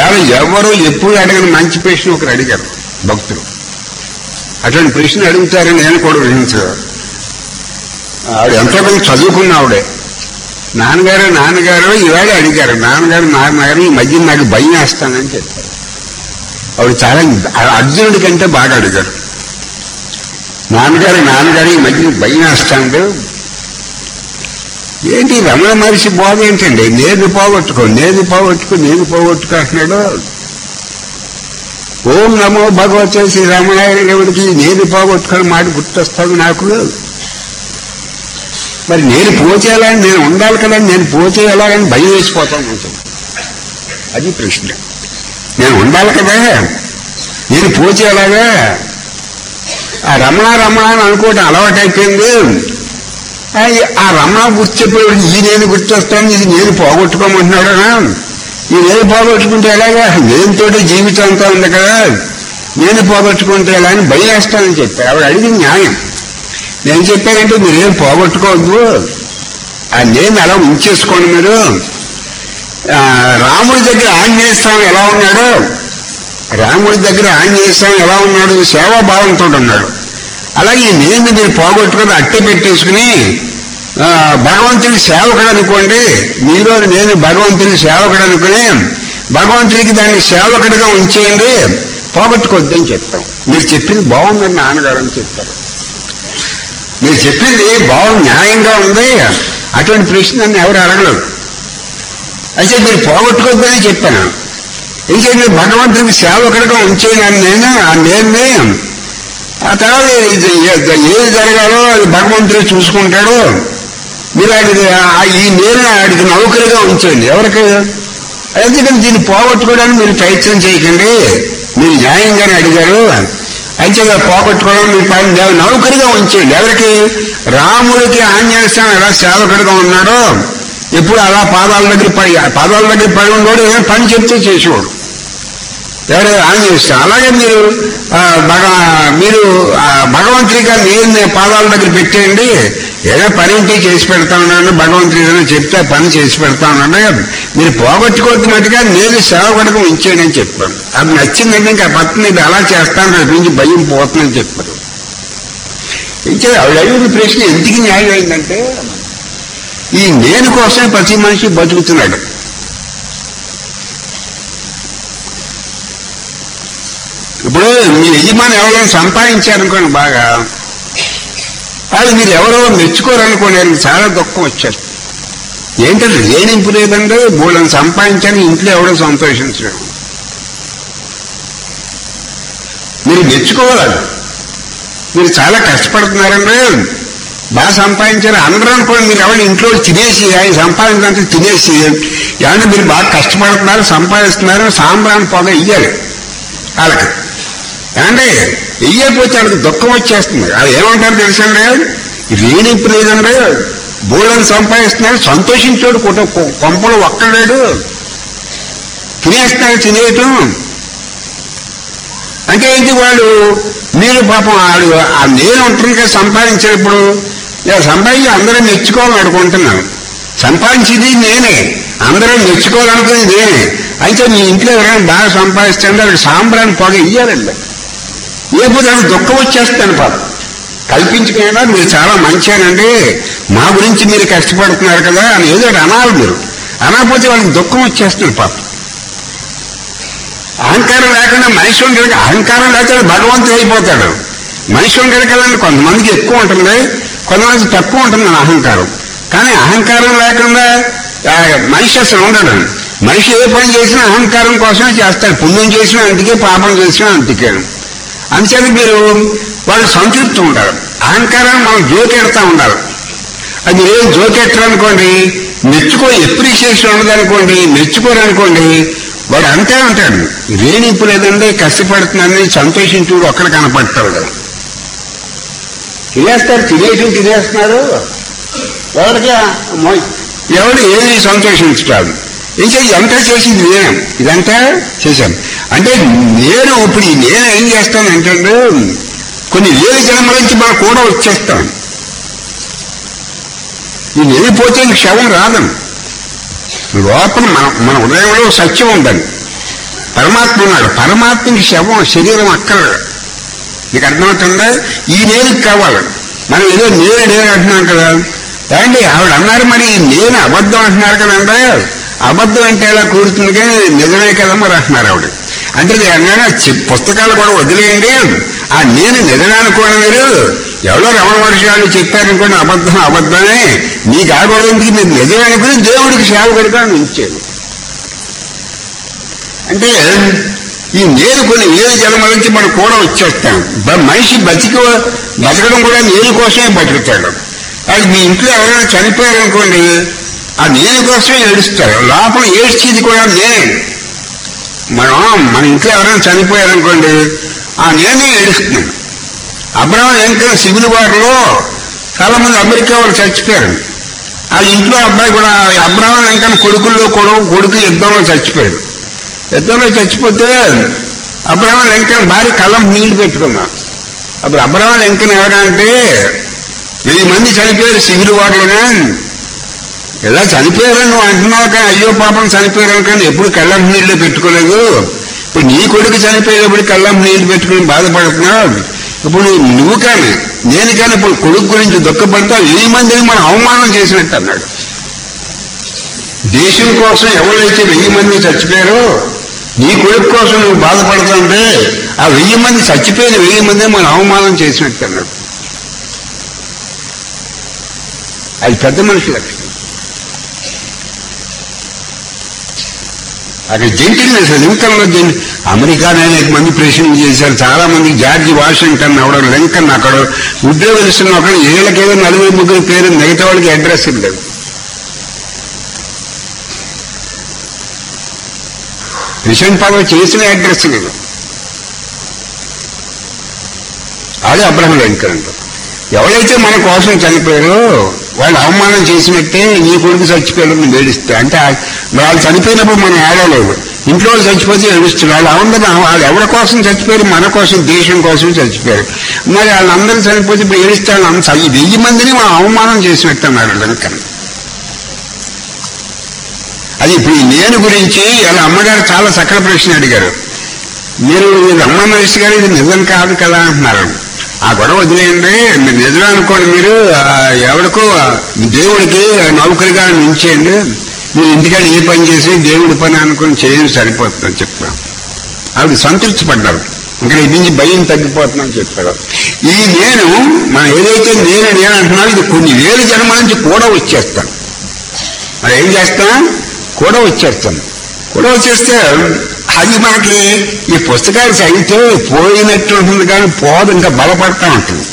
ఈవేళ ఎవరు ఎప్పుడు అడిగిన మంచి ప్రశ్న ఒకరు అడిగారు భక్తులు. అటువంటి ప్రశ్న అడుగుతారని నేను కూడా ఊహించదు. ఆవిడ ఎంతోమంది చదువుకున్న ఆవిడే. నాన్నగారు ఈవేళ అడిగారు, నాన్నగారు ఈ మధ్య నాకు భయం వేస్తానని చెప్పారు. ఆవిడ చాలా అర్జునుడి కంటే బాగా అడిగారు. నాన్నగారు ఈ మధ్య భయం వేస్తాడు. ఏంటి రమణ మహర్షి బోధ ఏంటండి? నేను పోగొట్టుకో అంటున్నాడు. ఓం నమో భగవతే శ్రీ రమణాయుడికి నేను పోగొట్టుకొని మాట గుర్తొస్తాడు నాకు. మరి నేను పోచేయాలని నేను ఉండాలి కదా, నేను పోచేయాలని భయం వేసిపోతాను కొంచెం. అది ప్రశ్న. నేను ఉండాలి కదా, నేను పోచేయాలాగా. ఆ రమణ అని అనుకోవటం అలవాటు అయిపోయింది. ఆ రమణ గుర్తు చెప్పేవాడు ఈ నేను గుర్తొస్తాను, ఇది నేను పోగొట్టుకోమంటున్నాడు. ఈ నేను పోగొట్టుకుంటే ఎలాగా? నేనుతో జీవితం అంతా ఉంది కదా, నేను పోగొట్టుకుంటే ఎలా అని భయం వేస్తానని చెప్పారు. ఆవిడ అడిగింది న్యాయం. నేను చెప్పానంటే మీరేం పోగొట్టుకోవద్దు, ఆ నేను అలా ఉంచేసుకోండి. మీరు రాముడి దగ్గర ఆంజనేయ స్వామి ఎలా ఉన్నాడు? సేవాభావంతో ఉన్నాడు. అలాగే నేను మీరు పోగొట్టుకుని అట్టే పెట్టేసుకుని భగవంతుడి సేవకుడు అనుకోండి. మీలో నేను భగవంతుడి సేవకుడు అనుకుని భగవంతుడికి దాన్ని సేవకుడిగా ఉంచేయండి, పోగొట్టుకోవద్దని చెప్తాం. మీరు చెప్పింది బాగుందని నాన్నగారు అని చెప్తారు. మీరు చెప్పింది బాగుంది, న్యాయంగా ఉంది, అటువంటి ప్రశ్న నన్ను ఎవరు అడగలేదు. అయితే మీరు పోగొట్టుకోవద్దని చెప్పాను. ఇంకా మీరు భగవంతుడికి సేవకుడిగా ఉంచేయను నేనే. ఆ తర్వాత ఏది జరగాలో అది భగవంతుడు చూసుకుంటాడు. మీరు ఈ నేను ఆడికి నౌకరిగా ఉంచండి. ఎవరికి? ఎందుకంటే దీన్ని పోగొట్టుకోవడానికి మీరు ప్రయత్నం చేయకండి. మీరు న్యాయంగానే అడిగారు. అయితే పోగొట్టుకోవడం మీ పని నౌకరిగా ఉంచండి. ఎవరికి? రాముడికి ఆంజనేయ స్వామి ఎలా సేవకుడిగా ఉన్నాడో, ఎప్పుడు అలా పాదాల దగ్గర పడి ఉన్నాడు. ఏదైనా పని చెప్తే చేసేవాడు ఎవరైనా ఆంజనేయ స్వామి. అలాగే మీరు భగవంతుడిగా నేను పాదాల దగ్గర పెట్టేయండి. ఏదైనా పని ఉంటే చేసి పెడతా ఉన్నాను, భగవంతుడు ఏదైనా చెప్తే పని చేసి పెడతా ఉన్నాను. మీరు పోగొట్టుకోతున్నట్టుగా నేను సేవకుడిగా ఉంచేయండి అని చెప్పాను. అది నచ్చిందంటే ఇంకా పత్ని ఇది అలా చేస్తాను, రేపు నుంచి భయం పోతుందని చెప్పారు. ఇంకా ఆవిడ అడిగిన ప్రశ్న ఎందుకు న్యాయం అయిందంటే, ఈ నేను కోసమే ప్రతి మనిషి బతుకుతున్నాడు. ఇప్పుడు మీ యజమాని ఎవరైనా సంపాదించారనుకోండి బాగా, అది మీరు ఎవరో మెచ్చుకోరనుకోండి, ఆయనకి చాలా దుఃఖం వచ్చేస్తుంది. ఏంటంటే లేనింపు లేదంటే మూలను సంపాదించాలని ఇంట్లో ఎవడో సంతోషించడం. మీరు మెచ్చుకోవాలి. మీరు చాలా కష్టపడుతున్నారంటే బాగా సంపాదించారు అందరూ అనుకోండి. మీరు ఎవరు ఇంట్లో తినేసి ఆయన సంపాదించాలంటే తినేసి ఏమంటే మీరు బాగా కష్టపడుతున్నారు, సంపాదిస్తున్నారు, సాంబ్రాన్ని పొగ ఇయ్యాలి వాళ్ళకి. అంటే వెయ్యకపోతే వాళ్ళకి దుఃఖం వచ్చేస్తుంది. అది ఏమంటారు తెలుసండి? లేనింపు లేదండి, బోళ్ళని సంపాదిస్తున్నాడు, సంతోషించాడు, కొంపలు ఒక్కలేడు, తినేస్తున్నాడు, తినేయటం అంటే ఏంటి? వాడు మీరు పాపం ఆ నేను ఒంటరిగా సంపాదించినప్పుడు సంపాదించి అందరూ మెచ్చుకోవాలని అనుకుంటున్నాను. సంపాదించింది నేనే, అందరూ మెచ్చుకోవాలనుకునేది నేనే. అయితే మీ ఇంట్లో ఎవరైనా బాగా సంపాదిస్తుంటే వాళ్ళకి సాంబ్రాన్ని పొగ ఇయ్యాలండి. లేకపోతే వాళ్ళకి దుఃఖం వచ్చేస్తాను. పాపం కల్పించుకునేనా మీరు చాలా మంచిగానండి, మా గురించి మీరు కష్టపడుతున్నారు కదా అని ఏదో అనాలి. మీరు అనకపోతే వాళ్ళకి దుఃఖం వచ్చేస్తుంది. పాపం అహంకారం లేకుండా మనిషి ఉండడానికి, అహంకారం లేకుండా భగవంతుడు అయిపోతాడు. మనిషి ఉండడానికి కొంతమందికి ఎక్కువ ఉంటుంది, కొంతమందికి తక్కువ ఉంటుంది అహంకారం. కానీ అహంకారం లేకుండా మనిషి అసలు ఉండడం. మనిషి ఏ పని చేసినా అహంకారం కోసమే చేస్తాడు. పుణ్యం చేసినా అంతికే, పాపం చేసినా అంతికే. అందుచేత మీరు వాళ్ళు సంతృప్తి ఉంటారు. అహంకారాన్ని మనం జోకెడతా ఉండాలి. అది మీరేం జోకెట్టారనుకోండి, ఎప్రిషియేషన్ ఉండదనుకోండి, మెచ్చుకోరనుకోండి, వాడు అంతే ఉంటాడు. రేణింపు లేదంటే కష్టపడుతున్నారని సంతోషించుడు ఒక్కడ కనపడతాడు కదా. తినేస్తున్నారు ఎవరికి? ఎవడు ఏది సంతోషించుతాడు. ఇంకా ఇదంతా చేసింది నేను, ఇదంతా చేశాను అంటే నేను. ఇప్పుడు నేను ఏం చేస్తానంటే కొన్ని వేల జన్మల నుంచి మనం కూడా వచ్చేస్తాను. ఈ వెళ్ళిపోతే క్షవం రాదని లోపల మన ఉదయంలో సత్యం ఉందని. పరమాత్మ ఉన్నాడు. పరమాత్మకి శరీరం అక్కర్లేదు. నీకు అర్థమవుతుందా? ఈ నేరుకి కావాలి. మనం ఏదో నేను అంటున్నాం కదా అండి. ఆవిడ అన్నారు మరి నేను అబద్ధం అంటున్నారు కదంటే అబద్ధం అంటే ఎలా కూరుతుంది కానీ నిజమే కదా మరి అంటున్నారు ఆవిడ. అంటే అన్నా పుస్తకాలు కూడా వదిలేయండి, ఆ నేను నిజమే అనుకోండి. మీరు ఎవరో రమణ మహర్షి వాళ్ళు చెప్పారనుకోండి అబద్ధమే, నీకు ఆగోడానికి మీరు నిజమే అనుకుని దేవుడికి సేవ కొడుకాన్ని ఉంచాను. అంటే ఈ నేను కొన్ని వేలు జన్మల నుంచి మనం కూడా వచ్చేస్తాం. మనిషి బతకడం కూడా నేను కోసమే బతుకుతాడు. అది మీ ఇంట్లో ఎవరైనా చనిపోయారనుకోండి ఆ నేను కోసమే ఏడుస్తారు. లోపల ఏడ్చేది కూడా నేనే. మన ఇంట్లో ఎవరైనా చనిపోయారనుకోండి ఆ నేనే ఏడుస్తున్నాను. అబ్రహాం లింకన్ సివిల్ వార్లో చాలా మంది అమెరికా వాళ్ళు చచ్చిపోయారు. ఆ ఇంట్లో అబ్బాయి కూడా అబ్రహాం లింకన్ కొడుకు యుద్ధంలో చచ్చిపోయాడు. యుద్ధంలో చచ్చిపోతే అబ్రహాం లింకన్ భార్య కళ్ళం నీళ్లు పెట్టుకున్నాడు. అప్పుడు అబ్రహాం లింకన్ ఎవరంటే 1000 మంది చనిపోయారు సివిల్ వార్లోనే. ఇలా చనిపోయారని నువ్వు అంటున్నావు కానీ అయ్యో పాపం చనిపోయారు కానీ ఎప్పుడు కళ్ళం నీళ్లు పెట్టుకోలేదు. ఇప్పుడు నీ కొడుకు చనిపోయేటప్పుడు కళ్ళం నీళ్లు పెట్టుకుని బాధపడుతున్నావు. ఇప్పుడు నువ్వు కానీ నేను కానీ ఇప్పుడు కొడుకు గురించి దుఃఖపడతా 1000 మందిని మనం అవమానం చేసినట్టు అన్నాడు. దేశం కోసం ఎవరైతే 1000 మంది చచ్చిపోయారో నీ కొడుకు కోసం నువ్వు బాధపడుతుంటే ఆ 1000 మంది చచ్చిపోయిన 1000 మందిని మనం అవమానం చేసినట్టు అన్నాడు. అది పెద్ద మనిషి లక్షణం. అక్కడ జెంటిల్నెస్ లింకన్లో అమెరికాలో అనేక మంది ప్రెసిడెంట్ చేశారు. చాలా మంది జార్జ్ వాషింగ్టన్ అవడం లింకన్ అక్కడ ఉద్యోగం ఇస్తున్న ఒకడు ఏళ్ళకేదో 40-30 పేరు, మిగతా వాళ్ళకి అడ్రస్ లేదు. ప్రెసిడెంట్ పదవి చేసిన అడ్రస్ లేదు. అదే అబ్రహం లింకన్ అంటారు. ఎవరైతే మన కోసం చనిపోయారో వాళ్ళు అవమానం చేసినట్టే నీ కొడుకు చచ్చిపోయారు నువ్వు ఏడుస్తా అంటే వాళ్ళు చనిపోయినప్పుడు మనం ఏడవలేదు. ఇంట్లో వాళ్ళు చచ్చిపోతే ఏడుస్తున్నారు. వాళ్ళు ఎవరి కోసం చచ్చిపోయారు? మన కోసం, దేశం కోసం చచ్చిపోయారు. మరి వాళ్ళందరూ చనిపోతే ఇప్పుడు ఏడుస్తాను. 1000 మందిని మనం అవమానం చేసినట్టు అన్నారు లింకన్. అది ఇప్పుడు ఈ నేను గురించి వాళ్ళ అమ్మగారు చాలా చక్కటి ప్రశ్న అడిగారు. మీరు రమణ మహర్షి గారు ఇది నిజం కాదు కదా అంటున్నారు. ఆ గొడవ వదిలేయండి, మీరు నిజమే అనుకోండి. మీరు ఎవరికో దేవుడికి నౌకరిగా ఉంచేయండి. మీరు ఇంటికాడ ఏ పని చేసి దేవుడి పని అనుకుని చేయండి సరిపోతుందని చెప్పారు. ఆవిడ సంతృప్తి పడ్డారు. ఇంకా ఇది నుంచి భయం తగ్గిపోతుందని చెప్పారు. ఈ నేను మనం ఏదైతే నేను అంటున్నాను ఇది కొన్ని వేల జన్మల నుంచి కూడా వచ్చేస్తాను. మరి ఏం చేస్తాం? కూడా వచ్చేస్తే అది మనకి ఈ పుస్తకాలు చదివితే పోయినట్టు ఉంటుంది కానీ పోదు, ఇంకా బలపడతా ఉంటుంది.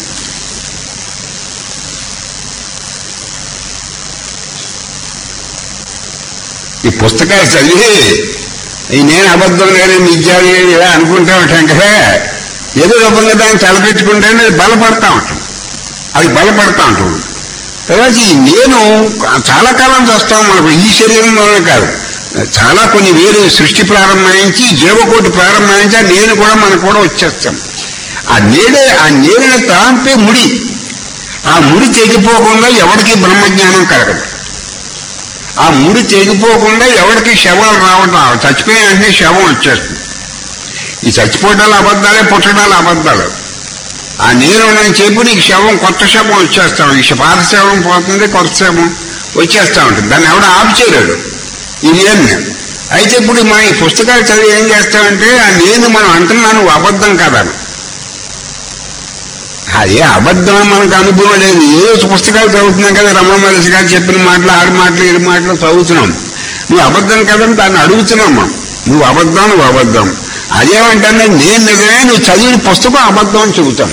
ఈ పుస్తకాలు చదివి నేను అబద్ధం లేని నిజాలు ఇలా అనుకుంటా ఉంటాం కదా, ఏదో రూపంగా దాన్ని తలపెట్టుకుంటే అది బలపడతా ఉంటుంది. తర్వాత ఈ నేను చాలా కాలం చేస్తాం. మనకు ఈ శరీరంలోనే కాదు, చాలా కొన్ని వేరు సృష్టి ప్రారంభించి జీవకోటి ప్రారంభించి ఆ నేను కూడా మనకు కూడా వచ్చేస్తాం. ఆ నేనే తాంపే ముడి. ఆ ముడి తెగిపోకుండా ఎవరికి బ్రహ్మజ్ఞానం కలగదు. ఆ ముడి తెగిపోకుండా ఎవరికి శవాలు రావడం, చచ్చిపోయిన వెంటనే శవం వచ్చేస్తుంది. ఈ చచ్చిపోవడాలు అబద్ధాలే, పుట్టడాలు అబద్ధాలు. ఆ నేను చెప్పి నీకు శవం, కొత్త శవం వచ్చేస్తాం. ఈ పాత శవం పోతుంది, కొత్త శవం వచ్చేస్తా ఉంటుంది. దాన్ని ఎవడ ఆపు చేయలేడు. ఇది అయితే ఇప్పుడు మన ఈ పుస్తకాలు చదివి ఏం చేస్తామంటే ఆ నేను మనం అంటున్నాను అబద్ధం కాదని. అదే అబద్ధం మనకు అనుభవం లేదు. ఏదో పుస్తకాలు చదువుతున్నాం కదా, రమణ మహర్షి గారు చెప్పిన మాటలు, 6 మాటలు 7 మాటలు చదువుతున్నాం. నువ్వు అబద్ధం కాదని దాన్ని అడుగుతున్నాం మనం. నువ్వు అబద్ధం అదేమంటే నేను నిజమే, నువ్వు చదివిన పుస్తకం అబద్ధం అని చెబుతాను.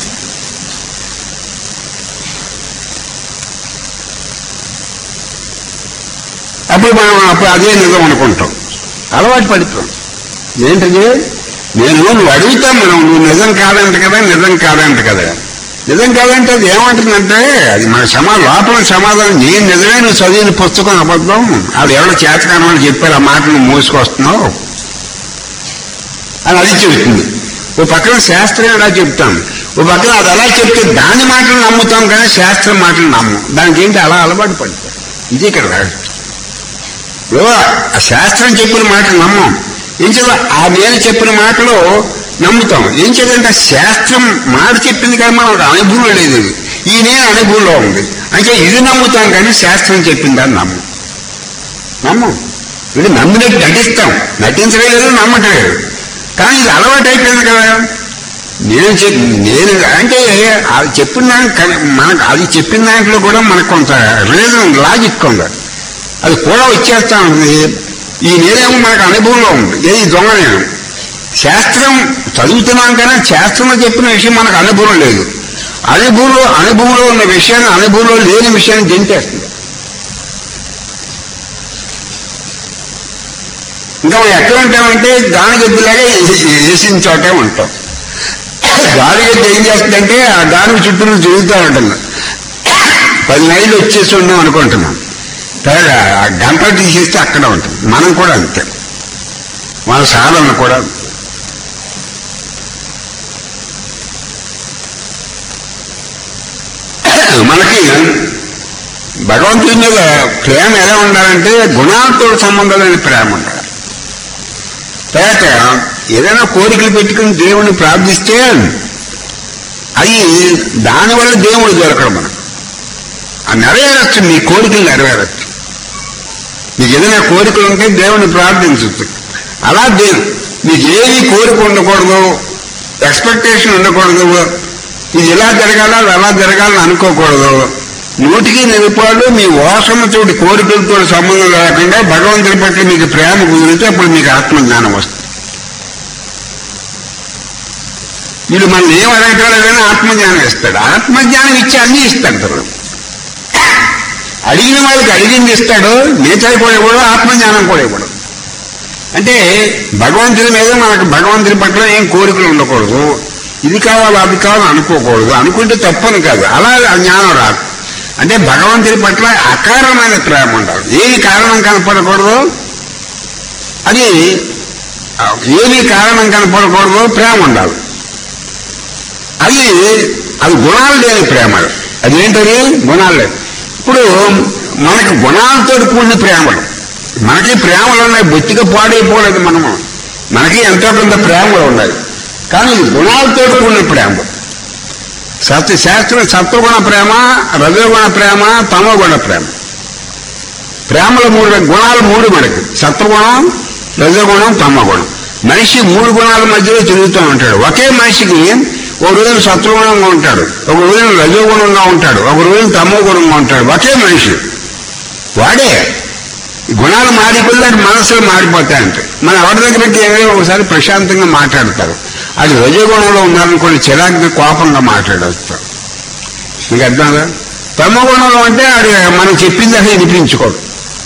అప్పుడు అదే నిజం అనుకుంటాం, అలవాటు పడిపోతాం. ఏంటది నువ్వు అడుగుతాం మనం, నువ్వు నిజం కాదంట కదా. నిజం కాదంటే అది ఏమంటుందంటే అది మన లోపల సమాధానం. నేను నిజమే, నువ్వు చదివిన పుస్తకం అబద్ధం. అది ఎవరో చేతకాని వాళ్ళు చెప్పారు, ఆ మాట నువ్వు మోసుకొస్తున్నావు అని అది చెబుతుంది. ఓ పక్కన శాస్త్రం ఎలా చెప్తాం, ఓ పక్కన అది అలా చెప్తే దాని మాటలు నమ్ముతాం కానీ శాస్త్రం మాటలు నమ్మం. దానికి ఏంటి అలా అలవాటు పడిపోతాం. ఇది ఇక్కడ ఆ శాస్త్రం చెప్పిన మాటలు నమ్మం, ఏం చేయాలి? ఆ నేను చెప్పిన మాటలో నమ్ముతాం. ఏం చేయాలంటే శాస్త్రం మాట చెప్పింది కానీ మనకు అనుభవం లేదు. ఈ నేను అనుభవంలో ఉంది అంటే ఇది నమ్ముతాం కానీ శాస్త్రం చెప్పింది అని నమ్మం. ఇది నమ్మినట్టు నటిస్తాం, నటించలేదు, నమ్మట్లేదు. కానీ ఇది అలవాటు అయిపోయింది కదా. నేను అంటే అది చెప్పిన మనకు అది చెప్పిన దాంట్లో కూడా మనకు కొంత రీజన్ లాజిక్ ఉంది, అది కూడా వచ్చేస్తా ఉంది. ఈ నేనేమో మనకు అనుభవంలో ఉంది. ఏది దొంగ నేను శాస్త్రం చదువుతున్నాం కానీ శాస్త్రంలో చెప్పిన విషయం మనకు అనుభవం లేదు. అనుభవంలో ఉన్న విషయాన్ని అనుభవంలో లేని విషయాన్ని జంటేస్తుంది. ఇంకా మనం ఎక్కడ ఉంటామంటే గానుగెద్దులాగా వేసిన చోటే ఉంటాం. గానుగెద్దు ఏం చేస్తుందంటే ఆ గానుగ చుట్టూ తిరుగుతూ ఉంటుంది. 10 మైళ్ళు వచ్చేసి ఉన్నాం అనుకుంటున్నాం, ఆ గంట తీసేస్తే అక్కడ ఉంటుంది. మనం కూడా అంతే, మన సాధన కూడా మనకి భగవంతుడి మీద ప్రేమ ఎలా ఉండాలంటే గుణాలతో సంబంధం లేని ప్రేమ ఉండాలి. తర్వాత ఏదైనా కోరికలు పెట్టుకుని దేవుణ్ణి ప్రార్థిస్తే అది దానివల్ల దేవుడు దొరకడం మనకు నెరవేరచ్చు. మీ కోరికలు నెరవేరచ్చు. మీకు ఏదైనా కోరికలు ఉంటే దేవుణ్ణి ప్రార్థించవచ్చు. అలా మీకు ఏది కోరిక ఉండకూడదు, ఎక్స్పెక్టేషన్ ఉండకూడదు, ఇది ఇలా జరగాల అలా జరగాలని అనుకోకూడదు. 100% మీ వాసనతో కోరికలతో సంబంధం లేకుండా భగవంతుడి పట్ల మీకు ప్రేమ కుదిరితే అప్పుడు మీకు ఆత్మజ్ఞానం వస్తుంది. వీళ్ళు మనం ఏం అడగటాలేదని ఆత్మజ్ఞానం ఇస్తాడు. ఆత్మజ్ఞానం ఇచ్చి అన్నీ ఇస్తాడు. అడిగిన వాళ్ళకి అడిగింది ఇస్తాడు, నేచర్ కూడా ఇవ్వడు, ఆత్మజ్ఞానం కూడా ఇవ్వడు. అంటే భగవంతుడి మీద మనకు భగవంతుడి పట్ల ఏం కోరికలు ఉండకూడదు, ఇది కావాలి అది కావాలి అనుకోకూడదు. అనుకుంటే తప్పని కాదు, అలా జ్ఞానం రాదు. అంటే భగవంతుడి పట్ల అకారణమైన ప్రేమ ఉండాలి. ఏది కారణం కనపడకూడదు, అది ఏది కారణం కనపడకూడదు ప్రేమ ఉండాలి. అది గుణాలు లేని ప్రేమ. అదేంటది? గుణాలు లేదు. ఇప్పుడు మనకి గుణాలతో కూడిన ప్రేమలు, మనకి ప్రేమలు ఉన్నాయి, బొత్తిగా పాడైపోలేదు. మనకి ఎంతో కొంత ప్రేమలు ఉన్నాయి, కానీ గుణాలతో కూడిన ప్రేమ. శాస్త్రం సత్వగుణ ప్రేమ, రజోగుణ ప్రేమ, తమోగుణ ప్రేమ. ప్రేమలు 3 గుణాలు 3 మనకి: సత్వగుణం, రజోగుణం, తమోగుణం. మనిషి 3 గుణాల మధ్యలో తిరుగుతూ ఉంటాడు. ఒకే మనిషికి ఒక రోజున సత్వగుణంగా ఉంటాడు, ఒక రోజున రజోగుణంగా ఉంటాడు, ఒక రోజున తమోగుణంగా ఉంటాడు. ఒకే మనిషి వాడే. గుణాలు మారిపోతే మనసులు మారిపోతాయంటే మనం ఎవరి దగ్గరికి ఏమైనా ఒకసారి ప్రశాంతంగా మాట్లాడతారు. అది రజోగుణంలో ఉన్నారనుకోండి, చిరాకుగా కోపంగా మాట్లాడేస్తారు. మీకు అర్థంగా? తమోగుణంలో అంటే అది మనం చెప్పింది అసలు వినిపించుకోడు.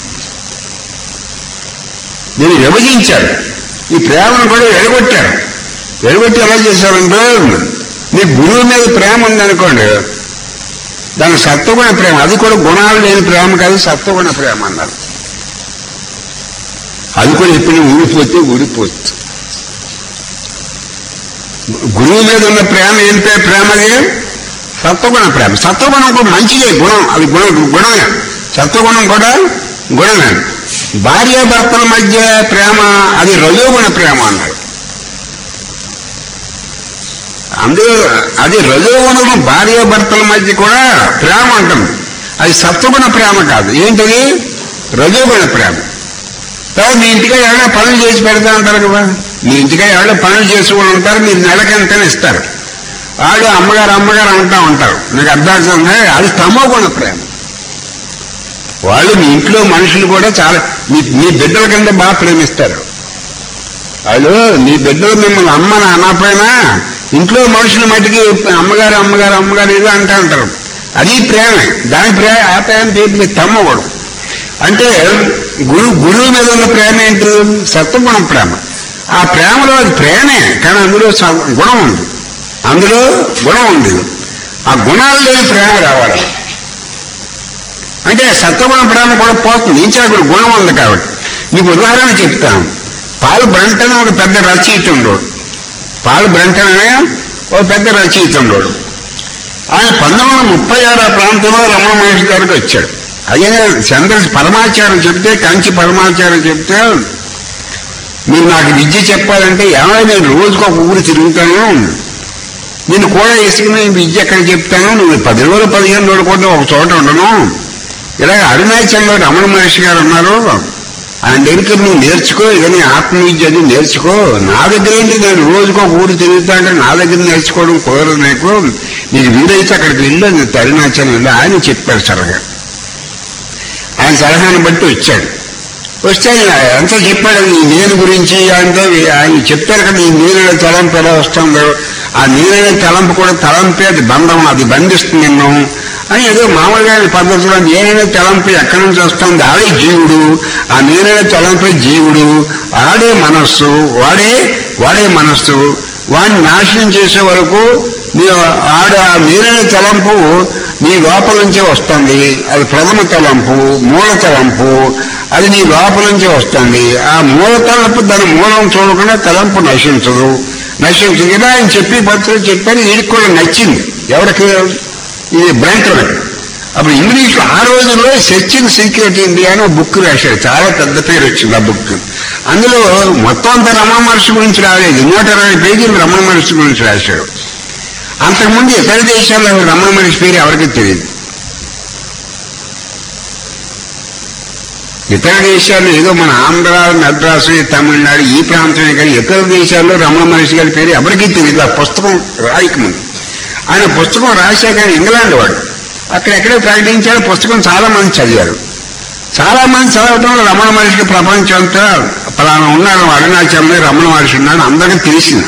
దీన్ని విభజించారు. ఈ ప్రేమను కూడా ఎడగొట్టారు. ఎడగొట్టి ఎలా చేశారంటే, నీ గురువు మీద ప్రేమ ఉందనుకోండి, దాని సత్వగుణ ప్రేమ. అది కూడా గుణాలు లేని ప్రేమ కాదు, సత్వగుణ ప్రేమ అన్నారు. అది కూడా ఎప్పుడు ఊడిపోవచ్చు. గురువు మీద ఉన్న ప్రేమ ఏంటంటే ప్రేమది సత్వగుణ ప్రేమ. సత్వగుణం కూడా మంచిదే, గుణం. అది గుణమే. సత్వగుణం కూడా గుణమే. భార్యాభర్తల మధ్య ప్రేమ అది రజోగుణ ప్రేమ అన్నారు. అందులో అది రజోగుణము భార్యాభర్తల మధ్య కూడా ప్రేమ ఉంటుంది. అది సత్వగుణ ప్రేమ కాదు. ఏంటది? రజోగుణ ప్రేమ. తర్వాత మీ ఇంటిగా ఎవరైనా పనులు చేసి పెడతా ఉంటారు కదా, మీ ఇంటిగా ఎవరైనా పనులు చేసుకుని ఉంటారు, మీరు నెలకెంతనే ఇస్తారు. వాళ్ళు అమ్మగారు అంటూ ఉంటారు. మీకు అర్థమవుతుంది. అది తమోగుణ ప్రేమ. వాళ్ళు మీ ఇంట్లో మనుషులు కూడా చాలా మీ బిడ్డల కింద బాగా ప్రేమిస్తారు. వాళ్ళు మీ బిడ్డలు మిమ్మల్ని అమ్మ అనకపోయినా ఇంట్లో మనుషుల మట్టికి అమ్మగారు ఇది అంటూ ఉంటారు. అది ప్రేమ. దాని ఆ ప్రేమ పేరు తమ్మగుణం. అంటే గురువు మీద ఉన్న ప్రేమ ఏంటి? సత్వగుణ ప్రేమ. ఆ ప్రేమలో అది ప్రేమే, కానీ అందులో గుణం ఉంది. ఆ గుణాలు లేని ప్రేమ రావాలి. అంటే సత్వగుణ ప్రేమ కూడా పోతుంది. ఇంకా అక్కడ గుణం ఉంది కాబట్టి. నీకు ఉదాహరణ చెప్తాను. పాల్ బ్రంటన్ ఒక పెద్ద రచయిత ఉండోడు. ఆయన 1936 ఆ ప్రాంతంలో రమణ మహర్షి గారికి వచ్చాడు. అదే పరమాచారం చెప్తే, కంచి పరమాచారం చెప్తే మీరు నాకు విద్య చెప్పాలంటే ఏమైనా నేను రోజుకు ఒక ఊరు తిరుగుతాను, నేను కూడా వేసుకుని విద్య ఎక్కడ చెప్తాను, నువ్వు 10 రోజులు 15 రోజులు కూడా ఒక చోట ఉండను. ఇలాగ అరుణాచల్లో రమణ మహర్షి గారు ఉన్నారు, ఆయన దగ్గరికి నువ్వు నేర్చుకో, ఇక నీ ఆత్మవిద్య అది నేర్చుకో. నా దగ్గర ఏంటి, నేను రోజుకు ఒక ఊరు తిరుగుతా అంటే నా దగ్గర నేర్చుకోవడం కుదరదు నీకు, నీకు వీలైతే అక్కడికి వెళ్ళి అరుణాచలం వెళ్ళి ఆయన చెప్పారు సలహా. ఆయన సలహాను బట్టి వచ్చాడు. వస్తే ఆయన అంతా చెప్పాడు ఈ నేను గురించి. అంటే ఆయన చెప్తారు కదా ఈ నేననే తలంపు ఎలా వస్తుందో, ఆ నేననే తలంపు కూడా తలంపే, అది బంధం, అది బంధిస్తుంది నిన్ను అని ఏదో మామూలుగా పద్ధతిలో నేననే తలంపు ఎక్కడి నుంచి వస్తుంది, ఆడే జీవుడు, ఆ నేననే తలంపే జీవుడు, ఆడే మనస్సు, వాడే మనస్సు, వాడిని నాశనం చేసే వరకు ఆ నేననే తలంపు నీ లోపల నుంచే వస్తుంది. అది ప్రథమ తలంపు, మూల తలంపు, అది నీ లోపల నుంచే వస్తుంది. ఆ మూల తలంపు దాని మూలం చూడకుండా తలంపు నశించదు. ఇలా ఆయన చెప్పి పత్రిక చెప్పారు. వీడికి కూడా నచ్చింది. ఎవరికి? ఇది బ్రాంటన్. అప్పుడు ఇంగ్లీష్లో ఆ రోజుల్లో సెర్చింగ్ సీక్రెట్ ఇండియా అని ఒక బుక్ రాశాడు. చాలా పెద్ద పేరు వచ్చింది ఆ బుక్. అందులో మొత్తం అంతా రమణ మహర్షి గురించి రాలేదు, 120 పేజీలు రమణ మహర్షి గురించి రాశాడు. అంతకుముందు ఇతర దేశాల్లో రమణ మహర్షి పేరు ఎవరికి తెలియదు. ఇతర దేశాల్లో ఏదో మన ఆంధ్ర, మద్రాసు, తమిళనాడు ఈ ప్రాంతమే కానీ ఇతర దేశాల్లో రమణ మహర్షి గారి పేరు ఎవరికీ తెలియదు. ఆ పుస్తకం రాయకముందు ఆయన పుస్తకం రాశాక ఇంగ్లాండ్ వాడు అక్కడెక్కడే ప్రకటించాడు. పుస్తకం చాలా మంది చదివారు. చాలా మంది చదవటంలో రమణ మహర్షికి ప్రపంచం అంతా పలానా ఉన్నాడు, అరుణాచలంలో రమణ మహర్షి ఉన్నాడు అందరికీ తెలిసింది.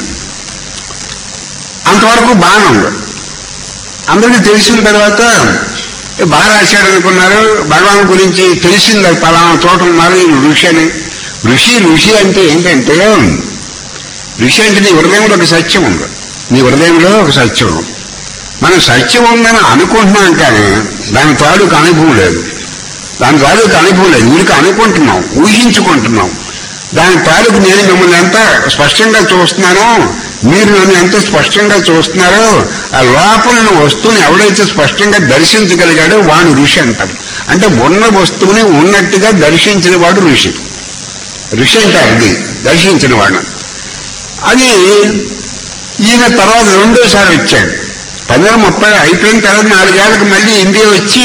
అంతవరకు బాగానే ఉంది. అందరికీ తెలిసిన తర్వాత బాగా రాశాడు అనుకున్నారు. భగవాన్ గురించి తెలిసింది, పలానా చోట ఉన్నారు ఋషి అని. ఋషి అంటే ఏంటంటే, ఋషి అంటే నీ హృదయంలో ఒక సత్యం ఉంది. నీ హృదయంలో ఒక సత్యం ఉంది. మనం సత్యం ఉందని అనుకుంటున్నాం కానీ దాని తాలూకు అనుభవం లేదు. వీరికి అనుకుంటున్నాం, ఊహించుకుంటున్నాం. దాని తాలూకు నేను మిమ్మల్ని ఎంత స్పష్టంగా చూస్తున్నానో, మీరు నన్ను ఎంత స్పష్టంగా చూస్తున్నారో, ఆ లోపల వస్తువుని ఎవడైతే స్పష్టంగా దర్శించగలిగాడో వాడు ఋషి అంటారు. అంటే ఉన్న వస్తువుని ఉన్నట్టుగా దర్శించిన వాడు ఋషి. ఋషి అంటారు అది దర్శించిన వాడు. అది ఈయన తర్వాత రెండోసారి వచ్చాడు. 1930 అయిపోయిన తర్వాత 4 ఏళ్ళకి మళ్ళీ ఇండియా వచ్చి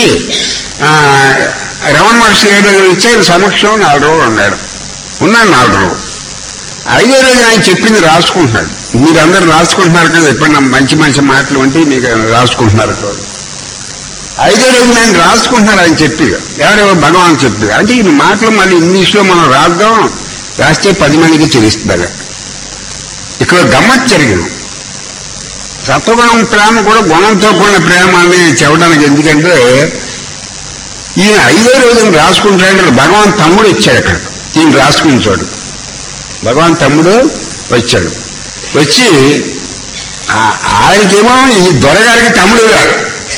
రమణ మహర్షి గారి దగ్గర వచ్చి ఆయన సమక్షంలో 4 రోజులు ఉన్నాడు. 4 రోజులు. 5వ రోజు ఆయన చెప్పింది రాసుకుంటున్నాడు. మీరందరూ రాసుకుంటున్నారు కదా, ఎప్పుడన్నా మంచి మాటలు అంటే మీకు రాసుకుంటున్నారు కదా. 5వ రోజు నేను రాసుకుంటున్నాను ఆయన చెప్పి, ఎవరెవో భగవాన్ చెప్పి. అంటే ఈ మాటలు మళ్ళీ ఇంగ్లీష్లో మనం రాస్తే 10 మందికి తెలుస్తుంది. ఇక్కడ గమ్మత్ జరిగింది. సత్వగుణం ప్రేమ కూడా గుణంతో కూడిన ప్రేమ అని చెప్పడానికి. ఎందుకంటే ఈయన 5వ రోజున రాసుకుంటాడు. భగవాన్ తమ్ముడు వచ్చాడు అక్కడ, ఈయన రాసుకున్న చోటు. భగవాన్ తమ్ముడు వచ్చాడు. వచ్చి ఆయనకేమో ఈ దొరగారికి తమ్ముడు రాడు,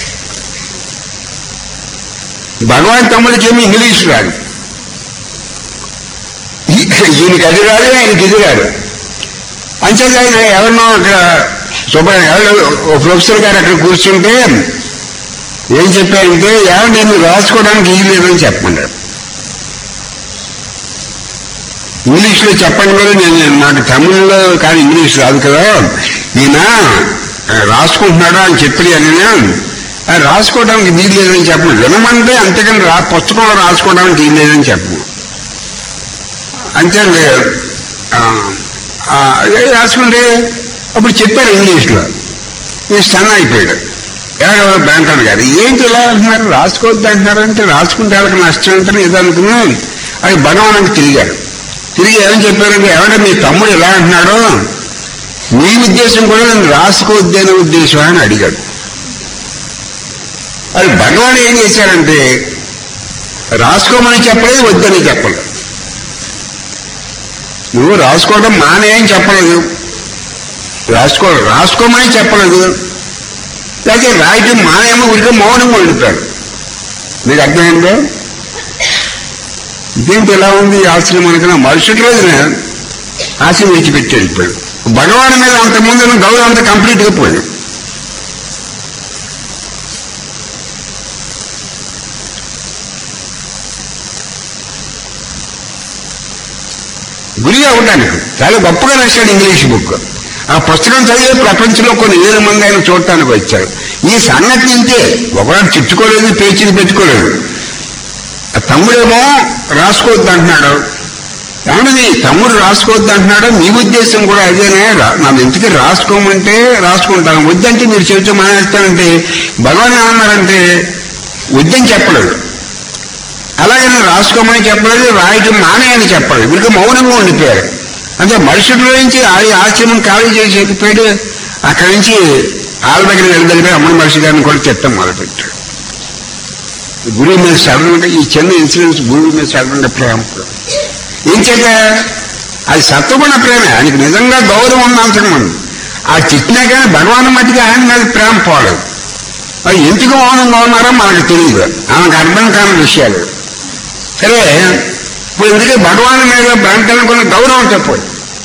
భగవాన్ తమ్ముడికేమో ఇంగ్లీష్ రాడు. ఈయనకి అది రాదు, ఆయనకి ఇది రాదు. అంచేత ఆయన ఎవరినో అక్కడ ఓ ప్రొఫెసర్ గారు అక్కడ కూర్చుంటే ఏం చెప్పారంటే, నేను రాసుకోవడానికి ఇది లేదని చెప్పమన్నాడు. ఇంగ్లీష్లో చెప్పండి కదా, నాకు తమిళలో కానీ ఇంగ్లీష్ రాదు కదా, ఈయన రాసుకుంటున్నాడా అని చెప్పి అని రాసుకోవడానికి వీలు లేదని చెప్పండి. వినమంటే అంతేకాని పుస్తకంలో రాసుకోవడానికి వీలు లేదని చెప్పము. అంతే రాసుకుంటే అప్పుడు చెప్పారు ఇంగ్లీష్లో. ఈ స్టన్ అయిపోయాడు. ఎవరో బ్యాంకర్ గారు ఏంటి ఇలా అంటున్నారు, రాసుకోవద్దు అంటున్నారు అంటే, రాసుకుంటే వాళ్ళకి నష్టం అంటే ఏదో అనుకున్నాను. అది భగవానికి తిరిగాడు. తిరిగి ఏమని చెప్పారంటే, ఎవడ మీ తమ్ముడు ఎలా అంటున్నాడో మీ ఉద్దేశం కూడా నేను రాసుకోవద్దనే ఉద్దేశం అని అడిగాడు. అది భగవాన్ ఏం చేశారంటే, రాసుకోమని చెప్పలేదు, వద్దని చెప్పలేదు. నువ్వు రాసుకోవడం మానేయని చెప్పలేదు, రాసుకోమని చెప్పలేదు. లేకపోతే రాయటం మానేమో ఉడికి మౌనంగా ఉండిపోయాడు. మీకు అర్థమైందో? ఇదేంటి ఎలా ఉంది ఆశ్రమం అనుకున్నా. మరుసటి రోజున ఆశ్రమం విడిచిపెట్టి వెళ్ళిపోయాడు. భగవాన్ మీద అంతకుముందు గౌరవం అంతా కంప్లీట్గా పోయాడు. గురి ఫ్రీ అవ్వడానికి చాలా గొప్పగా రాశాడు ఇంగ్లీష్ బుక్. ఆ పుస్తకం చదివే ప్రపంచంలో కొన్ని వేల మంది ఆయన చూడటానికి వచ్చారు. ఈ సంగతి ఇంతే, ఒకనాడు చిట్టుకోలేదు, పేచీలు పెట్టుకోలేదు. తమ్ముడేమో రాసుకోవద్దు అంటున్నాడు. ఏమన్నది తమ్ముడు రాసుకోవద్దు అంటున్నాడు, మీ ఉద్దేశం కూడా అదేనే. నన్ను ఎందుకు రాసుకోమంటే రాసుకుంటాను, వద్దంటే మీరు చెబుతూ మానేస్తానంటే భగవాన్ ఏమన్నారంటే వద్దని చెప్పలేదు, అలాగే రాసుకోమని చెప్పలేదు, రాయటం మానే అని చెప్పలేదు. వీరికి మౌనంగా ఉండిపోయారు. అంటే మనుషుల్లో నుంచి ఆశ్రమం ఖాళీ చేసి వెళ్ళిపోయాడు. అక్కడి నుంచి వాళ్ళ దగ్గర వెళ్ళగలిగే అమ్మని మనిషి గారిని కూడా తిట్టం మొదలుపెట్టాడు. గురువు మీద సడన్గా ఈ చిన్న ఇన్సిడెంట్స్ గురువు మీద సడన్గా ప్రేమ ఏం చేత అది సత్వగుణ ప్రేమ. ఆయనకి నిజంగా గౌరవం ఉన్నంతకు ముందు ఆ తిట్టినా కానీ భగవాన్ మట్టికి ఆయన మీద ప్రేమ పోలేదు. అది ఎందుకు మౌనంగా ఉన్నారో మనకు తెలియదు, ఆమెకు అర్థం కాని విషయాలు. సరే ఇప్పుడు ఎందుకే భగవాన్ మీద బ్రాంతనుకున్న గౌరవం చెప్పదు.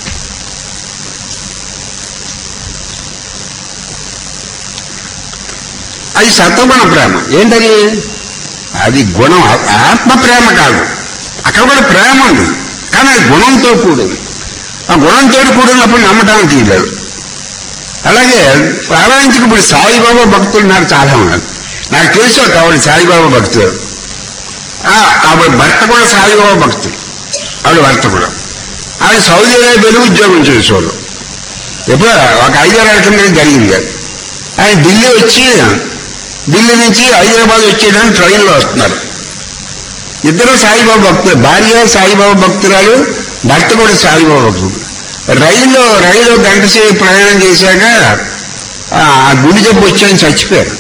అది సత్వగుణ ప్రేమ. ఏంటది? అది గుణం, ఆత్మ ప్రేమ కాదు. అక్కడ కూడా ప్రేమ ఉంది, కానీ అది గుణంతో కూడింది. ఆ గుణంతో కూడినప్పుడు నమ్మటానికి లేదు. అలాగే ప్రారంభించి ఇప్పుడు సాయిబాబా భక్తులు నాకు చాలా ఉన్నారు. నాకు తెలుసు ఆవిడ సాయిబాబా భక్తులు. ఆవిడ భర్త కూడా సాయిబాబా భక్తులు. ఆవిడ భర్త కూడా ఆవిడ సౌదీ అరేబియాలో ఉద్యోగం చేసేవాళ్ళు. ఎప్పుడు ఒక 5 ఏళ్ల కింద జరిగింది. ఆయన ఢిల్లీ నుంచి హైదరాబాద్ వచ్చేయడానికి ట్రైన్లో వస్తున్నారు. ఇద్దరు సాయిబాబా భక్తులు, భార్య సాయిబాబా భక్తురాలు, భర్త కూడా సాయిబాబా భక్తుడు. రైలు గంట సేపు ప్రయాణం చేశాక ఆ గుండె జబ్బు వచ్చాయని చచ్చిపోయారు.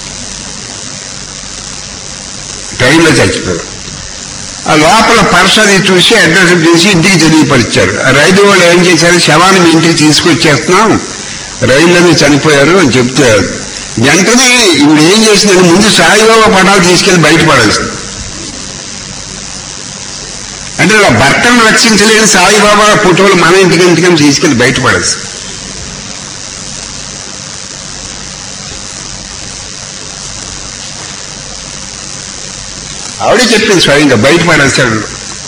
ట్రైన్లో చచ్చిపోయారు. ఆ లోపల పర్స్ అది చూసి అడ్రస్ చూసి ఇంటికి తెలియపరిచారు. రైలు వాళ్ళు ఏం చేశారు, శవాన్ని మీ ఇంటికి తీసుకొచ్చేస్తున్నాం, రైల్లోనే చనిపోయారు అని చెప్తే వెంటనే ఇప్పుడు ఏం చేసిందని ముందు సాయిబాబా పటాలు తీసుకెళ్లి బయటపడాల్సింది. అంటే ఆ భర్తను రక్షించలేని సాయిబాబా ఫోటోలు మన ఇంటికని తీసుకెళ్లి బయటపడాల్సి. ఆవిడే చెప్పింది స్వయంగా బయటపడేస్తాడు.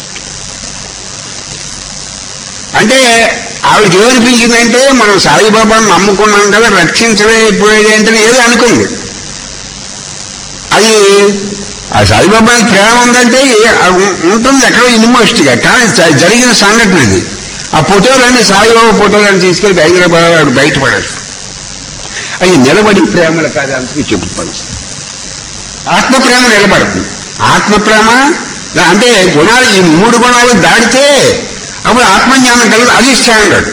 అంటే ఆవిడకి ఏమనిపించిందంటే మనం సాయిబాబాను నమ్ముకున్నాం కదా, రక్షించలేకపోయేది అంటే ఏదో అనుకుంది. అది ఆ సాయిబాబాకి ప్రేమ ఉందంటే ఉంటుంది ఎక్కడో ఇన్మోస్ట్గా, కానీ జరిగిన సంఘటన ఇది. ఆ ఫోటోలన్నీ సాయిబాబా ఫోటోలన్నీ తీసుకెళ్ళి హైదరాబాద్ ఆవిడ బయటపడేస్తాడు. అవి నిలబడి ప్రేమలు కాదు, అందుకే చెప్పుకోవాలి. ఆత్మప్రేమ నిలబడుతుంది. ఆత్మప్రేమ అంటే గుణాలు, ఈ 3 గుణాలు దాటితే అప్పుడు ఆత్మజ్ఞానం కలదు. అది స్టాండర్డ్.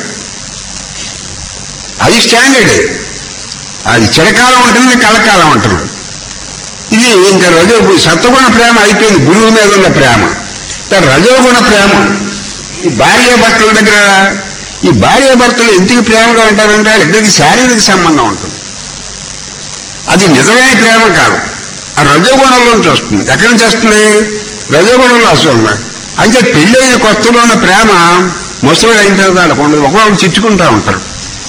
అది చిరకాలం ఉంటుంది, కలకాలం ఉంటుంది. ఇది ఇంకా సత్వగుణ ప్రేమ అయిపోయింది, గురువు మీద ఉన్న ప్రేమ. రజోగుణ ప్రేమ ఈ భార్యాభర్తల దగ్గర, ఈ భార్యాభర్తలు ఎందుకు ప్రేమగా ఉంటారంటే ఇద్దరికి శారీరక సంబంధం ఉంటుంది. అది నిజమైన ప్రేమ కాదు, ఆ రజోగుణంలోంచి వస్తుంది. ఎక్కడి నుంచి వస్తుంది? రజోగుణంలో వస్తుంది. అయితే పెళ్ళైన కొత్తలో ఉన్న ప్రేమ ముసలి అయిన తర్వాత ఉండదు, ఒకళ్ళు చిచ్చుకుంటూ ఉంటారు.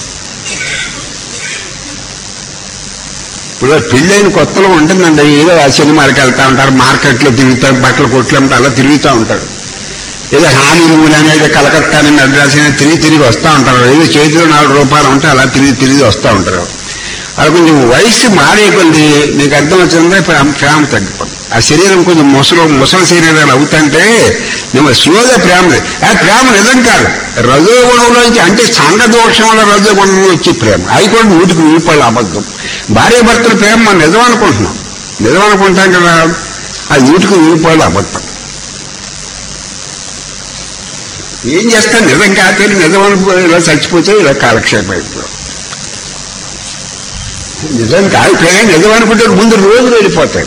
ఇప్పుడు పెళ్ళైన కొత్తలో ఉంటుందండి, ఏదో ఆ సినిమాలకు వెళ్తూ ఉంటారు, మార్కెట్లో తిరుగుతారు, బట్టల కొట్లు అలా తిరుగుతూ ఉంటారు. ఏదో హానీమూన్ అనేది కలకత్తా అని మద్రాసు తిరిగి వస్తూ ఉంటారు. ఏదో చేతిలో 4 రూపాయలు ఉంటే అలా తిరిగి వస్తూ ఉంటారు. అది కొంచెం వయసు మారే కొద్ది నీకు అర్థం వచ్చిందా ప్రేమ తగ్గిపోతుంది. ఆ శరీరం కొంచెం ముసలి శరీరాలు అవుతుంటే మేము స్లోగా ప్రేమ. ఆ ప్రేమ నిజం కాదు, రజోగుణంలోంచి, అంటే సంఘ దోషం వల్ల రజోగుణంలో వచ్చే ప్రేమ. అవి కూడా 100కి 100 అబద్ధం. భార్య భర్తల ప్రేమ మనం నిజం అనుకుంటాం కదా, అది 100కి 100 అబద్ధం. ఏం చేస్తాను, నిజం కాకపోతే నిజం అనుకో, ఇలా చచ్చిపోతే ఇలా కాలక్షేపం అయిపోయి. నిజం కాకపోయినా నిజం అనుకుంటే ముందు రోజులు వెళ్ళిపోతాయి.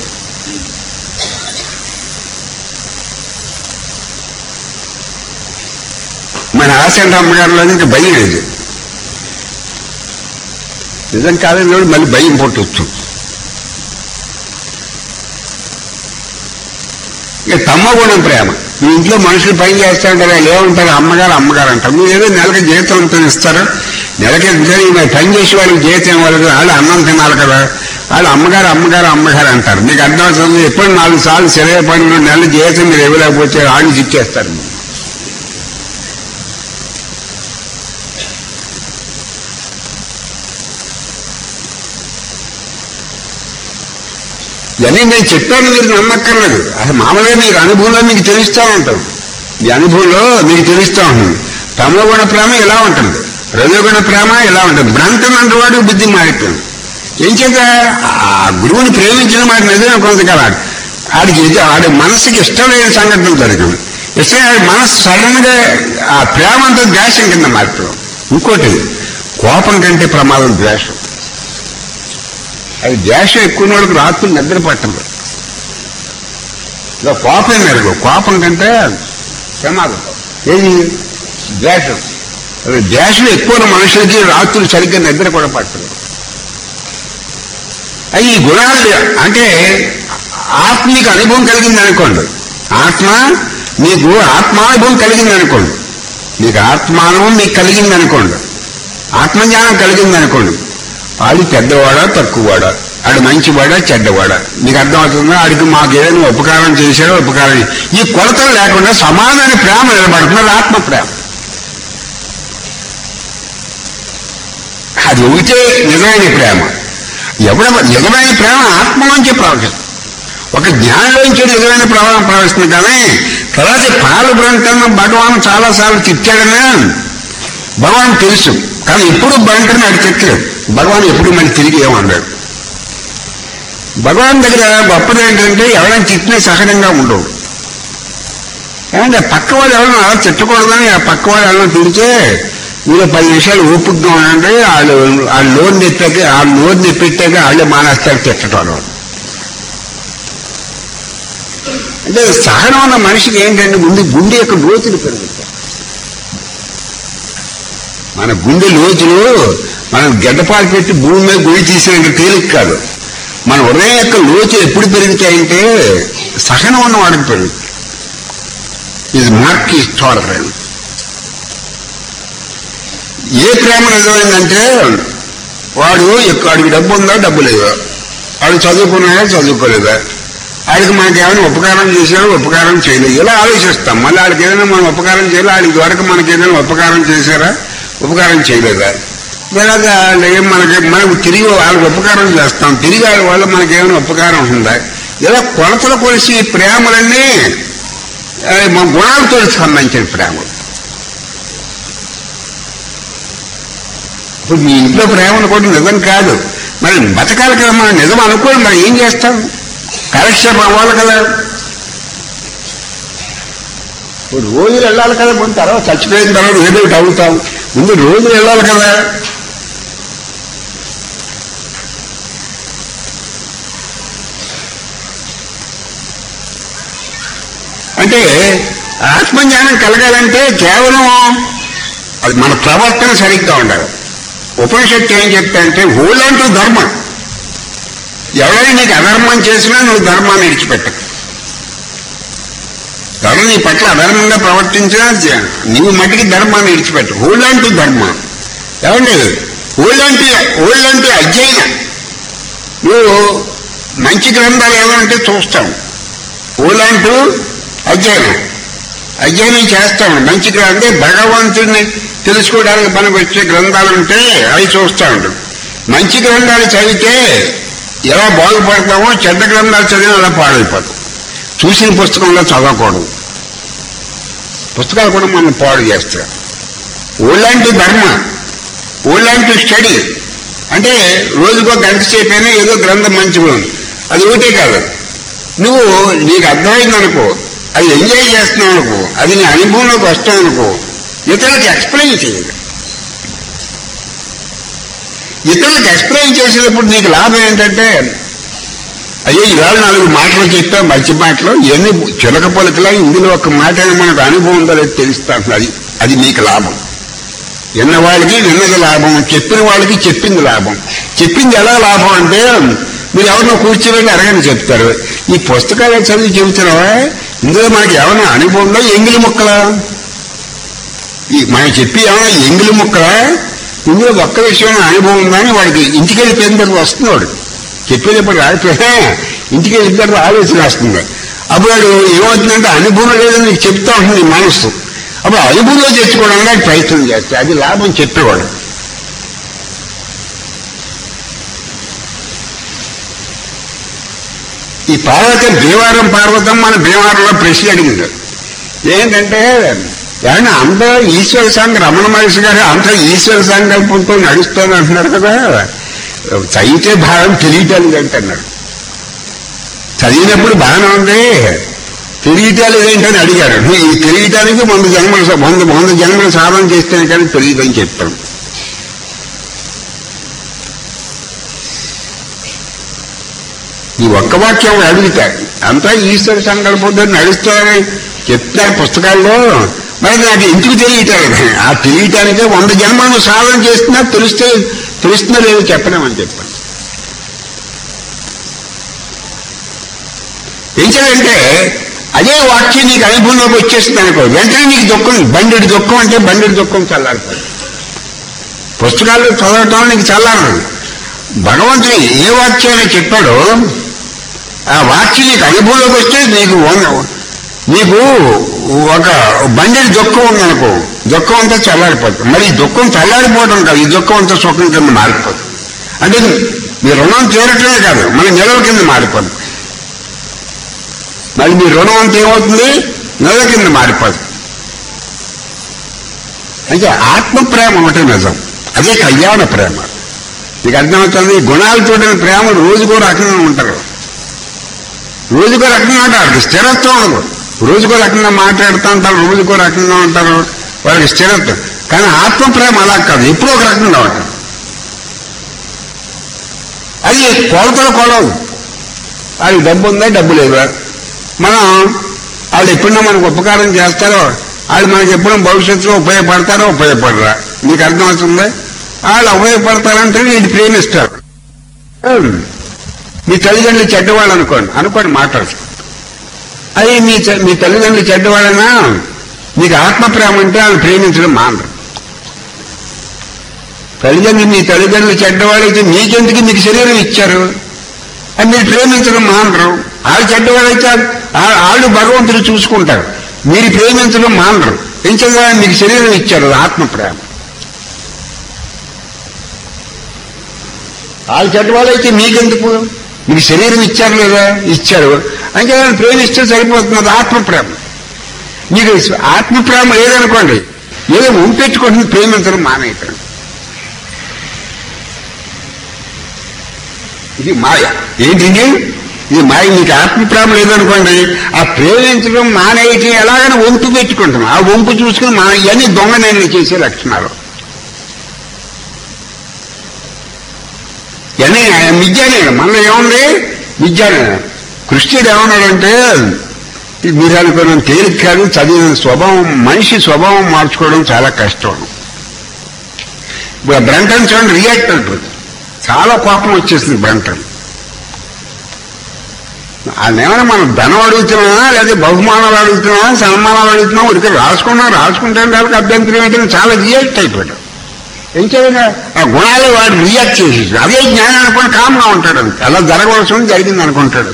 మన ఆశంట అమ్మగారిలో ఇంకా భయం లేదు. నిజం కాదని మళ్ళీ భయం పుట్టొచ్చు. ఇక తమ్మగుణం ప్రేమ. మీ ఇంట్లో మనుషులు పని చేస్తూ ఉంటారు, వాళ్ళు ఏమంటారు, అమ్మగారు అంటారు. మీరు ఏదో నెలకి జీతం అంతా ఇస్తారు, నెలకి పని చేసే వాళ్ళకి జీతం వాళ్ళకి, వాళ్ళు అన్నం తినాలి కదా, వాళ్ళు అమ్మగారు అంటారు. మీకు అర్థమవుతుంది. ఎప్పుడు 4 సార్లు సెలవు పనులు నెల జీతం మీరు ఇవ్వలేకపోతే వాళ్ళు చిక్కేస్తారు. ఇవన్నీ నేను చెప్పాను, మీరు నమ్మక్కర్లేదు. అసలు మామూలుగా మీకు అనుభవంలో మీకు తెలుస్తూ ఉంటాం. ఈ అనుభవంలో మీకు తెలుస్తూ ఉంటుంది. తమోగుణ ప్రేమ ఇలా ఉంటుంది, రజోగుణ ప్రేమ ఇలా ఉంటుంది. భ్రాంతం అంటేవాడు బుద్ధి మారిపోయింది. ఏం చేత ఆ గురువుని ప్రేమించిన మాట నిజమే కొంతకాలం ఆడి మనసుకి ఇష్టం లేని సంఘటనలు జరిగింది. ఇష్టం మనసు సడన్ గా ఆ ప్రేమ అంతా ద్వేషం కింద మారిపోయాం. ఇంకోటి కోపం కంటే ప్రమాదం ద్వేషం. అది ద్వేషం ఎక్కువ వాళ్ళకి రాత్రులు నిద్ర పట్టదు. ఇలా కోపం మెరుగు, కోపం కంటే ప్రమాదం ఏది ద్వేషం. అది ద్వేషం ఎక్కువ మనుషులకి రాత్రులు సరిగ్గా నిద్ర కూడా పట్టదు. అవి ఈ గుణాలు అంటే ఆత్మీక అనుభవం కలిగింది అనుకోండి, మీకు ఆత్మానుభవం కలిగింది అనుకోండి, మీకు ఆత్మానుభవం మీకు కలిగింది అనుకోండి, ఆత్మజ్ఞానం కలిగింది అనుకోండి, ఆడు పెద్దవాడా తక్కువవాడా, ఆడు మంచివాడా చెడ్డవాడా మీకు అర్థమవుతుందా? ఆడికి మాకు ఏదైనా ఉపకారం చేశాడో ఉపకారం, ఈ కొలతలు లేకుండా సమానమైన ప్రేమ నిలబడుతున్నది ఆత్మ ప్రేమ. అది ఒకటే నిజమైన ప్రేమ. నిజమైన ప్రేమ ఆత్మలోంచి ప్రవహిస్తుంది. ఒక జ్ఞానంలోంచి నిజమైన ప్రవాహం ప్రవహిస్తుంది. కానీ తర్వాత పాలు బ్రంటను భగవాన్ చాలాసార్లు తిట్టాడనే భగవాన్ తెలుసు. కానీ ఎప్పుడు బ్రంటను అది తిట్టలేదు. భగవాన్ ఎప్పుడు మళ్ళీ తిరిగి ఏమన్నాడు? భగవాన్ దగ్గర గొప్పది ఏంటంటే ఎవరైనా తిట్టినా సహజంగా ఉండవు. ఏమంటే పక్క వాళ్ళు ఎవరైనా అలా తిట్టకూడదని ఆ పక్క వాళ్ళు ఎవరైనా తిడితే మీరు 10 నిమిషాలు ఓపికగా ఉండండి, వాళ్ళు నోరు నెప్పెట్టాక వాళ్ళే మానేస్తారు తిట్టడం. అంటే సహనం ఉన్న మనిషికి ఏంటంటే ముందు గుండె యొక్క లోతులు పెరుగుతాయి. మన గుండె లోతులు మనం గడ్డపాలు పెట్టి భూమి మీద గుడి తీసేంత తేలిక కాదు. మన హృదయం యొక్క లోతులు ఎప్పుడు పెరుగుతాయంటే సహనం ఉన్న వాడికి పెరుగుతాయి. ఇది మార్క్ ఈజ్ టాలరెన్స్. ఏ ప్రేమ నిజమైందంటే వాడికి డబ్బు ఉందా డబ్బు లేదా, వాడు చదువుకున్నాడా చదువుకోలేదా, వాడికి మనకి ఏమైనా ఉపకారం చేశాడో ఉపకారం చేయలేదు, ఇలా ఆలోచిస్తాం. మళ్ళీ వాడికి ఏదైనా మనం ఉపకారం చేయాలి, వాడికి వరకు మనకి ఏదైనా ఉపకారం చేశారా ఉపకారం చేయలేదా, ఇలాగా మనకు తిరిగి వాళ్ళకి ఉపకారం చేస్తాం, తిరిగి వాళ్ళ వల్ల మనకి ఏమైనా ఉపకారం ఉందా, ఇలా కొలతలు కొలిసి ప్రేమలన్నీ మన గుణాలతో సంబంధించిన ప్రేమలు. ఇప్పుడు మీ ఇంట్లో ప్రేమను కూడా నిజం కాదు, మరి బతకాలి కదా, మనం నిజం అనుకోండి, మరి ఏం చేస్తాం, కాలక్షేపం అవ్వాలి కదా. ఇప్పుడు రోజులు వెళ్ళాలి కదా, ముందు తర్వాత చచ్చిపోయిన తర్వాత ఏదో ఒకటి అవుతాం, ముందు రోజులు వెళ్ళాలి కదా. అంటే ఆత్మజ్ఞానం కలగాలంటే కేవలం అది మన ప్రవర్తన సరిగ్గా ఉండాలి. ఉపనిషత్తు ఏం చెప్తాయంటే హోల్డ్ ఆన్ టు ధర్మం. ఎవరైనా నీకు అధర్మం చేసినా నువ్వు ధర్మాన్ని విడిచిపెట్టకు. ఎవరు నీ పట్ల అధర్మంగా ప్రవర్తించినా నువ్వు మట్టికి ధర్మాన్ని విడిచిపెట్టు. హోల్డ్ ఆన్ టు ధర్మం. ఏమండి హోల్డ్ ఆన్ టు అధ్యయనం. నువ్వు మంచి గ్రంథాలు ఏమంటే చూస్తావు, హోల్డ్ ఆన్ టు అధ్యయనం చేస్తాం. మంచి అంటే భగవంతుడిని తెలుసుకోవడానికి మనకు వచ్చే గ్రంథాలు ఉంటే అవి చూస్తూ ఉంటాం. మంచి గ్రంథాలు చదివితే ఎలా బాగుపడతామో, చెడ్డ గ్రంథాలు చదివినా అలా పాడైపోతాం. చూసిన పుస్తకంలో చదవకూడదు, పుస్తకాలు కూడా మనం పాడు చేస్తాం. ఓలాంటి ధర్మ, ఓలాంటి స్టడీ అంటే రోజుకో గంట సేపైనా ఏదో గ్రంథం మంచిగా ఉంది, అది ఒకటే కాదు. నువ్వు నీకు అర్థమైందనుకో, అది ఎంజాయ్ చేస్తున్నావు అనుకో, అది నీ అనుభవంలోకి వస్తావు అనుకో, ఇతరులకు ఎక్స్ప్లెయిన్ చేయాలి. ఇతరులకు ఎక్స్ప్లెయిన్ చేసేటప్పుడు నీకు లాభం ఏంటంటే, అయ్యో ఇవాళ 4 మాటలు చెప్పా, మంచి మాటలు ఇవన్నీ చిలక పలుకలా, ఇందులో ఒక మాట మనకు అనుభవం ఉందో లేదు తెలుస్తాను. అది మీకు లాభం. విన్న వాళ్ళకి విన్నది లాభం, చెప్పిన వాళ్ళకి చెప్పింది లాభం. చెప్పింది ఎలా లాభం అంటే మీరు ఎవరినో కూర్చోబెట్టి అరగని చెప్తారు. ఈ పుస్తకాలు చదివి చెబుతున్నావా, ఇందులో మనకి ఏమైనా అనుభవంలో ఎంగిలి ముక్కలా, మనం చెప్పి ఏమైనా ఎంగిలి ముక్కలా, ఇందులో ఒక్క విషయం అనుభవం ఉందని వాడికి ఇంటికి వెళ్ళిపోయిన తర్వాత వస్తుంది. వాడు చెప్పేటప్పుడు రాకపోయినా ఇంటికి వెళ్ళిన తర్వాత ఆలోచన వస్తుంది. అప్పుడు వాడు ఏమవుతుందంటే అనుభవం లేదని నీకు చెప్తా ఉంటుంది మనస్సు. అప్పుడు అనుభవంలో తెచ్చుకోవడానికి ప్రయత్నం చేస్తే అది లాభం చెప్పేవాడు. ఈ పార్వతి భీమవరం పార్వతం మన భీమవరంలో ప్రశ్న అడిగింది ఏంటంటే ఏమన్నా అందరూ ఈశ్వర సంఘ రమణ మహర్షి గారు అంతా ఈశ్వర సంకల్పంతో నడుస్తాను అంటున్నారు కదా, చదివితే భాగం తెలియటాలేదు అంటున్నాడు. చదివినప్పుడు బాగానే ఉంది, తెలియటాలేదు ఏంటని అడిగారు. ఈ తెలియటానికి 100 జన్మలు సాధన చేస్తేనే కానీ తెలియదని చెప్పాను. ఈ ఒక్క వాక్యం అడుగుతారు, అంతా ఈశ్వర సంకల్పంతో నడుస్తారని చెప్తారు పుస్తకాల్లో. మరి నాకు ఎందుకు తెలియటాలేదు? ఆ తెలియటానికే 100 జన్మలను సాధన చేస్తున్నా తెలుస్తున్నా లేదు చెప్పలేమని చెప్పాను. ఏంటంటే అదే వాక్యం నీకు అనుభవంలోకి వచ్చేస్తుంది అనుకో, వెంటనే నీకు దుఃఖం, బండి దుఃఖం అంటే బండి దుఃఖం చల్లారిపోతుంది. పుస్తకాల్లో చదవటం నీకు చల్లారదు. భగవంతుడు ఏ వాక్యాన్ని చెప్పాడో ఆ వాక్యం నీకు అనుభవంలోకి వస్తే నీకు ఒక బండి దుఃఖం ఉందనుకో, దుఃఖం అంతా చల్లారిపోతుంది. మరి ఈ దుఃఖం చల్లారిపోవడం కాదు, ఈ దుఃఖం అంతా సుఖం కింద మారిపోతుంది. అంటే మీ రుణం తీరటమే కాదు, మన నిలవ కింద మారిపోతుంది. మరి మీ రుణం అంతా ఏమవుతుంది? నిలవ కింద మారిపోతుంది. అంటే ఆత్మ ప్రేమ ఒకటే నిజం, అదే కళ్యాణ ప్రేమ. మీకు అర్థమవుతుంది. గుణాలతో ప్రేమ రోజుకో రకంగా ఉంటారు, రోజుకో రకంగా ఉంటారు, స్థిరత్వం ఉండదు. రోజుకో రకంగా మాట్లాడుతూ ఉంటారు, రోజుకో రకంగా ఉంటారు, వాళ్ళకి స్థిరత్వం. కానీ ఆత్మ ప్రేమ అలా కాదు, ఎప్పుడో ఒక రకంగా ఉంటారు. అది కొలతలు కొలవు. అది డబ్బు ఉందా డబ్బు లేదా, వాళ్ళు ఎప్పుడన్నా మనకు ఉపకారం చేస్తారో, వాళ్ళు మనకి ఎప్పుడైనా భవిష్యత్తులో ఉపయోగపడతారో ఉపయోగపడరా. మీకు అర్థమవుతుంది. వాళ్ళు ఉపయోగపడతారంటే వీళ్ళు ప్రేమిస్తారు. మీ తల్లిదండ్రులు చెడ్డవాళ్ళు అనుకోండి మాట్లాడుతారు. అది మీ తల్లిదండ్రులు చెడ్డవాళ్ళైనా మీకు ఆత్మ ప్రేమ అంటే వాళ్ళు ప్రేమించడం మానరు. మీ తల్లిదండ్రులు చెడ్డవాళ్ళైతే మీకెందుకు మీకు శరీరం ఇచ్చారు, అది మీరు ప్రేమించడం మానరు. వాళ్ళు చెడ్డవాళ్ళైతే వాళ్ళు భగవంతుడు చూసుకుంటారు, మీరు ప్రేమించడం మానరు. ఎంచగా మీకు శరీరం ఇచ్చారు, ఆత్మ ప్రేమ. వాళ్ళు చెడ్డవాళ్ళైతే మీకెందుకు, మీకు శరీరం ఇచ్చారు లేదా, ఇచ్చారు. అంటే ప్రేమిస్తే సరిపోతున్నది ఆత్మ ప్రేమ. మీకు ఆత్మ ప్రేమ లేదనుకోండి, ఏదో ఉంపెట్టుకుంటుంది, ప్రేమించడం మానేయటం. ఇది మాయ. ఏంటిది? ఇది మాయ. మీకు ఆత్మ ప్రేమ లేదనుకోండి, ఆ ప్రేమించడం మానేయటం ఎలాగైనా వంపు పెట్టుకుంటాం. ఆ వంపు చూసుకుని ఇవన్నీ దొంగనైనా చేసే లక్షణాలు. ఇవన్నీ విద్యానే. మనలో ఏముంది? విద్యానే. కృష్ణుడు ఏమన్నాడంటే, మీరు అనుకున్న తేలిక కాదు, చదివిన స్వభావం, మనిషి స్వభావం మార్చుకోవడం చాలా కష్టం. ఇప్పుడు బ్రంటన్ చూడండి, రియాక్ట్ అంటారు, చాలా కోపం వచ్చేసింది బ్రంటన్. అదేమైనా మనం ధనం అడుగుతున్నామా, లేదా బహుమానాలు అడుగుతున్నామా, సన్మానాలు అడుగుతున్నాం, ఉడికి రాసుకుంటాం కాబట్టి అభ్యంతరం ఏంటంటే చాలా రియాక్ట్ అయిపోయాడు. ఏం చేయాలి? ఆ గుణాలు వాడు రియాక్ట్ చేసి అదే జ్ఞానం అనుకుని కామ్గా ఉంటాడు. అలా జరగవలసిన జరిగింది అనుకుంటాడు.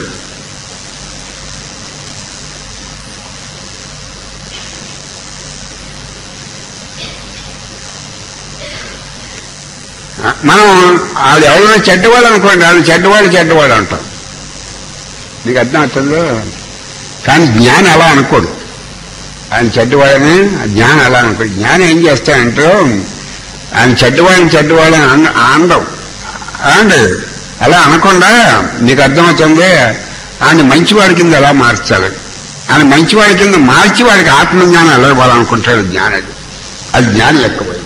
మనం అది ఎవరైనా చెడ్డవాడు అనుకోండి, వాళ్ళు చెడ్డవాడు అంటాం. నీకు అర్థం అవుతుందో? కానీ జ్ఞానం అలా అనుకోడు. ఆయన చెడ్డవాడని జ్ఞానం అలా అనుకోడు. జ్ఞానం ఏం చేస్తాడంటే, ఆయన చెడ్డవాడని అనడం అండి. అలా అనకుండా నీకు అర్థమవుతుంది, ఆయన మంచివాడి కింద ఎలా మార్చాలి, ఆయన మంచివాడి కింద మార్చి వాడికి ఆత్మజ్ఞానం ఎలా ఇవ్వాలనుకుంటాడు జ్ఞానం. అది జ్ఞానం లెక్కపోయింది.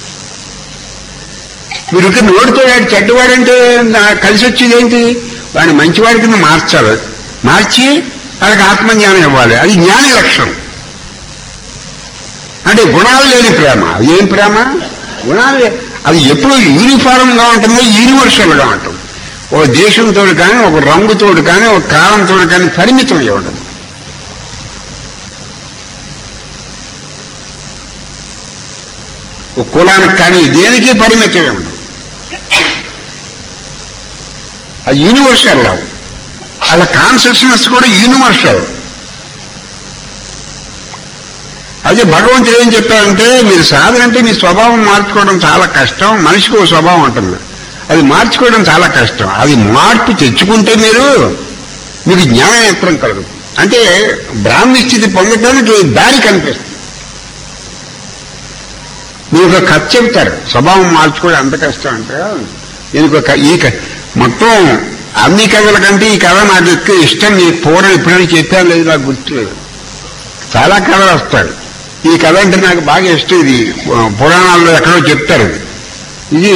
మీరు నోటితో చెడ్డవాడంటే కలిసి వచ్చేది ఏంటి? వాడిని మంచివాడి కింద మార్చాలి, మార్చి వాడికి ఆత్మజ్ఞానం ఇవ్వాలి. అది జ్ఞాన లక్షణం. అంటే గుణాలు లేని ప్రేమ. ఏం ప్రేమ? గుణాలు. అది ఎప్పుడు యూనిఫారంగా ఉంటుందో, యూనివర్సల్గా ఉంటుంది. ఒక దేశంతో కానీ, ఒక రంగుతో కానీ, ఒక కాలంతో కానీ పరిమితం అయి ఉంటుంది. ఒక కులానికి కానీ దేనికి పరిమితమే ఉండదు. అది యూనివర్సల్. అలా కాన్షియస్నెస్ కూడా యూనివర్సల్. అదే భగవంతుడు ఏం చెప్పారంటే, మీరు సాధన అంటే మీ స్వభావం మార్చుకోవడం చాలా కష్టం. మనిషికి ఒక స్వభావం ఉంటుంది, అది మార్చుకోవడం చాలా కష్టం. అది మార్పు తెచ్చుకుంటే మీరు మీకు జ్ఞాననేత్రం కలుగుతుంది. అంటే బ్రాహ్మీ స్థితి పొందడానికి దారి కనిపిస్తుంది. మీరు ఒక కథ చెప్తారు, స్వభావం మార్చుకోవడం ఎంత కష్టం అంటే, నేను మొత్తం అన్ని కథల కంటే ఈ కథ నాకు ఎక్కువ ఇష్టం. మీ పూర్వం ఎప్పుడైనా చెప్పాను లేదు నాకు గుర్తులేదు. చాలా కథలు వస్తాయి. ఈ కథ అంటే నాకు బాగా ఇష్టం. ఇది పురాణాల్లో ఎక్కడో చెప్తారు. ఇది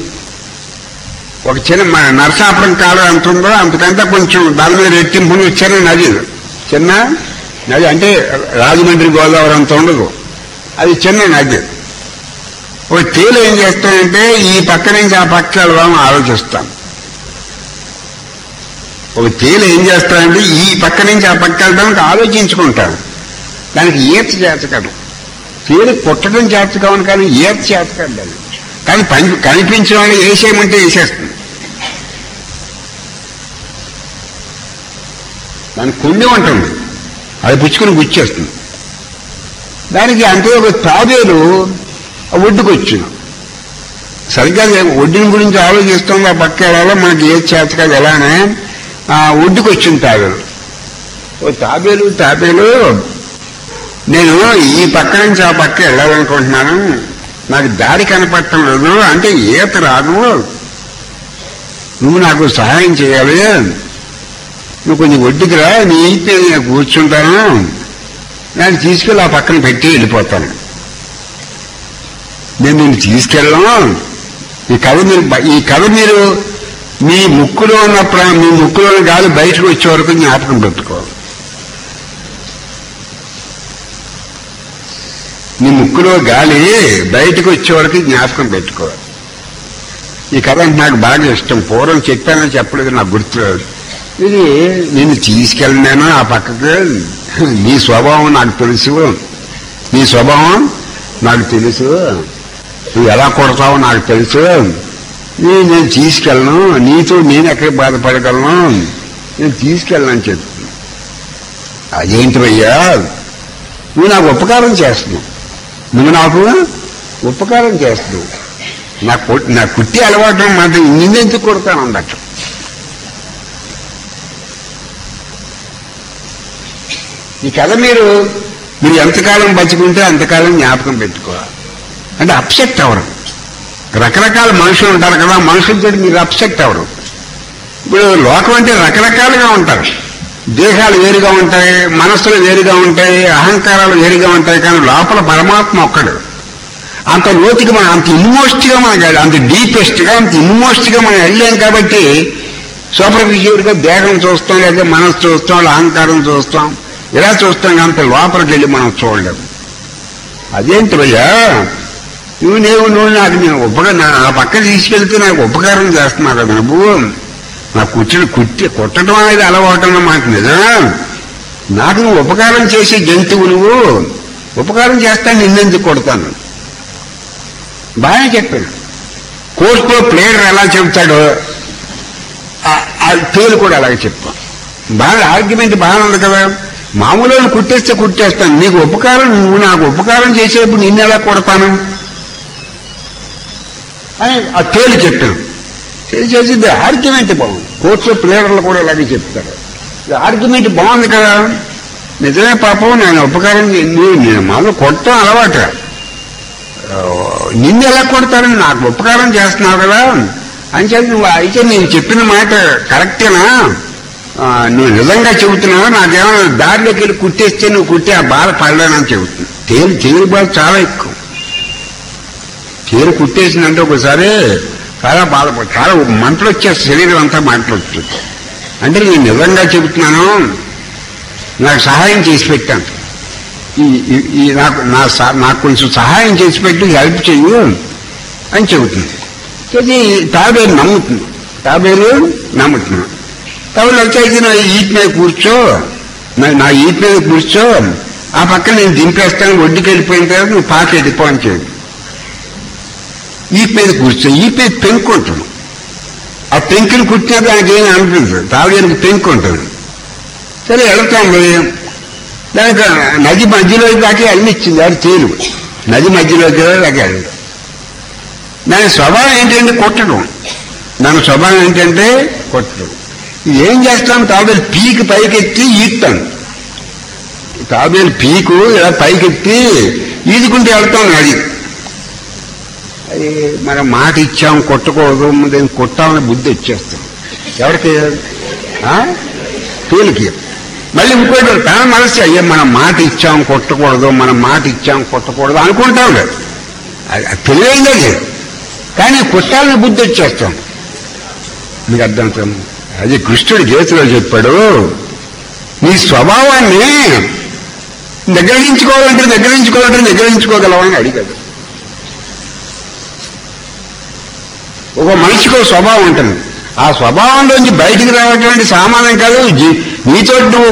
ఒక చిన్న నరసాపురం కాలం ఎంత ఉందో అంతకంటే కొంచెం దాని మీద రెట్టింపుని చిన్న నది, చిన్న నది అంటే రాజమండ్రి గోదావరి అంత ఉండదు, అది చిన్న నది. ఒక తేలు ఏం చేస్తానంటే ఈ పక్క నుంచి ఆ పక్క వెళ్దామని ఆలోచిస్తాను. ఒక తేలు ఏం చేస్తానంటే ఈ పక్క నుంచి ఆ పక్క వెళ్దానికి ఆలోచించుకుంటాను. దానికి ఈత చేతకాదు, తేలు కుట్టడం చేతకావని కానీ ఈత చేతకాదు దాన్ని. కానీ కనిపించిన వాళ్ళు వేసేయమంటే వేసేస్తుంది. దానికి కొండి ఉంటుంది, అది పుచ్చుకుని గుచ్చేస్తుంది. దానికి అంతే ఒక తాబేలు ఒడ్డుకు వచ్చింది. సరిగ్గా ఒడ్డుని గురించి ఆలోచిస్తుంది. ఆ పక్క వెళ్ళాలో మనకి ఏ చేత కాదు ఎలానే ఒడ్డుకు వచ్చింది తాబేలు. ఓ తాబేలు నేను ఈ పక్క నుంచి ఆ పక్క వెళ్ళాలనుకుంటున్నాను, నాకు దారి కనపడటం లేదు, అంటే ఈత రాదు, నువ్వు నాకు సహాయం చేయాలి, నువ్వు కొంచెం ఒడ్డుకి రా, నీ ఈత నేను కూర్చుంటాను, నేను తీసుకెళ్ళి ఆ పక్కన పెట్టి వెళ్ళిపోతాను. నేను నిన్ను తీసుకెళ్ళను. ఈ కథ మీరు మీ ముక్కులో ఉన్నప్పుడు మీ ముక్కులోని గాలి బయటకు వచ్చే వరకు జ్ఞాపకం పెట్టుకోవాలి. నీ ముక్కులో గాలి బయటకు వచ్చే వరకు జ్ఞాపకం పెట్టుకోవాలి. ఈ కథ నాకు బాగా ఇష్టం. పూర్వం చెప్పానని చెప్పలేదు, నాకు గుర్తులేదు. ఇది నేను తీసుకెళ్ళినాను ఆ పక్కకి. నీ స్వభావం నాకు తెలుసు, నువ్వు ఎలా కొడతావో నాకు తెలుసు, నేను తీసుకెళ్ళను, నీతో నేను ఎక్కడ బాధపడగలను, నేను తీసుకెళ్ళను అని చెప్తున్నా. అదేంటి అయ్యా, నువ్వు నాకు ఉపకారం చేస్తున్నావు, నా కుట్టి అలవాటు మాట నిన్నెందుకు కొడతాను అందట. ఈ కథ మీరు ఎంతకాలం బతుకుంటే అంతకాలం జ్ఞాపకం పెట్టుకోవాలి. అంటే అప్సెట్ అవ్వరు. రకరకాల మనుషులు ఉంటారు కదా, మనుషులతో మీరు అప్సెట్ అవ్వరు. ఇప్పుడు లోకం అంటే రకరకాలుగా ఉంటారు, దేహాలు వేరుగా ఉంటాయి, మనస్సులు వేరుగా ఉంటాయి, అహంకారాలు వేరుగా ఉంటాయి, కానీ లోపల పరమాత్మ ఒక్కడు. అంత లోతుగా మనం అంత ఇన్మోస్ట్గా మనకి అంత డీపెస్ట్గా అంత ఇన్మోస్ట్గా మనం వెళ్ళాం కాబట్టి సూపర్ఫిషియల్గా దేహం చూస్తాం, లేదా మనస్సు చూస్తాం, అహంకారం చూస్తాం, ఇలా చూస్తాం. అంత లోపలికి వెళ్ళి మనం చూడలేము. అదేంటి భయ్యా, నువ్వు నాకు నా పక్క తీసుకెళ్తే నాకు ఉపకారం చేస్తున్నావు కదా, నువ్వు నా కుట్టడం అనేది అలవాటు మాకు నిజం. నాకు నువ్వు ఉపకారం చేసే జంతువు, నువ్వు ఉపకారం చేస్తాను, నిన్నెందుకు కొడతాను. బాగా చెప్పాను. కోర్టులో ప్లేయర్ ఎలా చెబుతాడో తేలు కూడా అలాగే చెప్తాను. బాగా ఆర్గ్యుమెంట్ బాగానే ఉంది కదా. మామూలు కుట్టేస్తాను, నీకు ఉపకారం, నువ్వు నాకు ఉపకారం చేసేప్పుడు నిన్ను ఎలా కొడతాను అని ఆ తేలు చెప్పాను. చేసింది ఆర్గ్యుమెంట్ బాగుంది. కోర్టులో ప్లేయర్లు కూడా ఇలాగే చెప్తారు. ఆర్గ్యుమెంట్ బాగుంది కదా, నిజమే పాపం, నేను ఉపకారం నేను మామూలు కొట్టడం అలవాటు, నిన్ను ఎలా కొడతారని నాకు ఉపకారం చేస్తున్నావు కదా అని చెప్పి నువ్వు అయితే నేను చెప్పిన మాట కరెక్టేనా, నువ్వు నిజంగా చెబుతున్నావు, నాకేమైనా దారిలోకి వెళ్ళి కుట్టేస్తే నువ్వు కుట్టి ఆ బాధ పడలేనని చెబుతుంది. తేలు బాధ చాలా ఎక్కువ. తేలు కుట్టేసిందంటే ఒకసారి చాలా బాధపడు, చాలా మంటలు వచ్చేస్తుంది, శరీరం అంతా మంటలు వచ్చేది. అంటే నేను నిజంగా చెబుతున్నాను, నాకు సహాయం చేసి పెట్టాను, నాకు కొంచెం సహాయం చేసి పెట్టి హెల్ప్ చెయ్యు అని చెబుతుంది. అది తాబేలు నమ్ముతుంది. తాబేలు అయితే నా ఈట్ మీద కూర్చో, ఆ పక్కన నేను దింపేస్తాను, ఒడ్డుకి వెళ్ళిపోయిన తర్వాత నువ్వు పాక వెళ్ళిపో అని చెప్పి ఈట్ మీద కూర్చో. ఈట్ మీద పెంకు ఉంటుంది. ఆ పెంకుని కుట్టినా దానికి ఏమి అనిపించదు, తాబేలుకి పెంకు ఉంటుంది. సరే వెళతాం, దానికి నది మధ్యలోకి దాకా వెళ్ళిచ్చింది. అది తేలు నది మధ్యలోకి దాకా వెళ్ళదు. దాని స్వభావం ఏంటంటే కొట్టడం. ఏం చేస్తాను, తాబేలు పీకి పైకెత్తి ఈస్తాను. తాబేలు పీకు ఇలా పైకెత్తి ఈదుకుంటూ వెళ్తాను. అది మనం మాట ఇచ్చాం కొట్టకూడదు, దాన్ని కొట్టాలని బుద్ధి వచ్చేస్తాం. ఎవరికి? తేలికి. మళ్ళీ ఇంకోటి తన మనసు, అయ్యే మనం మాట ఇచ్చాం కొట్టకూడదు, మనం మాట ఇచ్చాం కొట్టకూడదు అనుకుంటాం. అది తెలియదు అది, కానీ కొట్టాలని బుద్ధి వచ్చేస్తాం. మీకు అర్థం? అది కృష్ణుడు గీతలో చెప్పాడు, నీ స్వభావాన్ని నిగ్రహించుకోగలవని అడిగాడు. ఒక మనిషికి ఒక స్వభావం ఉంటుంది, ఆ స్వభావంలోంచి బయటికి రావటువంటి సామాన్యం కాదు. నీతో నువ్వు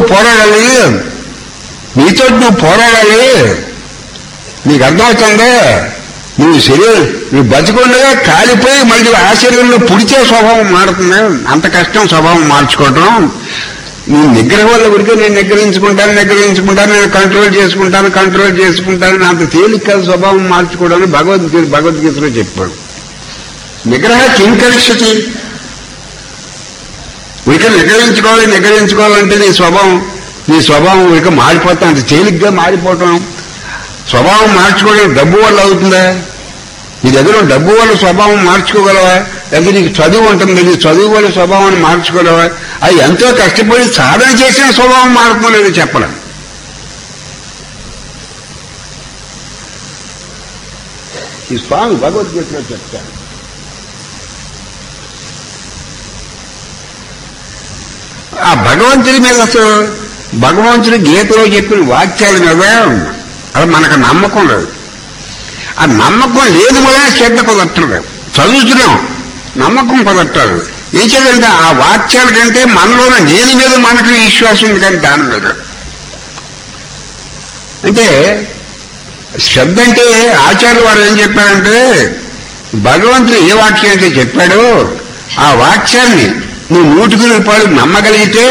పోరాడాలి. నీకు అర్థమవుతుందే, నువ్వు బతికుండగా కాలిపోయి మళ్ళీ ఆ శరీరంలో పుడిచే స్వభావం మారుతుంది. అంత కష్టం స్వభావం మార్చుకోవటం. నీ నిగ్రహం వల్ల ఉడికే నేను నిగ్రహించుకుంటాను, నేను కంట్రోల్ చేసుకుంటాను అంత తేలిక కాదు స్వభావం మార్చుకోవడానికి భగవద్గీతలో చెప్పాడు. నిగ్రహ కింకరిష్యతి. ఉడిక నిగ్రహించుకోవాలంటే నీ స్వభావం ఉడిక మారిపోతాం, అంత తేలిగ్గా మారిపోవటం. స్వభావం మార్చుకోవడం డబ్బు వల్ల అవుతుందా? నీ దగ్గర డబ్బు వల్ల స్వభావం మార్చుకోగలవా? లేకపోతే నీకు చదువు ఉంటుంది, నీ చదువు వల్ల స్వభావాన్ని మార్చుకోగలవా? అది ఎంతో కష్టపడి సాధన చేసిన స్వభావం మారుతుందో చెప్పలేం. ఈ స్వామి భగవద్గీతలో చెప్తాను. ఆ భగవంతుడి మీద అసలు భగవంతుడి గీతలో చెప్పిన వాక్యాల మీద అది మనకు నమ్మకం లేదు. ఆ నమ్మకం లేదు వల్ల శ్రద్ధ కుదరట్లేదు. చదువుతున్నాం, నమ్మకం కుదరట్లేదు. ఏం చేయాలంటే ఆ వాక్యాల కంటే మనలోనే నేను మీద మనకు విశ్వాసం ఉంది, కానీ దాని మీద అంటే శ్రద్ధ అంటే ఆచార్య వారు ఏం చెప్పారంటే, భగవంతుడు ఏ వాక్యం అయితే చెప్పాడో ఆ వాక్యాన్ని నువ్వు 100కి రూపాయలు నమ్మగలిగితే,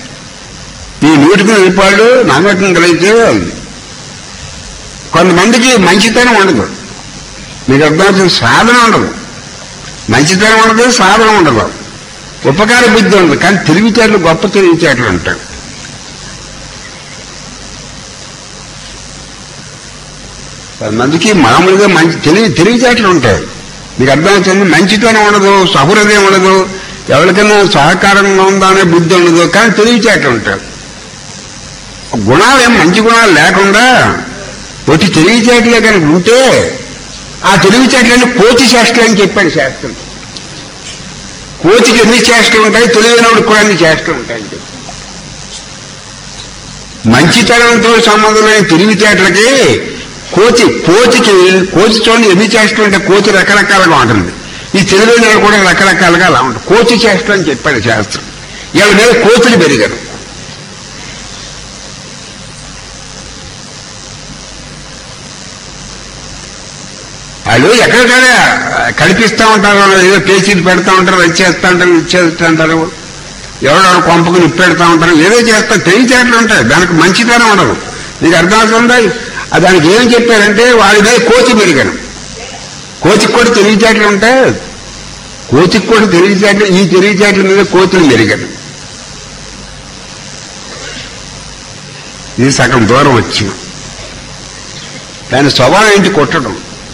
నమ్మకం కలిగితే కొంతమందికి మంచితనం ఉండదు. మీకు అర్థమవుతుంది, సాధన ఉండదు. మంచితనం ఉండదు, సాధన ఉండదు, ఉపకార బుద్ధి ఉండదు, కానీ తెలివితేటలు గొప్ప తెలివితేటలు ఉంటాయి. కొంతమందికి మామూలుగా మంచి తెలివితేటలు ఉంటాయి. మీకు అర్థమవుతుంది, మంచితనం ఉండదు, సహృదయం ఉండదు, ఎవరికైనా సహకారంగా ఉందా అనే బుద్ధి ఉండదు, కానీ తెలివితేటలు ఉంటాయి. గుణాలు మంచి గుణాలు లేకుండా ఒకటి తెలివితేటలే కనుక ఉంటే ఆ తెలివితేటలని కోతి చేష్టలు అని చెప్పాడు శాస్త్రం. కోతికి ఎన్ని చేష్టలు ఉంటాయి, తెలివైనప్పుడు కూడా అన్ని చేష్టలు ఉంటాయని చెప్పి. మంచితనంతో సంబంధం లేని తెలివితేటలకి కోతి చూడండి ఎన్ని చేష్టలు ఉంటాయి. కోతి రకరకాలుగా ఉంటుంది, ఈ తెలివైన కూడా రకరకాలుగా అలా ఉంటుంది. కోతి చేష్టలు అని చెప్పాడు శాస్త్రం. వీళ్ళ మీద కోతులు పెరిగారు. వాళ్ళు ఎక్కడికైనా కల్పిస్తూ ఉంటారు, ఏదో పేచీలు పెడతా ఉంటారు, వచ్చేస్తూ ఉంటారు, ఇచ్చేస్తూ ఉంటారు, ఎవరెవరు కొంపకు నిప్పెడతా ఉంటారు, ఏదో చేస్తారు. తెలివితేటలు ఉంటాయి, దానికి మంచితనం ఉండదు. నీకు అర్థమవుతుందా? దానికి ఏం చెప్పారంటే వాడి మీద కోతి పెరిగాను. కోతికి కూడా తెలివితేటలు ఉంటాయి, ఈ తెలివితేటల మీద కోతులు పెరిగాను. ఇది సగం దూరం వచ్చింది. దాని స్వభావం ఏంటి? కొట్టడం.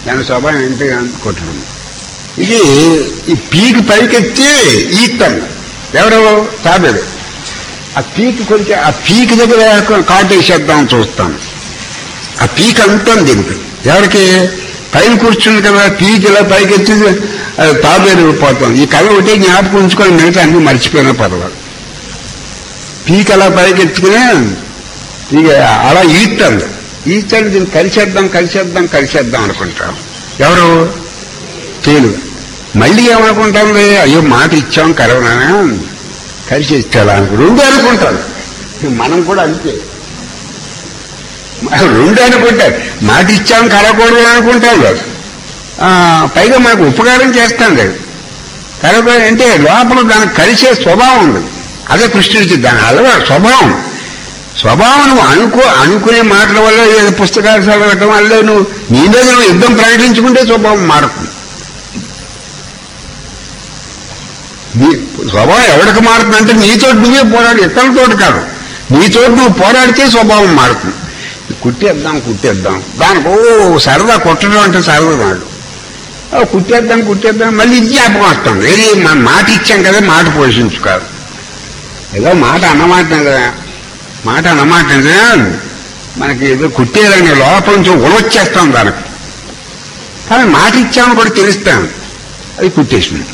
ఇది ఈ పీకి పైకెత్తి ఈస్తాను. ఎవరు? తాబేలు. ఆ పీకి కొంచెం ఆ పీకి దగ్గర కాటేసేద్దామని చూస్తాను. ఆ పీక్ అంతా దిగుతుంది. ఎవరికి? పైన కూర్చుంది కదా, పీకి ఇలా పైకెత్తి తాబేలు పోతాం. ఈ కథ ఒకటే జ్ఞాపకం ఉంచుకొని మిగతా అన్ని మర్చిపోయినా పర్వాలేదు. పీక్ అలా పైకెత్తుకునే ఇక అలా ఈస్తాను. దీన్ని కలిసేద్దాం అనుకుంటాం. ఎవరు? తేలు. మళ్ళీ ఏమనుకుంటాం? అయ్యో మాట ఇచ్చాం కరవనా, కలిసేస్తాలా రెండు అనుకుంటారు. మనం కూడా అంతే, రెండు అనుకుంటారు. మాట ఇచ్చాం కరవకూడదు అనుకుంటాం. పైగా మనకు ఉపకారం చేస్తాం లేదు. కరవకూడదు అంటే లోపల దానికి కలిసే స్వభావం ఉంది. అదే కృష్ణుడికి దాని అలవాటు స్వభావం. నువ్వు అనుకునే మాటల వల్ల ఏదో పుస్తకాలు చదవటం వల్ల నువ్వు నీ మీద నువ్వు యుద్ధం ప్రకటించుకుంటే స్వభావం మారుతుంది. నీ స్వభావం ఎవరికి మారుతుందంటే నీతోటి నువ్వే పోరాడు, ఇతరులతోటి కాదు. నీతోటి నువ్వు పోరాడితే స్వభావం మారుతుంది. కుట్టేద్దాం దానికి సరదా, కొట్టడం అంటే సరదా నాడు. కుట్టేద్దాం మళ్ళీ ఇది జ్ఞాపకం వస్తుంది. ఏది మన మాట ఇచ్చాం కదా, మాట పోషించుకోదు. ఏదో మాట అన్నమాట మనకి ఏదో కుట్టేయాలని లోపల నుంచి ఉలవచ్చేస్తాం దానికి. కానీ మాట ఇచ్చామని కూడా తెలుస్తాను, అది కుట్టేసింది.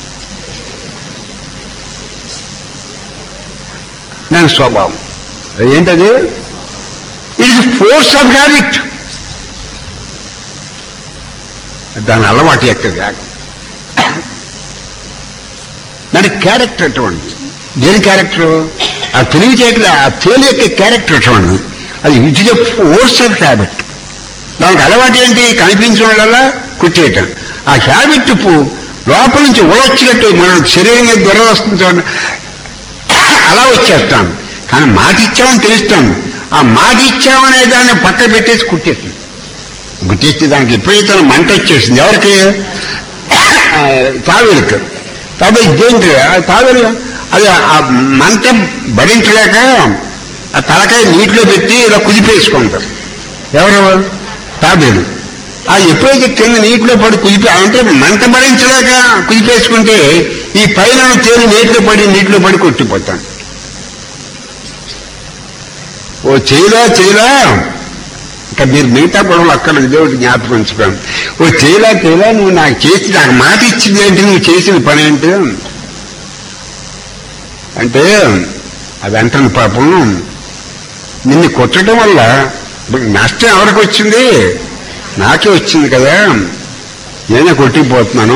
దాని స్వభావం ఏంటది? It is force of habit. దాని అలవాటు యొక్క వేగం. దాని క్యారెక్టర్ అటువంటిది. దేని క్యారెక్టర్? ఆ తెలివితేటలు, ఆ తేలి యొక్క క్యారెక్టర్ అటువంటిది. అది it is a force of habit. దానికి అలవాటు ఏంటి? కనిపించడం వల్ల కుట్టేయటం. ఆ హ్యాబిట్ లోపల నుంచి ఉలొచ్చినట్టు మన శరీరం మీద జ్వరం వస్తుంది చూడండి, అలా వచ్చేస్తాను. కానీ మాట ఇచ్చామని తెలుస్తాను. ఆ మాట ఇచ్చామనే దాన్ని పక్క పెట్టేసి గుట్టేస్తే దానికి ఎప్పుడైతే మంట వచ్చేసింది, ఎవరికి? తావేలుకి. తావేలు దేనికి? తావేలు అది ఆ మంట భరించలేక ఆ తలకాయ నీటిలో పెట్టి ఇలా కుదిపేసుకుంటారు. ఎవరు? తాబేలు. ఆ ఎప్పుడైతే కింద నీటిలో పడి అంటే మంట భరించలేక కుదిపేసుకుంటే ఈ పైన తేలి నీటిలో పడి కొట్టిపోతాను. ఓ చేయలా ఇంకా మీరు మిగతా గొడవలు అక్కడ దేవుడికి జ్ఞాపకం ఉంచుకోండి. ఓ చేయలా నువ్వు నాకు మాట ఇచ్చింది ఏంటి, నువ్వు చేసిన పని ఏంటి అంటే అది అంటాను. పాపం నిన్ను కొట్టడం వల్ల నష్టం ఎవరికి వచ్చింది? నాకే వచ్చింది కదా, నేనే కొట్టిపోతున్నాను.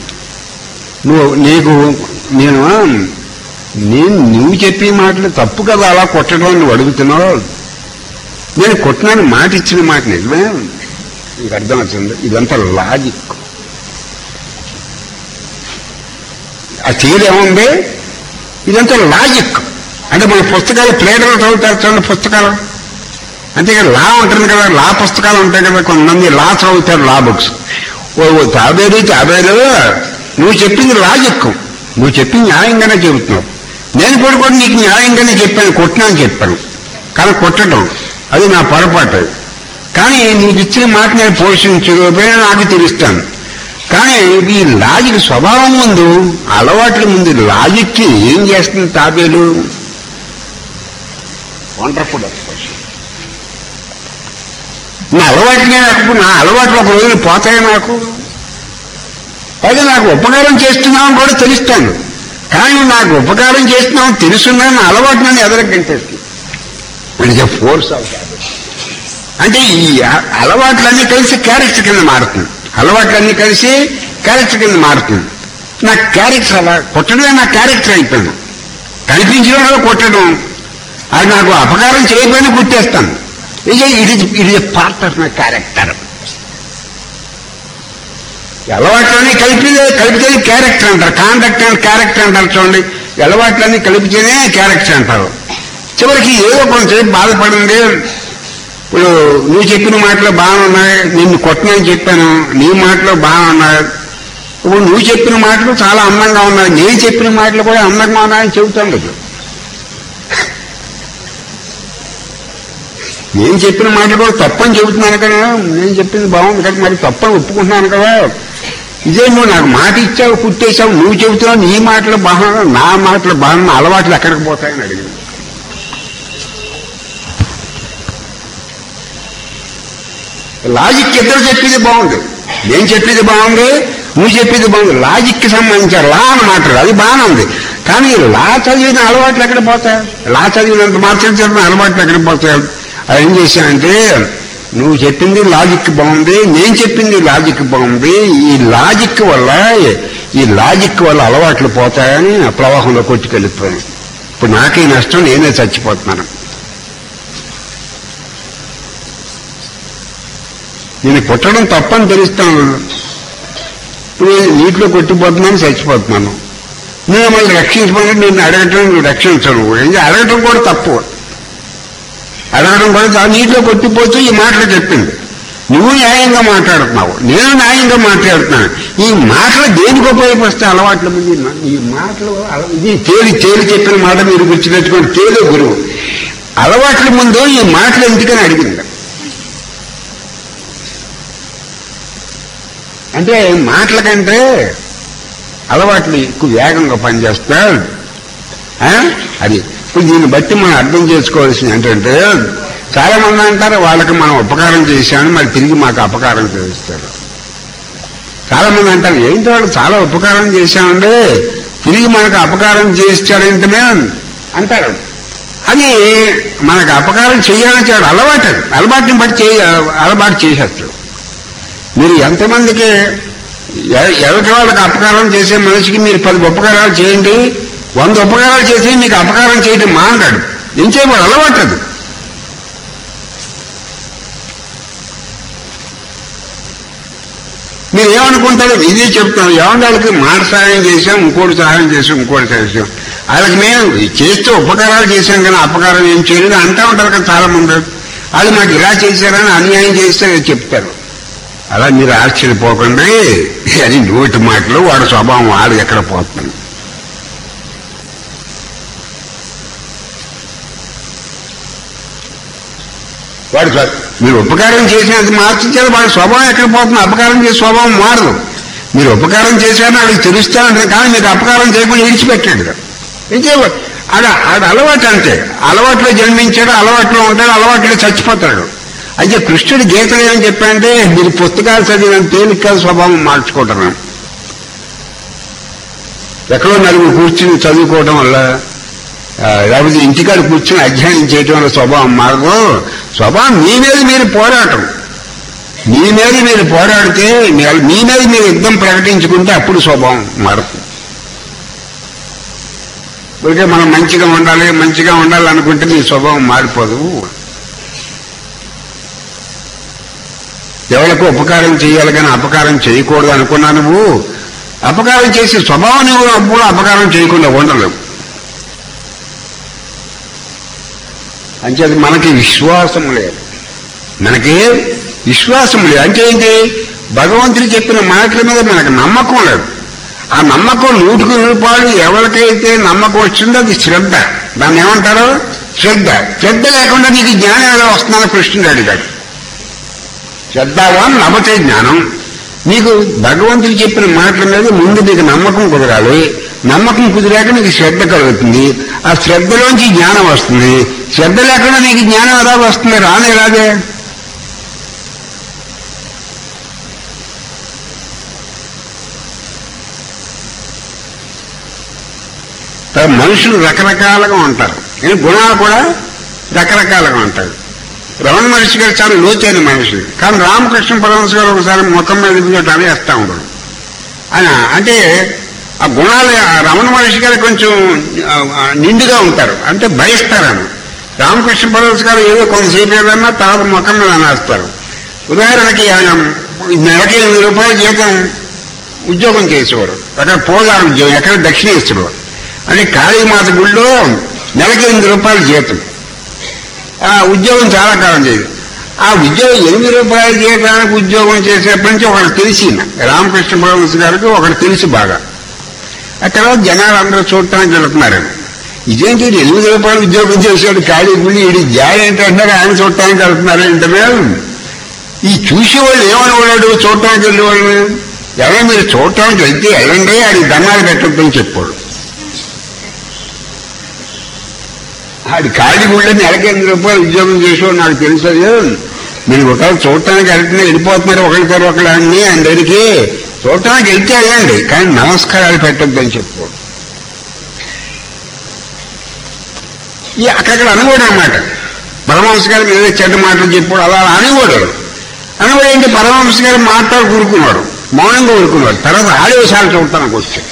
నువ్వు చెప్పే మాటలు తప్పు కదా, అలా కొట్టడం నువ్వు అడుగుతున్నావు. నేను కొట్టినాను, మాట ఇచ్చిన మాట నిజమే. నీకు అర్థం అవుతుంది. ఇదంతా లాజిక్. ఆ తీరేముంది? ఇదంతా లాజిక్. అంటే మన పుస్తకాలు ప్లేటర్లు చదువుతారు చూడండి, పుస్తకాలు అంతేకాదు లా ఉంటుంది కదా, లా పుస్తకాలు ఉంటాయి కదా, కొంతమంది లా చదువుతారు, లా బుక్స్. తాబేలు నువ్వు చెప్పింది లాజిక్, నువ్వు చెప్పింది న్యాయంగానే చెబుతున్నావు. నేను కూడా నీకు న్యాయంగానే చెప్పాను, కొట్టినాను చెప్పాను. కానీ కొట్టడం అది నా పొరపాటు. కానీ నీకు ఇచ్చిన మాట నేను పోషించకపోయినా నాకు తెలుస్తాను. కానీ ఈ లాజిక్ స్వభావం ముందు, అలవాట్ల ముందు లాజిక్కి ఏం చేస్తుంది తాబేలు? Wonderful expression. నా అలవాట్లు ఒక రోజులు పోతాయి నాకు. పైగా నాకు ఉపకారం చేస్తున్నావు కూడా తెలుస్తాను. కానీ నాకు ఉపకారం చేస్తున్నావు తెలుసున్నా నా అలవాటు నన్ను ఎదరగంటేస్తుంది. It is a force of habit. అంటే ఈ అలవాట్లన్నీ కలిసి క్యారెక్టర్ కింద మారుతుంది. నా క్యారెక్టర్ అలా కొట్టడమే నా క్యారెక్టర్ అయిపోయింది. కనిపించడం కొట్టడం, అది నాకు అపకారం చేయకపోయినా గుర్తేస్తాను. It is a part of my character. అలవాట్లన్నీ కలిపితేనే క్యారెక్టర్ అంటారు. కాండక్ట్ అండ్ క్యారెక్టర్ అంటారు చూడండి. అలవాట్లన్నీ కలిపితేనే క్యారెక్టర్ అంటారు. చివరికి ఏదో కొంచెం బాధపడింది. ఇప్పుడు నువ్వు చెప్పిన మాటలు బాగున్నాయి, నిన్ను కొట్టనని చెప్పాను, నీ మాటలు బాగున్నాయి. ఇప్పుడు నువ్వు చెప్పిన మాటలు చాలా అందంగా ఉన్నాయి, నేను చెప్పిన మాటలు కూడా అందంగా ఉన్నాయని చెబుతాను. నేను చెప్పిన మాటలు కూడా తప్పని చెబుతున్నాను కదా, నేను చెప్పింది బాగుంది కదా, మరి తప్పని ఒప్పుకుంటున్నాను కదా. ఇదే నువ్వు నాకు మాట ఇచ్చావు, కుట్టేశావు, నువ్వు చెబుతున్నావు నీ మాటలు బాగున్నా, నా మాటలు బాగున్నా, అలవాట్లు ఎక్కడికి పోతాయని అడిగింది. లాజిక్ ఇద్దరు చెప్పేది బాగుంది, నేను చెప్పేది బాగుంది, నువ్వు చెప్పేది బాగుంది. లాజిక్కి సంబంధించారు లా అన్నమాట, అది బాగానే ఉంది. కానీ లా చదివిన అలవాట్లు ఎక్కడ పోతాయి? లా చదివినంత మాత్రం చెప్పిన అలవాట్లు ఎక్కడ పోతాయి? అది ఏం చేశానంటే, నువ్వు చెప్పింది లాజిక్ బాగుంది, నేను చెప్పింది లాజిక్ బాగుంది, ఈ లాజిక్ వల్ల అలవాట్లు పోతాయని ప్రవాహంలో కొట్టుకెళ్ళిపోయాను. ఇప్పుడు నాకే నష్టం, నేనే చచ్చిపోతున్నాను. నేను కొట్టడం తప్పని తెలుస్తాను, ఇప్పుడు నీటిలో కొట్టిపోతున్నాను, చచ్చిపోతున్నాను. నేను మళ్ళీ రక్షించమని నేను అడగటం, నువ్వు రక్షించను. అడగటం కూడా తప్పు, అడగడం కూడా నీటిలో కొట్టిపోతూ ఈ మాటలు చెప్పింది. నువ్వు న్యాయంగా మాట్లాడుతున్నావు, నేను న్యాయంగా మాట్లాడుతున్నాను. ఈ మాటలు దేనికి ఉపయోగపరుస్తాయి? అలవాట్ల ముందు ఈ మాటలు ఇది తేలి చెప్పిన మాట మీరు గుర్తుపెట్టుకోండి. తేలి గురువు అలవాట్ల ముందు ఈ మాటలు ఎందుకని అడిగింది. అంటే మాటల కంటే అలవాట్లు ఎక్కువ వేగంగా పనిచేస్తాడు. అది ఇప్పుడు దీన్ని బట్టి మనం అర్థం చేసుకోవాల్సింది ఏంటంటే, చాలా మంది అంటారు వాళ్ళకి మనం ఉపకారం చేశామని మరి తిరిగి మాకు అపకారం చేస్తారు. చాలా మంది అంటారు ఏంటి వాళ్ళు చాలా ఉపకారం చేశామండి తిరిగి మనకు అపకారం చేస్తాడంటనే అంటారు. అది మనకు అపకారం చేయాలని చాడు అలవాటుని బట్టి అలవాటు చేసేస్తాడు. మీరు ఎంతమందికి ఎవరి వాళ్ళకి అపకారం చేసే మనిషికి మీరు 10 ఉపకారాలు చేయండి, 100 ఉపకారాలు చేసి మీకు అపకారం చేయడం మాంటాడు. ఏం చేయబోదు అలవాటు. అది మీరు ఏమనుకుంటారు? ఇదే చెప్తాను. ఎవరికి మాట సహాయం చేసాం, ఇంకోటి సహాయం చేసాం, ఇంకోటి చేసాం, వాళ్ళకి మేము చేస్తే ఉపకారాలు చేశాం కానీ అపకారం ఏం చేయలేదు అంటూ ఉంటారు కదా చాలా మంది. వాళ్ళు మాకు ఇలా చేశారని అన్యాయం చేస్తే చెప్తారు. అలా మీరు ఆశ్చర్యపోకండి, అది నోటి మాటలు, వాడి స్వభావం వాడు ఎక్కడ పోతుంది. వాడు మీరు ఉపకారం చేసినది మార్చించారు, వాడి స్వభావం ఎక్కడ పోతుంది? అపకారం చేసే స్వభావం మారదు. మీరు ఉపకారం చేశారని వాడికి తెలుస్తానంటారు, కానీ మీకు అపకారం చేయకుండా విడిచిపెట్టాడు. ఏం చేయబోదు ఆడ అలవాటు. అంటే అలవాట్లో జన్మించాడు, అలవాట్లో ఉంటాడు, అలవాట్లో చచ్చిపోతాడు. అయితే కృష్ణుడి గీతలు ఏమని చెప్పాడంటే, మీరు పుస్తకాలు చదివిన తేలిక స్వభావం మార్చుకుంటున్నాను. ఎక్కడో నలుగురు కూర్చుని చదువుకోవడం వల్ల, లేకపోతే ఇంటికాడ కూర్చుని అధ్యయనం చేయడం వల్ల స్వభావం మారదు. స్వభావం మీ మీద మీరు పోరాటం, మీ మీద మీరు పోరాడితే, మీ మీద మీరు యుద్ధం ప్రకటించుకుంటే అప్పుడు స్వభావం మారుతుంది. ఇప్పటికే మనం మంచిగా ఉండాలి అనుకుంటే మీ స్వభావం మారిపోదు. ఎవరికి ఉపకారం చేయాలి కానీ అపకారం చేయకూడదు అనుకున్నా నువ్వు అపకారం చేసే స్వభావం నువ్వు అప్పుడు అపకారం చేయకుండా ఉండలేవు. అంచేది మనకి విశ్వాసం లేదు, అంటే ఏంటి? భగవంతుడు చెప్పిన మాటల మీద మనకు నమ్మకం లేదు. ఆ నమ్మకం 100కు 100 ఎవరికైతే నమ్మకం వచ్చిందో అది శ్రద్ధ. దాన్ని ఏమంటారు? శ్రద్ధ లేకుండా నీకు జ్ఞానం ఎలా వస్తుందని కృష్ణుడు అడిగాడు. శ్రద్ధావాన్ నభతే జ్ఞానం. నీకు భగవంతుడు చెప్పిన మాటల మీద ముందు నీకు నమ్మకం కుదరాలి. నమ్మకం కుదిరాక నీకు శ్రద్ధ కలుగుతుంది. ఆ శ్రద్ధలోంచి జ్ఞానం వస్తుంది. శ్రద్ధ లేకుండా నీకు జ్ఞానం ఎలా వస్తుంది? రానేలాగే. మనుషులు రకరకాలుగా ఉంటారు, గుణాలు కూడా రకరకాలుగా ఉంటాయి. రమణ మహర్షి గారు చాలా లోతైన మనిషి, కానీ రామకృష్ణ పరమహంస గారు ఒకసారి ముఖం మీద అనేస్తా ఉండరు. ఆయన అంటే ఆ గుణాలు రమణ మహర్షి గారు కొంచెం నిండుగా ఉంటారు, అంటే భయస్తారని. రామకృష్ణ పరమహంస గారు ఏదో కొంతసేపు ఏదన్నా తర్వాత ముఖం మీద అనేస్తారు. ఉదాహరణకి ఆయన నెలకి 8 రూపాయల జీతం ఉద్యోగం చేసేవారు, అక్కడ పోదారు ఉద్యోగం, ఎక్కడ దక్షిణేశ్వరు అంటే కాళీమాత గుళ్ళో నెలకి 8 రూపాయల జీతం. ఆ ఉద్యోగం చాలా కాలం చేయదు. ఆ ఉద్యోగం 8 రూపాయల జీతానికి ఉద్యోగం చేసేప్పటి నుంచి ఒకటి తెలిసి రామకృష్ణ పరమహంస గారికి ఒకటి తెలుసు బాగా. అక్కడ జనాలు అందరూ చూడటానికి వెళుతున్నారు. ఇదేంటి 8 రూపాయలు ఉద్యోగం చేశాడు ఖాళీ గుడి, ఇది జాయి ఏంటంటే ఆయన చూడటానికి వెళ్తున్నారు ఏంటనే. ఈ చూసేవాళ్ళు ఏమనేవాడు? చూడటానికి వెళ్ళేవాళ్ళు, ఎవరో మీరు చూడటానికి వెళ్తే వెళ్ళండి, అది దండాలు పెట్టద్దని చెప్పాడు. ఆడి ఖాళీ గుళ్ళో నెలకి 8 రూపాయలు ఉద్యోగం చేసేవాడు నాకు తెలుసు. మీరు ఒకవేళ చూడటానికి వెళ్తున్నా వెళ్ళిపోతున్నారు ఒకరికొకరు అన్ని ఆయన దగ్గరికి. చూడటానికి వెళ్తే వెళ్ళండి, కానీ నమస్కారాలు పెట్టొద్దని చెప్పుకోడు. అక్కడ అనుకోడు అన్నమాట. పరమహంస గారు మీద చెడ్డ మాటలు చెప్పాడు, అలా అనుకోడు. ఏంటి పరమహంస గారు మాట్లాడు కూరుకున్నాడు, మౌనంగా ఊరుకున్నాడు. తర్వాత ఆడేసారి చూడటానికి వచ్చాడు.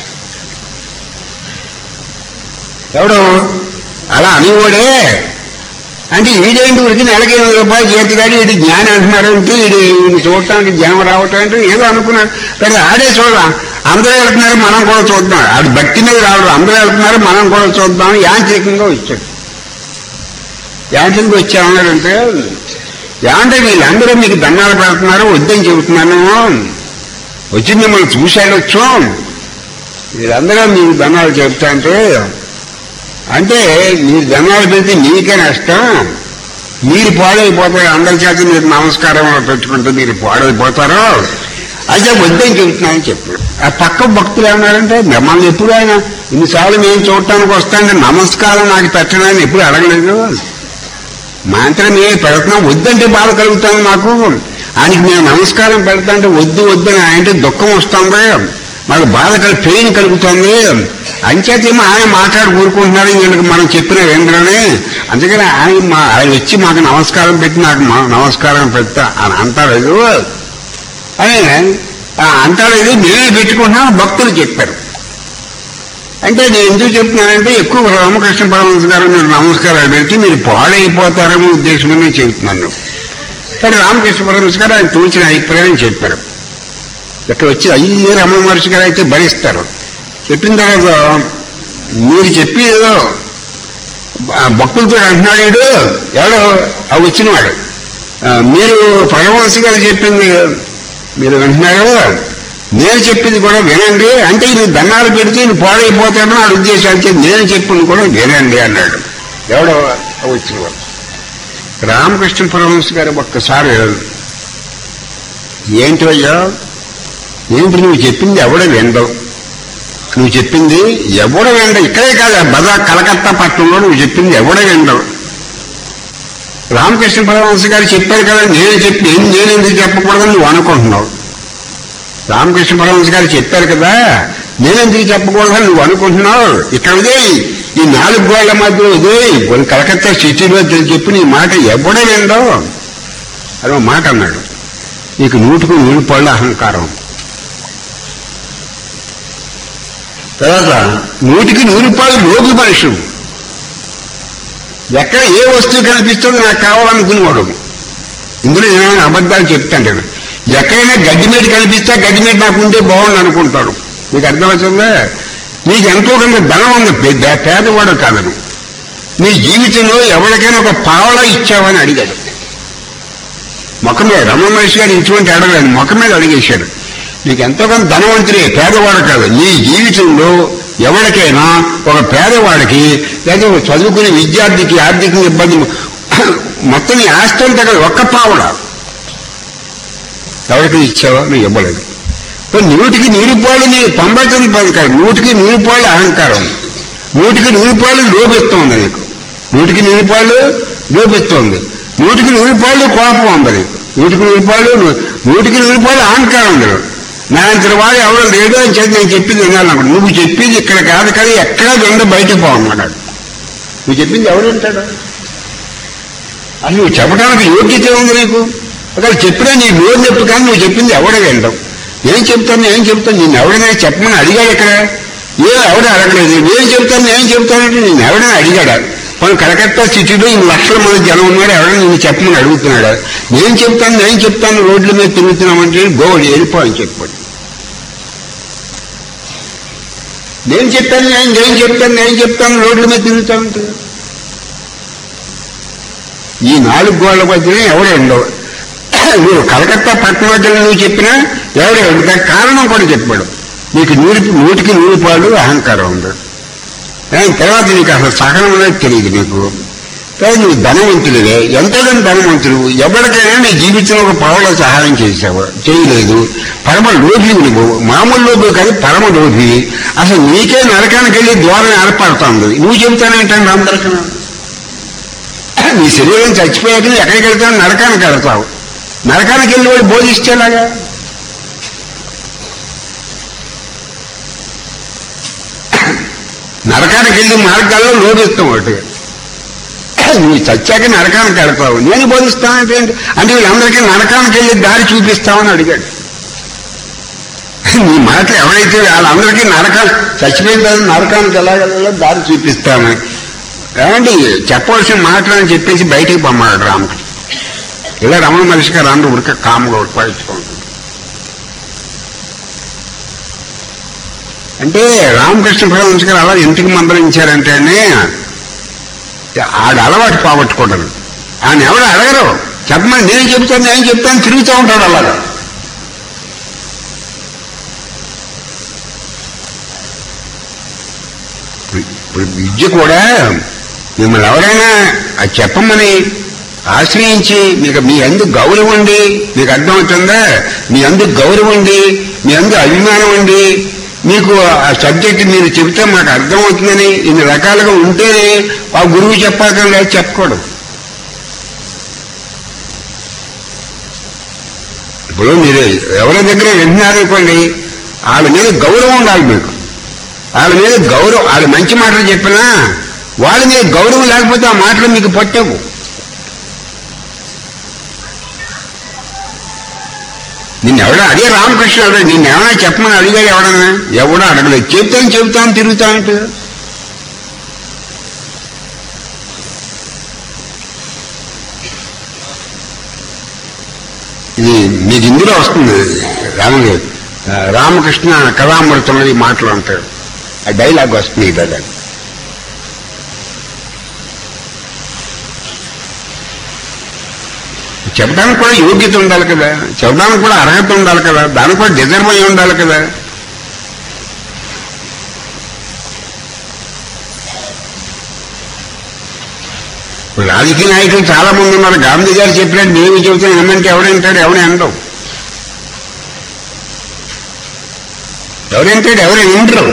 ఎవడు అలా అనేవాడే అంటే వీడేంటి ఊరికి నెలకి 8 రూపాయలు చేతిగాడి వీడి జ్ఞానం అంటున్నారు అంటే వీడి చూడటానికి జనం రావటం అంటే ఏదో అనుకున్నాడు. కానీ ఆడే చూడడం, అందరూ వెళ్తున్నారు మనం కూడా చూద్దాం, ఆడు భక్తి మీద రావడం, అందరూ వెళ్తున్నారు మనం కూడా చూద్దాం యాంత్రికంగా వచ్చాడు. యాంత్రికంగా వచ్చామన్నాడంటే ఏమంటే వీళ్ళందరూ మీకు దండాలు పెడుతున్నారు, వద్దని చెబుతున్నాను, వచ్చి మిమ్మల్ని చూశాడొచ్చు, వీళ్ళందరూ మీకు దండాలు చెబుతా అంటే మీరు దండాలు పెడితే మీకే నష్టం, మీరు పాడైపోతారు, అందరి చేత మీరు నమస్కారం పెట్టుకుంటే మీరు పాడైపోతారు, అయితే వద్దని చెబుతున్నానని చెప్పాడు. ఆ పక్క భక్తులు ఏమన్నారంటే, మిమ్మల్ని ఎప్పుడు ఆయన ఇన్నిసార్లు మేము చూడటానికి వస్తాంటే నమస్కారం నాకు పెట్టడానికి ఎప్పుడు అడగలేదు, మాత్రమే పెడుతున్నాం, వద్దంటే బాధ కలుగుతాను నాకు, ఆయనకి మేము నమస్కారం పెడతాంటే వద్దు వద్దని ఆయనంటే దుఃఖం వస్తుంది, మాకు బాధ పెయిన్ కలుగుతుంది, అంచేతేమో ఆయన మాట్లాడి కూరుకుంటున్నారు, వీళ్ళకి మనం చెప్పిన ఏంటని, అందుకని ఆయన వచ్చి మాకు నమస్కారం పెట్టి నాకు నమస్కారం పెడతా అని అంటారు అని అంటారు, మేమే పెట్టుకుంటున్నాం భక్తులు చెప్పారు. అంటే నేను ఎందుకు చెప్తున్నానంటే, ఎక్కువ రామకృష్ణ పరమహంస గారు మీరు నమస్కారాలు పెడితే మీరు పాడైపోతారనే ఉద్దేశంగానే చెబుతున్నాను. కానీ రామకృష్ణ పరమహంస గారు ఆయన తోచిన అభిప్రాయం చెప్పారు. ఇక్కడ వచ్చి అయ్యే రమణ మహర్షి గారు అయితే భరిస్తారు. చెప్పిన తర్వాత మీరు చెప్పి ఏదో భక్తులతో అంటున్నాడు, ఎవడో వచ్చినవాడు, మీరు పరమహంస గారు చెప్పింది మీరు వింటున్నారు, నేను చెప్పింది కూడా వినండి, అంటే ఇది దండాలు పెడితే ఇది పాడైపోతాడని ఆ ఉద్దేశం, అంటే నేను చెప్పింది కూడా వినండి అన్నాడు. ఎవడో వచ్చినవాడు రామకృష్ణ పరమహంస గారు ఒక్కసారి, ఏంటయ్యా ఏంటి నువ్వు చెప్పింది ఎవడో వినడం, నువ్వు చెప్పింది ఎవడో వినడం, ఇక్కడే కాదు కలకత్తా పట్టణంలో నువ్వు చెప్పింది ఎవడో వినడం, రామకృష్ణ పరమహంస గారు చెప్పారు కదా నేను ఎందుకు చెప్పకూడదని నువ్వు అనుకుంటున్నావు, రామకృష్ణ పరమహంస గారు చెప్పారు కదా నేనెందుకు చెప్పకూడదని నువ్వు అనుకుంటున్నావు, ఇక్కడ ఉదే ఈ 4 గోళ్ల మధ్య ఉదే కొన్ని కలకత్తా సిటీలో చెప్పి నీ మాట ఎవడో వినడం అదో మాట అన్నాడు. నీకు 100కు 100 పళ్ళ అహంకారం, తర్వాత 100కి 100 పళ్ళు లోకి మనుషులు, ఎక్కడ ఏ వస్తువు కనిపిస్తుందో నాకు కావాలనుకునేవాడు, ఇందులో ఏమైనా అబద్ధాలు చెప్తాను నేను, ఎక్కడైనా గడ్డి మీద కనిపిస్తే గడ్డి మీద నాకు ఉంటే బాగుంది అనుకుంటాడు. మీకు అర్థమవుతుందా? నీకు ఎంతో కొంత ధనం ఉంది, పేదవాడు కాదను, నీ జీవితంలో ఎవరికైనా ఒక పావలా ఇచ్చావని అడిగాడు. ముఖం మీద రమణ మహర్షి గారు ఇటువంటి అడగలేదు, ముఖం మీద అడిగేశాడు. నీకు ఎంతో కొంత ధనవంతుడే, పేదవాడు కాదు, నీ జీవితంలో ఎవరికైనా ఒక పేదవాడికి లేదా చదువుకునే విద్యార్థికి ఆర్థిక ఇబ్బంది మొత్తం నీ ఆస్తి అంతా కదా ఒక్క పావడ ఎవరికి ఇచ్చావో నువ్వు ఇవ్వలేదు. 100కి 100 పాళ్ళు నీ 99 కాదు, 100కి 100 పాళ్ళు అహంకారం, 100కి 100 పాళ్ళు లోపిస్తుంది నీకు, 100కి 100 పాళ్ళు లోపిస్తుంది, 100కి 100 పాళ్ళు కోపం ఉంది నీకు, 100కి 100 పాళ్ళు అహంకారం ఉంది. నా అంతటి వాడు ఎవరో లేడు అని చెప్పి నేను చెప్పింది వినాలన్నమాట. నువ్వు చెప్పింది ఇక్కడ కాదు కానీ ఎక్కడా వింద బయటకు పోవన్నాడు. నువ్వు చెప్పింది ఎవరు వింటాడు? అది నువ్వు చెప్పడానికి యోగ్యత ఉంది నీకు, అక్కడ చెప్పినా నీ నోరు చెప్పు, కానీ నువ్వు చెప్పింది ఎవడో వింటావు. ఏం చెప్తాను నేను ఎవడైనా చెప్పమని అడిగాడు, ఇక్కడ ఎవడో అడగలేదు, నేను చెప్తానంటే నేను ఎవడైనా అడిగాడా? మన కలకత్తా సిటీలో 1 లక్షల మంది జనం ఉన్నారు, ఎవరైనా నేను చెప్పమని అడుగుతున్నాడా? నేను చెప్తాను రోడ్ల మీద తిరుగుతున్నామంటే గోడు వెళ్ళిపోని చెప్పాడు. నేను చెప్తాను రోడ్ల మీద తిరుగుతామంటే ఈ 4 గోళ్ల మధ్యనే ఎవడో ఉండవు. నువ్వు కలకత్తా పట్టణంలో నువ్వు చెప్పినా ఎవడో ఉండదు. కారణం కూడా చెప్పాడు, నీకు 100కి 100 పాళ్ళు అహంకారం ఉంది, తర్వాత నీకు అసలు సహనం అనేది తెలియదు నీకు, కానీ నువ్వు ధనవంతుడివే, ఎంతగానో ధనవంతుడు, ఎవరికైనా నీ జీవితంలో ఒక పావులో సహాయం చేయలేదు, పరమ లోభి నువ్వు, మామూలు లోభి కాదు పరమ లోభి, అసలు నీకే నరకానికి వెళ్ళి ద్వారం ఏర్పడుతుంది. నువ్వు చెబుతానేంటండి అందరికీ, నీ శరీరం చచ్చిపోయాక ఎక్కడికి వెళ్తావు? నరకానికి వెళ్తావు, నరకానికి వెళ్ళి వాడు బోధిస్తేలాగా. నరకానికి వెళ్ళి మార్గాల్లో లోభిస్తాం ఒకటి, నువ్వు చచ్చాక నరకానికి వెళ్తావు, నేను బోధిస్తానంటే అంటే వీళ్ళందరికీ నరకానికి వెళ్ళి దారి చూపిస్తామని అడిగాడు. నీ మాట ఎవరైతే వాళ్ళందరికీ చచ్చిపోయిన తర్వాత నరకానికి ఎలాగెళ్ళాలో దారి చూపిస్తామని ఏమండి చెప్పవలసిన మాటలని చెప్పేసి బయటికి పొమ్మన్నాడు రామకృష్ణ. ఇలా రమణ మహర్షి గారు అందరూ ఉడక కాముగా ఉత్పాదించుకుంటుంది. అంటే రామకృష్ణ పరమహంస గారు అలా ఎందుకు మందలించారంటే ఆడ అలవాటు పోగొట్టుకోవడం, ఆయన ఎవరు అడగరు, చెప్పమని నేను చెప్తాను తిరుగుతూ ఉంటాడు అలాగా. ఇప్పుడు విద్య కూడా మిమ్మల్ని ఎవరైనా అది చెప్పమని ఆశ్రయించి మీకు మీ అందుకు గౌరవం ఉండి, మీకు అర్థమవుతుందా, మీ అందుకు గౌరవం ఉండి, మీ అందుకు అభిమానం ఉండి, మీకు ఆ సబ్జెక్ట్ మీరు చెబితే మాకు అర్థమవుతుందని ఇన్ని రకాలుగా ఉంటేనే ఆ గురువు చెప్పాక లేదు చెప్పకూడదు. ఇప్పుడు మీరు ఎవరి దగ్గర వింటున్నారనుకోండి, వాళ్ళ మీద గౌరవం ఉండాలి మీకు. వాళ్ళ మీద గౌరవం, వాళ్ళు మంచి మాటలు చెప్పినా వాళ్ళ మీద గౌరవం లేకపోతే ఆ మాటలు మీకు పట్టవు. నిన్నెవడా అదే రామకృష్ణ నిన్నేమైనా చెప్పమని అడిగాడు ఎవడన్నా? ఎవడో అడగలేదు. చెబుతాను తిరుగుతానంటే ఇది మీకు ఇందులో వస్తుంది. రామకృష్ణ కథామృతంలో ఈ మాటలు అంటాడు. ఆ డైలాగ్ వస్తుంది. ఈ డైలాగ్ చెప్పడానికి కూడా యోగ్యత ఉండాలి కదా, చెప్పడానికి కూడా అర్హత ఉండాలి కదా, దానికి కూడా డిజర్వ్ అయి ఉండాలి కదా. రాజకీయ నాయకులు చాలా మంది ఉన్నారు. గాంధీ గారు చెప్పినట్టు నేను చెబుతాను ఏమంటే ఎవడంటాడు? ఎవడే అనడం. ఎవరంటాడు? ఎవరు వింటరు.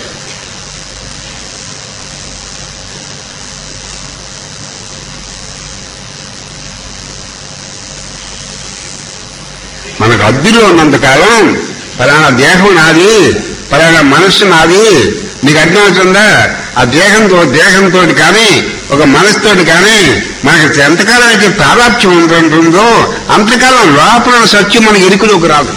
మనకు అద్దెలో ఉన్నంతకాలం పలానా దేహం నాది, పలానా మనస్సు నాది, నీకు అర్థమవుతుందా? ఆ దేహంతో కానీ ఒక మనసుతోటి కానీ మనకి ఎంతకాలం అయితే తాదాప్యం ఉంటుందో అంతకాలం లోపల సత్యం మనకి ఇరుకులోకి రాదు.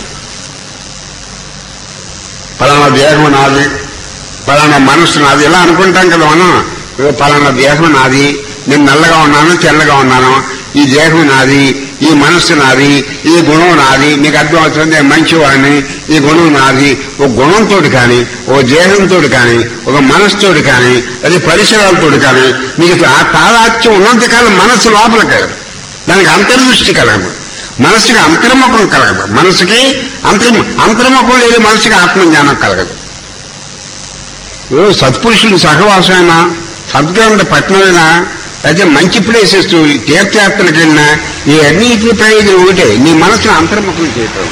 పలానా దేహం నాది, పలానా మనస్సు నాది ఇలా అనుకుంటాం కదా మనం. పలానా దేహం నాది, నేను నల్లగా ఉన్నాను, తెల్లగా ఉన్నాను, ఈ దేహం నాది, ఈ మనస్సు నాది, ఈ గుణం నాది, మీకు అర్థమవుతుంది మంచివాడిని, ఈ గుణం నాది. ఒక గుణంతో కానీ, ఓ దేహంతో కానీ, ఒక మనస్సుతోటి కానీ, అది పరిసరాలతో కానీ మీకు ఆ తాదాత్యం ఉన్నంతకాలం మనస్సు లోపల కలగదు, దానికి అంతర్దృష్టి కలగదు, మనస్సుకి అంతర్ముఖం కలగదు, మనస్సుకి అంతర్ముఖం లేదు, మనస్సుకి ఆత్మజ్ఞానం కలగదు. సత్పురుషులు సహవాసమైనా, సద్గ్రంథ పట్టణమైనా, అయితే మంచి ప్లేసెస్ తీర్థయాత్రలకు వెళ్ళినా ఈ అన్నిటి ప్రయోజనం ఒకటే, నీ మనసును అంతర్ముఖం చేయటం.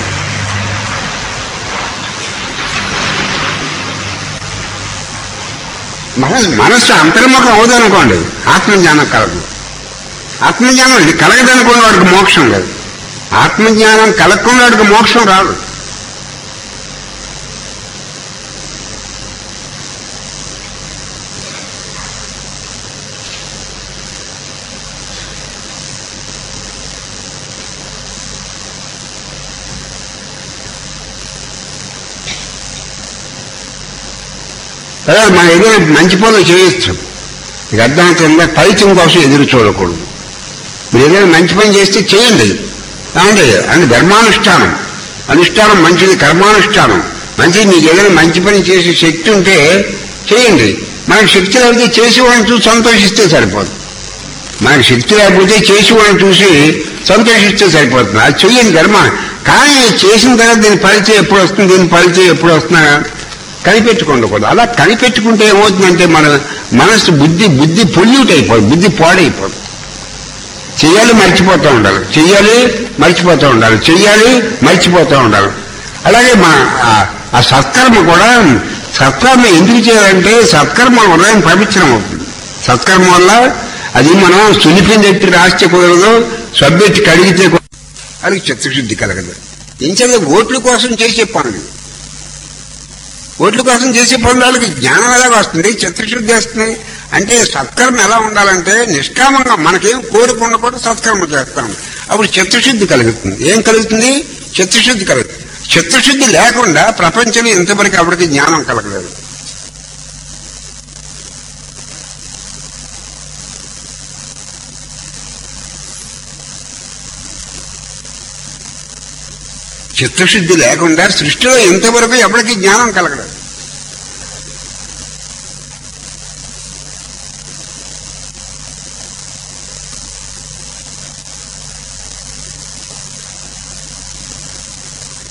మనస్సు అంతర్ముఖం అవుదనుకోండి ఆత్మజ్ఞానం కలగదు. ఆత్మజ్ఞానం కలగదనుకోండి వాడికి మోక్షం లేదు. ఆత్మజ్ఞానం కలగకుండా వాడికి మోక్షం రాదు. కదా మన ఏదైనా మంచి పనులు చేయొచ్చు, మీకు అర్థమవుతుందా? ఫలితం కోసం ఎదురు చూడకూడదు. మీరు ఏదైనా మంచి పని చేస్తే చేయండి, కావండి అని అనుష్ఠానం మంచిది, కర్మానుష్ఠానం మంచిది. మీకు ఏదైనా మంచి పని చేసే శక్తి ఉంటే చేయండి. మనకు శక్తి లేకపోతే చేసేవాడిని చూసి సంతోషిస్తే సరిపోతుంది. మనకు శక్తి లేకపోతే చేసేవాడిని చూసి సంతోషిస్తే సరిపోతుంది. అది చెయ్యండి కర్మ. కానీ చేసిన తర్వాత దీని ఫలితం ఎప్పుడు వస్తున్నా కనిపెట్టుకోండి కూడా. అలా కనిపెట్టుకుంటే ఏమవుతుందంటే మన మనసు బుద్ధి పొల్యూట్ అయిపోదు, బుద్ధి పాడైపోదు. చెయ్యాలి మర్చిపోతూ ఉండాలి. అలాగే ఆ సత్కర్మ కూడా, సత్కర్మ ఎందుకు చేయాలంటే సత్కర్మ హృదయం పవిత్రం అవుతుంది. సత్కర్మ వల్ల అది మనం సులిపిన ఎత్తి రాస్తే కుదరదు, సబ్బెత్తి కడిగితే అది చిత్తశుద్ధి కలగదు. ఇంచేత ఓట్ల కోసం చేసే పనులు, ఓట్ల కోసం చేసే పనులకి జ్ఞానం ఎలా వస్తుంది, చిత్తశుద్ధి వస్తుంది. అంటే సత్కర్మ ఎలా ఉండాలంటే నిష్కామంగా మనకేం కోరిక కూడా సత్కర్మ చేస్తాం, అప్పుడు చిత్తశుద్ధి కలుగుతుంది. ఏం కలుగుతుంది? చిత్తశుద్ధి కలుగుతుంది. చిత్తశుద్ధి లేకుండా ప్రపంచంలో ఇంతవరకు ఎవరికి జ్ఞానం కలగలేదు. చిత్తశుద్ధి లేకుండా సృష్టిలో ఇంతవరకు ఎవరికి జ్ఞానం కలగలేదు.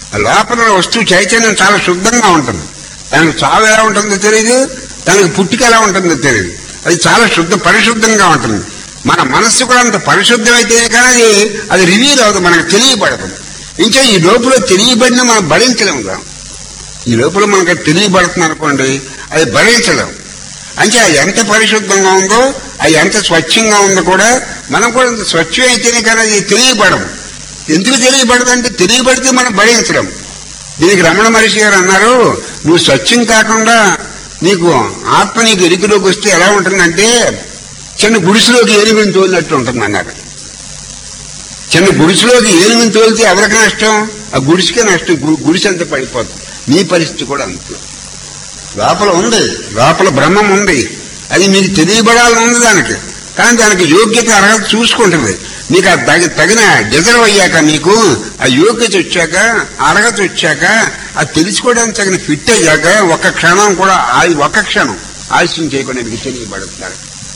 లోపల వస్తువు చైతన్యం చాలా శుద్ధంగా ఉంటుంది. దానికి చావు ఎలా ఉంటుందో తెలియదు, దానికి పుట్టుక ఎలా ఉంటుందో తెలియదు. అది చాలా పరిశుద్ధంగా ఉంటుంది. మన మనస్సు కూడా అంత పరిశుద్ధమైతే కానీ అది రివీల్ అవుతుంది, మనకు తెలియబడదు. ఇంకా ఈ లోపల తెలియబడిన మనం భరించలేము కదా. ఈ లోపల మనకు తెలియబడుతుంది అనుకోండి, అది భరించలేము. అంటే అది ఎంత పరిశుద్ధంగా ఉందో, అది ఎంత స్వచ్ఛంగా ఉందో కూడా మనం కూడా అంత స్వచ్ఛం అయితేనే కానీ అది తెలియబడము. ఎందుకు తెలియబడదు అంటే తెలియబడితే మనం భరించడం. దీనికి రమణ మహర్షి గారు అన్నారు, నువ్వు స్వచ్ఛం కాకుండా నీకు ఆత్మ నీకు ఎరుకలోకి వస్తే ఎలా ఉంటుందంటే చిన్న గుడిసెలోకి ఏనుగుని తోలినట్టు ఉంటుంది అన్నారు. చిన్న గుడిసెలోకి ఏనుగుని తోలితే ఎవరికి నష్టం? ఆ గుడిసెకే నష్టం. గుడిసె అంతా పడిపోతుంది. నీ పరిస్థితి కూడా అంతే. లోపల ఉంది, లోపల బ్రహ్మం ఉంది, అది మీకు తెలియబడాలని ఉంది దానికి. కానీ దానికి యోగ్యత అర్హత చూసుకుంటుంది. నీకు ఆ తగిన డిజర్వ్ అయ్యాక, నీకు ఆ యోగ్యత వచ్చాక, అర్హత వచ్చాక, అది తెలుసుకోవడానికి తగిన ఫిట్ అయ్యాక ఒక్క క్షణం కూడా ఒక్క క్షణం ఆలస్యం చేయకుండా మీకు తెలియబడుతున్నారు.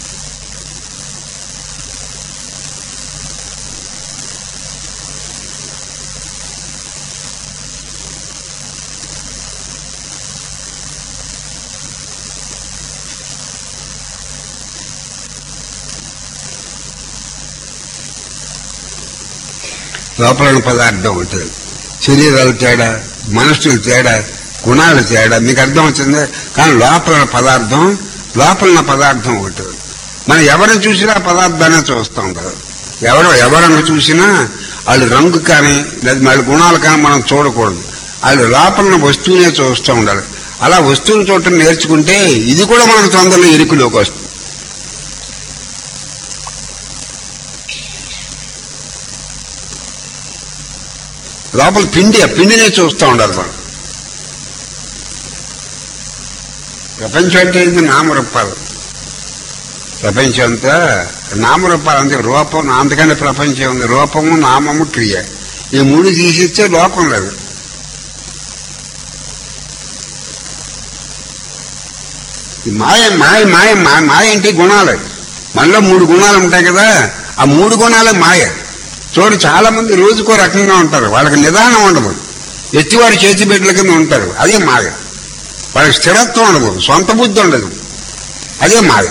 లోపల పదార్థం ఉంటుంది. శరీరాలు తేడా, మనస్సులు తేడా, గుణాలు తేడా, మీకు అర్థం అవుతుంది. కానీ లోపల పదార్థం, లోపల పదార్థం ఉంటుంది. మనం ఎవరిని చూసినా పదార్థాన్ని చూస్తాం కదా. ఎవరిని చూసినా వాళ్ళు రంగు కానీ లేదా వాళ్ళ గుణాలు కానీ మనం చూడకూడదు. వాళ్ళు లోపల వస్తువునే చూస్తూ ఉండాలి. అలా వస్తువులు చూడటం నేర్చుకుంటే ఇది కూడా మనకు తొందరలో ఇరుకులోకి వస్తుంది. లోపల పిండినే చూస్తూ ఉండాలి మనం. ప్రపంచం అంటే ఇది నామరూపాలు. ప్రపంచం అంతా నామరూపాలు. అంతే రూపం, అంతకంటే ప్రపంచం ఉంది. రూపము, నామము, క్రియ, ఈ మూడు తీసిస్తే లోకం లేదు. మాయ మాయ మాయ మాయ అంటే గుణాలు. మనలో 3 గుణాలు ఉంటాయి కదా, ఆ 3 గుణాలే మాయ. చూడు, చాలా మంది రోజుకో రకంగా ఉంటారు. వాళ్ళకి నిదానం ఉండదు, ఎత్తివాడి చేతి బిడ్డల కింద ఉంటారు. అదే మాయ. వాళ్ళకి స్థిరత్వం ఉండదు, సొంత బుద్ధి ఉండదు. అదే మాయ.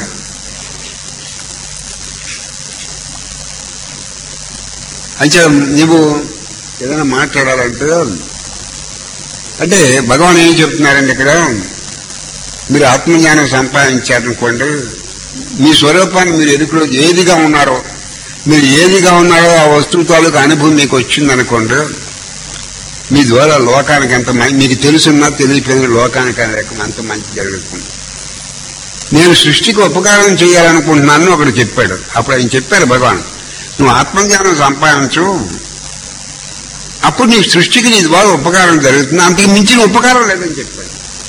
అంటే నువ్వు ఏదైనా మాట్లాడాలంటే అంటే భగవాన్ ఏం చెప్తున్నారండి ఇక్కడ, మీరు ఆత్మజ్ఞానం సంపాదించారనుకోండి, మీ స్వరూపాన్ని మీరు ఎరుకలో ఏదిగా ఉన్నారో, మీరు ఏదిగా ఉన్నారో ఆ వస్తువు తాలూకు అనుభవం మీకు వచ్చిందనుకోండి, మీ ద్వారా లోకానికి ఎంత మీకు తెలుసున్నా తెలియపోయిన లోకానికి అంత మంచి జరుగుతుంది. నేను సృష్టికి ఉపకారం చేయాలనుకుంటున్నాను ఒకడు చెప్పాడు. అప్పుడు ఆయన చెప్పారు భగవాన్, నువ్వు ఆత్మజ్ఞానం సంపాదించు, అప్పుడు నీకు సృష్టికి నీ ద్వారా ఉపకారం జరుగుతుంది, అంతకు మించిన ఉపకారం లేదని చెప్పాడు.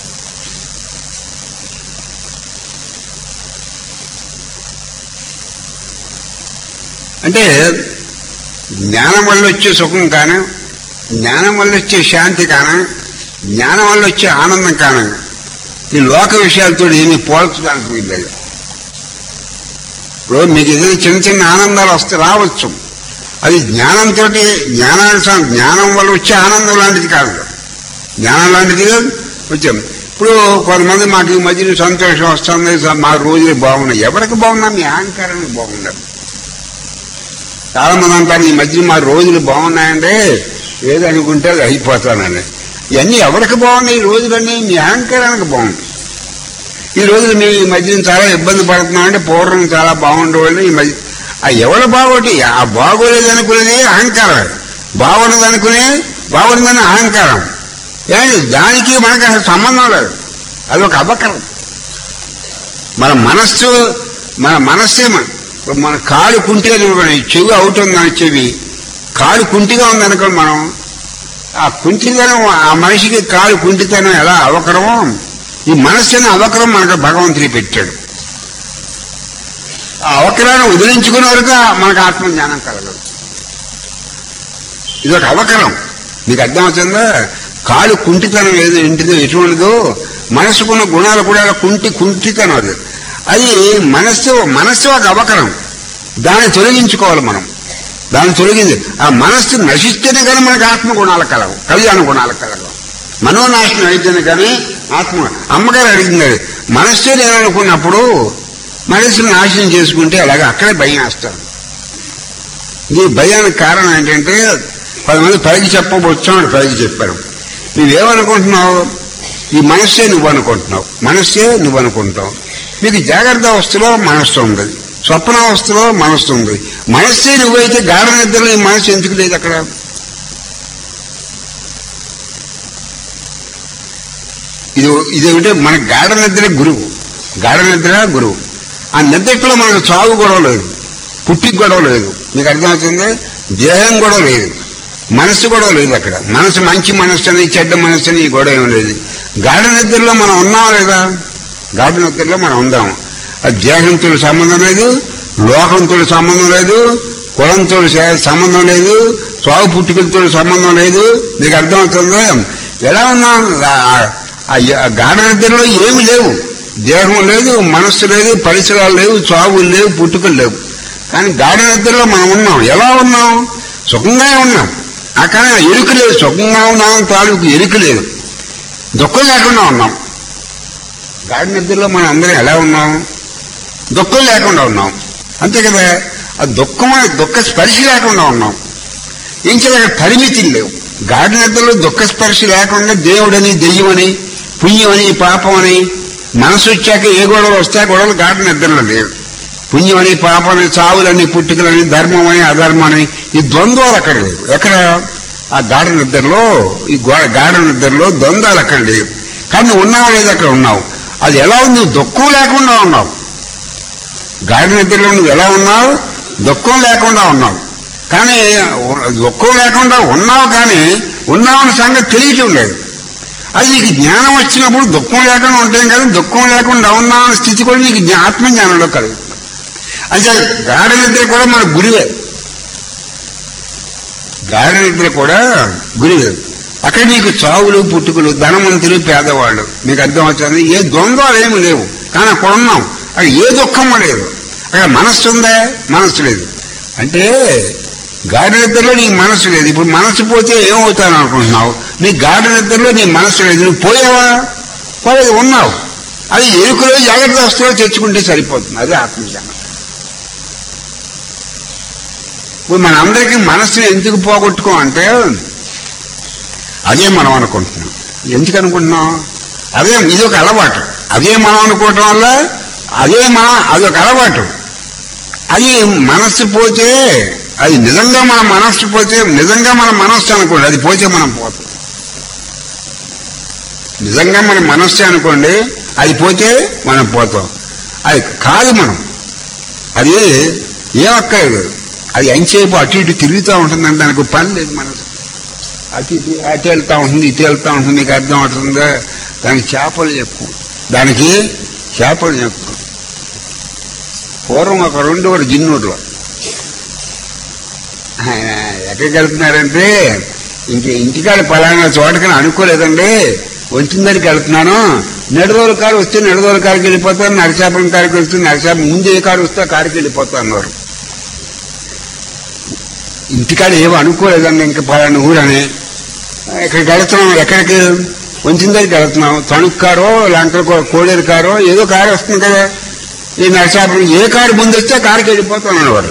అంటే జ్ఞానం వల్ల వచ్చే సుఖం కానీ, జ్ఞానం వల్ల వచ్చే శాంతి కానీ, జ్ఞానం వల్ల వచ్చే ఆనందం కానీ ఈ లోక విషయాలతో ఏమీ పోల్చడానికి వీల్లేదు. ఇప్పుడు మీకు ఏదైనా చిన్న చిన్న ఆనందాలు వస్తే రావచ్చు, అది జ్ఞానంతో జ్ఞానం వల్ల వచ్చే ఆనందం లాంటిది కాదు. జ్ఞానం లాంటిది వచ్చాం. ఇప్పుడు కొంతమంది మాకు ఈ మధ్యన సంతోషం వస్తుంది, మా రోజులు బాగున్నాయి. ఎవరికి బాగున్నా? మీ అహంకారానికి బాగుండదు. చాలా మంది అంటారు, ఈ మధ్య మా రోజులు బాగున్నాయండి, ఏదనుకుంటే అది అయిపోతానండి. ఇవన్నీ ఎవరికి బాగున్నాయి? ఈ రోజులన్నీ మీ అహంకారానికి బాగుంది. ఈ రోజులు మీ మధ్యన చాలా ఇబ్బంది పడుతున్నామంటే పూర్వం చాలా బాగుండేవాళ్ళు. ఈ మధ్య ఆ ఎవరు బాగోటి, ఆ బాగోలేదు అనుకునేది అహంకారం, బాగుందని అహంకారం. దానికి మనకు అసలు సంబంధం లేదు. అదొక అబకరం. మన మనస్సే మన కాలు కుంటిగా చెవి అవుతుందని చెవి కాలు కుంటిగా ఉందనుకో, మనం ఆ కుంటితనం, ఆ మనిషికి కాలు కుంటితనం ఎలా అవకరమో ఈ మనస్సుని అవకరం మనకు భగవంతుడి పెట్టాడు. ఆ అవకరాన్ని వదిలించుకునే వరకు మనకు ఆత్మజ్ఞానం కలగదు. ఇదొక అవకరం. మీకు అర్థమవుతుందా? కాలు కుంటితనం ఏదో ఇంటిదో ఎటువంటిదో మనసుకున్న గుణాలు కూడా కుంటితనం. అది మనస్సు ఒక అవకరం. దాన్ని తొలగించుకోవాలి మనం. దాన్ని తొలగింది. ఆ మనస్సు నశిస్తేనే కానీ మనకు ఆత్మగుణాలు కలవు, కళ్యాణ గుణాలు కలవు. మనోనాశనం అయితేనే కానీ ఆత్మ. అమ్మగారు అడిగింది, మనస్సే లేదనుకున్నప్పుడు మనస్సును నాశనం చేసుకుంటే అలాగే అక్కడే భయం వేస్తారు. ఈ భయానికి కారణం ఏంటంటే 10 మంది పైకి చెప్పబోచ్చామని పైకి చెప్పారు. నువ్వేమనుకుంటున్నావు? ఈ మనస్సే నువ్వు అనుకుంటున్నావు, మనస్సే నువ్వు అనుకుంటావు. మీకు జాగ్రత్త అవస్థలో మనస్సు ఉంది, స్వప్నావస్థలో మనస్సు ఉంది. మనస్సే నువ్వైతే గాఢ నిద్రలో ఈ మనస్సు ఎందుకు లేదు అక్కడ? ఇదేమిటే మన గాఢ నిద్ర గురువు, గాఢ నిద్ర గురువు. ఆ నిద్రలో మనకు చావు గొడవ లేదు, పుట్టికి గొడవ లేదు. మీకు అర్థమవుతుంది? దేహం గొడవ లేదు, మనస్సు గొడవ లేదు అక్కడ. మనసు మంచి మనస్సు అని చెడ్డ మనస్సు అని ఈ గొడవ ఏం లేదు. గాఢ నిద్రలో మనం ఉన్నాం లేదా? గాఢ నిద్రలో మనం ఉందాం. అది దేహంతో సంబంధం లేదు, లోకంతో సంబంధం లేదు, కులంతో సంబంధం లేదు, చావు పుట్టుకలతో సంబంధం లేదు. మీకు అర్థమవుతుందా? ఎలా ఉన్నాం? గాఢ నిద్రలో ఏమి లేవు, దేహం లేదు, మనస్సు లేదు, పరిసరాలు లేవు, చావులు లేవు, పుట్టుకలు లేవు. కానీ గాఢ నిద్రలో మనం ఉన్నాం. ఎలా ఉన్నాం? సుఖంగా ఉన్నాం. కానీ ఎరుక లేదు. సుఖంగా ఉన్నాం తాలూకు ఎరుక లేదు, దుఃఖం లేకుండా ఉన్నాం. గాఢ నిద్రలో మనం అందరం ఎలా ఉన్నాం? దుఃఖం లేకుండా ఉన్నాం, అంతే కదా. ఆ దుఃఖ స్పర్శ లేకుండా ఉన్నాం. ఏం చేయాలి? పరిమితులు లేవు. గాఢ నిద్రలో దుఃఖ స్పర్శ లేకుండా దేవుడని, దెయ్యమని, పుణ్యమని, పాపమని మనసు వచ్చాక ఏ గొడవలు వస్తాయి? గొడవలు గాఢ నిద్రలో లేవు. పుణ్యమని, పాపమని, చావులని, పుట్టుకలని, ధర్మమని, అధర్మని ఈ ద్వంద్వాలు అక్కడ లేవు. ఎక్కడ? ఆ గాఢ నిద్రలో, ఈ గాఢ నిద్రలో ద్వంద్వాలు అక్కడ లేవు. కానీ నువ్వు ఉన్నావు లేదు, అక్కడ ఉన్నావు. అది ఎలా ఉంది? నువ్వు దుఃఖం లేకుండా ఉన్నావు. గాఢ నిద్రలో నువ్వు ఎలా ఉన్నావు? దుఃఖం లేకుండా ఉన్నావు. కానీ దుఃఖం లేకుండా ఉన్నావు, కానీ ఉన్నావన్న సంగతి తెలియటం లేదు. అది నీకు జ్ఞానం వచ్చినప్పుడు దుఃఖం లేకుండా ఉంటాం కదా, దుఃఖం లేకుండా ఉన్నామన్న స్థితి కూడా నీకు ఆత్మజ్ఞానంలో కలుగుతుంది. అంటే గాఢ నిద్ర కూడా మన గురివే. గాఢ నిద్ర కూడా గురివే. అక్కడ నీకు చావులు, పుట్టుకలు, ధనవంతులు, పేదవాళ్ళు, మీకు అర్థమవుతుంది. ఏ ద్వంద్వాలు ఏమి లేవు, కానీ అక్కడ ఉన్నాం. అక్కడ ఏ దుఃఖము లేదు. అక్కడ మనస్సు ఉందా? మనస్సు లేదు. అంటే గాఢ నిద్రలో నీకు మనస్సు లేదు. ఇప్పుడు మనస్సు పోతే ఏమవుతాను అనుకుంటున్నావు? నీ గాఢ నిద్రలో నీ మనస్సు లేదు. నువ్వు పోయావా? పోలేదు, ఉన్నావు. అది ఎరుకలో జాగ్రత్త వస్తులో తెచ్చుకుంటే సరిపోతుంది. అదే ఆత్మజ్ఞానం. ఇప్పుడు మనందరికీ మనస్సుని ఎందుకు పోగొట్టుకోమంటే అదే మనం అనుకుంటున్నాం. ఎందుకు అనుకుంటున్నాం? అదే ఇదొక అలవాటు. అదే మనం అనుకోవటం వల్ల అదొక అలవాటు. అది మనస్సు పోతే, అది నిజంగా మన మనస్సు పోతే, నిజంగా మన మనస్సు అనుకోండి, అది పోతే మనం పోతాం. నిజంగా మన మనస్సు అనుకోండి, అది పోతే మనం పోతాం. అది కాదు మనం, అది ఏమక్కర్లేదు. అది ఎంతసేపు అటు ఇటు తిరుగుతూ ఉంటుందంటే దానికి పని లేదు. మనసు అటు వెళ్తా ఉంటుంది, ఇటు వెళ్తా ఉంటుంది. నీకు అర్థం అవుతుందా? దానికి చేపలు ఎక్కువ, దానికి చేపలు ఎక్కువ. పూర్వం ఒక 2 జిన్నూరులో ఆయన ఎక్కడికి వెళ్తున్నారంటే, ఇంటికాడ పలానా చోటకని అనుకోలేదండి, వచ్చిందరికి వెళ్తున్నాను. నెడదోల కారు వస్తే నెడదోల కారుకి వెళ్ళిపోతాను, నరసాపురం కారుకి వస్తే నరసాపురం, ముందు ఏ కారు వస్తే ఆ కారుకి వెళ్ళిపోతా అన్నారు. ఇంటికాడ ఏమో అనుకోలేదండి, ఇంకా పలానా ఊరని. ఇక్కడికి వెళ్తున్నాం, ఎక్కడికి? వచ్చిందరికి వెళ్తున్నాం. తణుకు కారో లేకపోతే కోడేరు కారో ఏదో కారు వస్తుంది కదా. ఈ నరసాపురం ఏ కారు ముందు వస్తే ఆ కారుకి వెళ్ళిపోతాను అన్నవారు.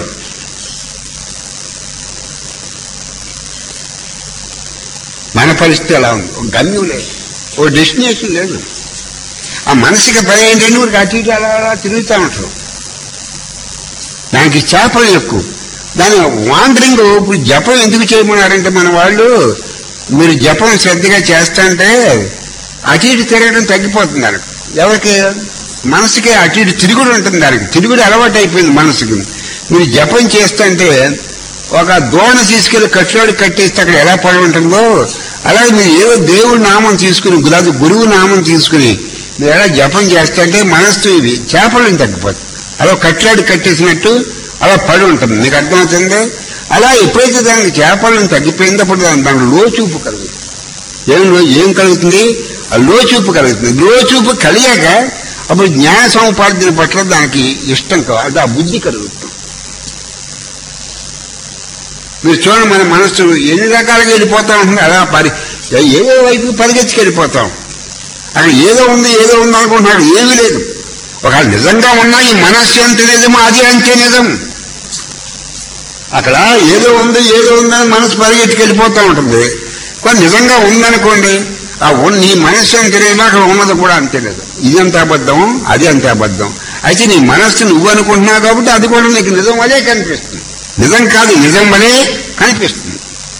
మన పరిస్థితి ఎలా ఉంది? ఒక గమ్యం లేదు, ఓ డెస్టినేషన్ లేదు. ఆ మనసుకి భయం ఏంటంటే ఊరికి అటు ఇటు అలా అలా తిరుగుతూ ఉంటారు. దానికి చేపలు ఎక్కువ. దాని వాండరింగ్. ఇప్పుడు జపం ఎందుకు చేయమన్నారంటే మన వాళ్ళు, మీరు జపం శ్రద్ధగా చేస్తాంటే అటు ఇటు తిరగడం తగ్గిపోతుంది. దానికి ఎవరికి? మనసుకి అటు ఇటు తిరుగుడు ఉంటుంది. దానికి తిరుగుడు అలవాటు అయిపోయింది మనసుకి. మీరు జపం చేస్తుంటే ఒక దోణ తీసుకెళ్లి కట్టులోకి కట్టేస్తే అక్కడ ఎలా పడి ఉంటుందో అలాగే మీరు ఏదో దేవుడి నామం తీసుకుని, గురువు నామం తీసుకుని మీరు ఎలా జపం చేస్తుంటే మనస్సు ఇవి చేపలను తగ్గిపోతుంది. అలా కట్టులాడి కట్టేసినట్టు అలా పడి ఉంటుంది. మీకు అర్థమవుతుంది? అలా ఎప్పుడైతే దానికి చేపలను తగ్గిపోయిందో అప్పుడు దాని లోచూపు కలుగుతుంది. ఏం కలుగుతుంది? ఆ లోచూపు కలుగుతుంది. లోచూపు కలిగాక అప్పుడు జ్ఞాన సముపార్జన పట్ల దానికి ఇష్టం కావాలి, ఆ బుద్ధి కలుగుతుంది. మీరు చూడండి, మన మనస్సు ఎన్ని రకాలుగా వెళ్ళిపోతా ఉంటుంది. అలా ఏదో వైపు పరిగెత్తికి వెళ్ళిపోతాం. అక్కడ ఏదో ఉంది అనుకుంటున్నాడు, ఏమీ లేదు. ఒకవేళ నిజంగా ఉన్నా ఈ మనస్సు ఎంత నిజమో అది అంతే నిజం. అక్కడ ఏదో ఉంది అని మనసు పరిగెత్తికి వెళ్ళిపోతూ ఉంటుంది. కానీ నిజంగా ఉందనుకోండి, నీ మనస్సు ఎంత నిజమో అక్కడ ఉన్నది కూడా అంతే నిజం. ఇది అంత అబద్ధం, అది అంతే అబద్ధం. అయితే నీ మనస్సు నువ్వు అనుకుంటున్నావు కాబట్టి అది కూడా నీకు నిజం వలే కనిపిస్తుంది. నిజం కాదు, నిజం వలే కనిపిస్తుంది.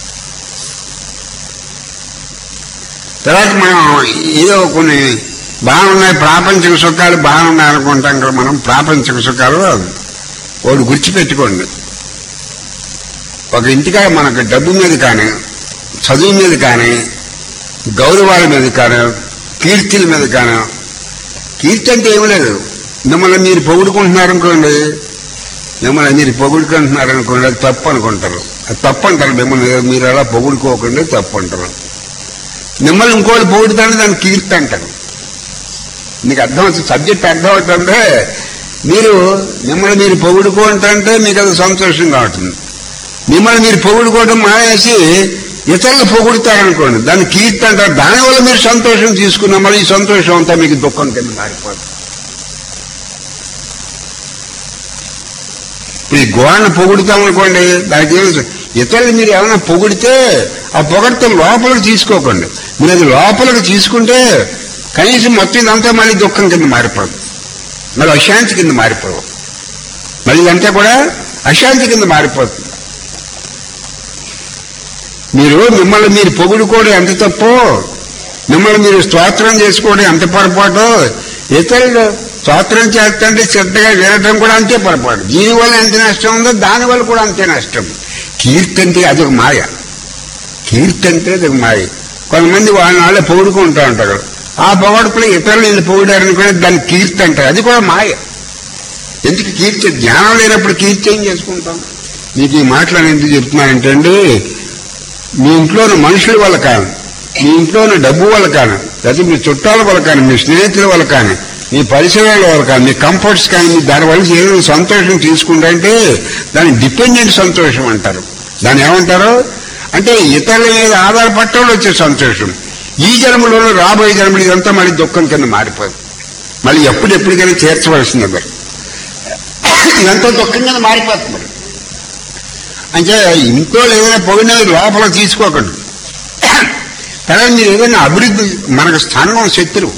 తర్వాత మనం ఏదో కొన్ని బాగున్నాయి, ప్రాపంచిక సుఖాలు బాగున్నాయి అనుకుంటాం కదా. మనం ప్రాపంచిక సుఖాలు ఒకటి గుర్తుపెట్టుకోండి. ఒక ఇంటికా మనకు డబ్బు మీద కానీ, చదువు మీద కానీ, గౌరవాల మీద కానీ, కీర్తిల మీద కానీ. కీర్తి అంటే ఏమి లేదు, మిమ్మల్ని మీరు పొగుడుకుంటున్నారనుకోండి, అది తప్పు అనుకుంటారు. అది తప్పు అంటారు. మిమ్మల్ని మీరు అలా పొగుడుకోకండి, తప్పు అంటారు. మిమ్మల్ని ఇంకోటి పొగుడుతానే దాన్ని కీర్తి అంటారు. మీకు అర్థమవుతుంది, సబ్జెక్ట్ అర్థమవుతుంటే మిమ్మల్ని మీరు పొగుడుకుంటే మీకు అది సంతోషంగా ఉంటుంది. మిమ్మల్ని మీరు పొగుడుకోవడం మానేసి ఇతరులు పొగుడుతారనుకోండి, దాన్ని కీర్తి అంటారు. దానివల్ల మీరు సంతోషం తీసుకున్నా మళ్ళీ ఈ సంతోషం అంతా మీకు దుఃఖం కింద మారిపోతుంది. ఇప్పుడు ఈ గోడను పొగుడుతామనుకోండి, దానికి ఇతరులు మీరు ఏమైనా పొగిడితే ఆ పొగడతాం లోపలికి తీసుకోకండి. మీరు అది లోపలికి తీసుకుంటే కనీసం మొత్తం ఇదంతా మళ్ళీ దుఃఖం కింద మారిపోదు, మళ్ళీ అశాంతి కింద మారిపోవు. మళ్ళీ ఇదంతా కూడా అశాంతి కింద మారిపోతుంది. మిమ్మల్ని మీరు పొగుడుకోవడం ఎంత తప్పు, మిమ్మల్ని మీరు స్తోత్రం చేసుకోవడం ఎంత పొరపాటు, ఇతరులు స్తోత్రం చేస్తుంటే శ్రద్ధగా వినడం కూడా అంతే పొరపాటు. దీనివల్ల ఎంత నష్టం ఉందో దానివల్ల కూడా అంతే నష్టం. కీర్తి అంటే అదొక మాయ. కీర్తి అంటే అదొక మాయ. కొంతమంది వాళ్ళ పొగుడుకుంటూ ఉంటారు. ఆ పొగడుపులో ఇతరులు వీళ్ళు పొగిడారనుకునే దాన్ని కీర్తి అంటారు. అది కూడా మాయ. ఎందుకు కీర్తి? జ్ఞానం లేనప్పుడు కీర్తి ఏం చేసుకుంటాం? మీకు ఈ మాటలను ఎందుకు చెప్తున్నానంటే అండి, మీ ఇంట్లోని మనుషుల వల్ల కాదు, మీ ఇంట్లోని డబ్బు వల్ల కాదు, లేదా మీ చుట్టాల వల్ల కానీ, మీ స్నేహితుల వల్ల కానీ, మీ పరిసరాల వల్ల కానీ, మీ కంఫర్ట్స్ కానీ, మీ దానివల్ల ఏదైనా సంతోషం తీసుకుంటే దాన్ని డిపెండెంట్ సంతోషం అంటారు. దాన్ని ఏమంటారు అంటే ఇతరుల మీద ఆధారపడటంలో వచ్చే సంతోషం. ఈ జన్మలోనూ రాబోయే జన్మలు ఇదంతా మళ్ళీ దుఃఖం కింద మారిపోదు. మళ్ళీ ఎప్పటికైనా చేర్చవలసింది మరి ఇదంతా దుఃఖం కింద మారిపోతుంది. మరి అంటే ఇంట్లో ఏదైనా పొగిడినది లోపల తీసుకోకండి. తర్వాత మీరు ఏదైనా అభివృద్ధి, మనకు స్థానం శత్రువు,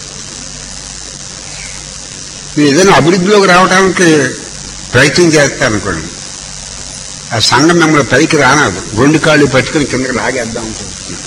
మీరు ఏదైనా అభివృద్ధిలోకి రావడానికి ప్రయత్నం చేస్తారనుకోండి, ఆ సంఘం మిమ్మల్ని పైకి రానదు, 2 కాళ్ళు పట్టుకుని కిందకి లాగేద్దాం అనుకుంటున్నాను.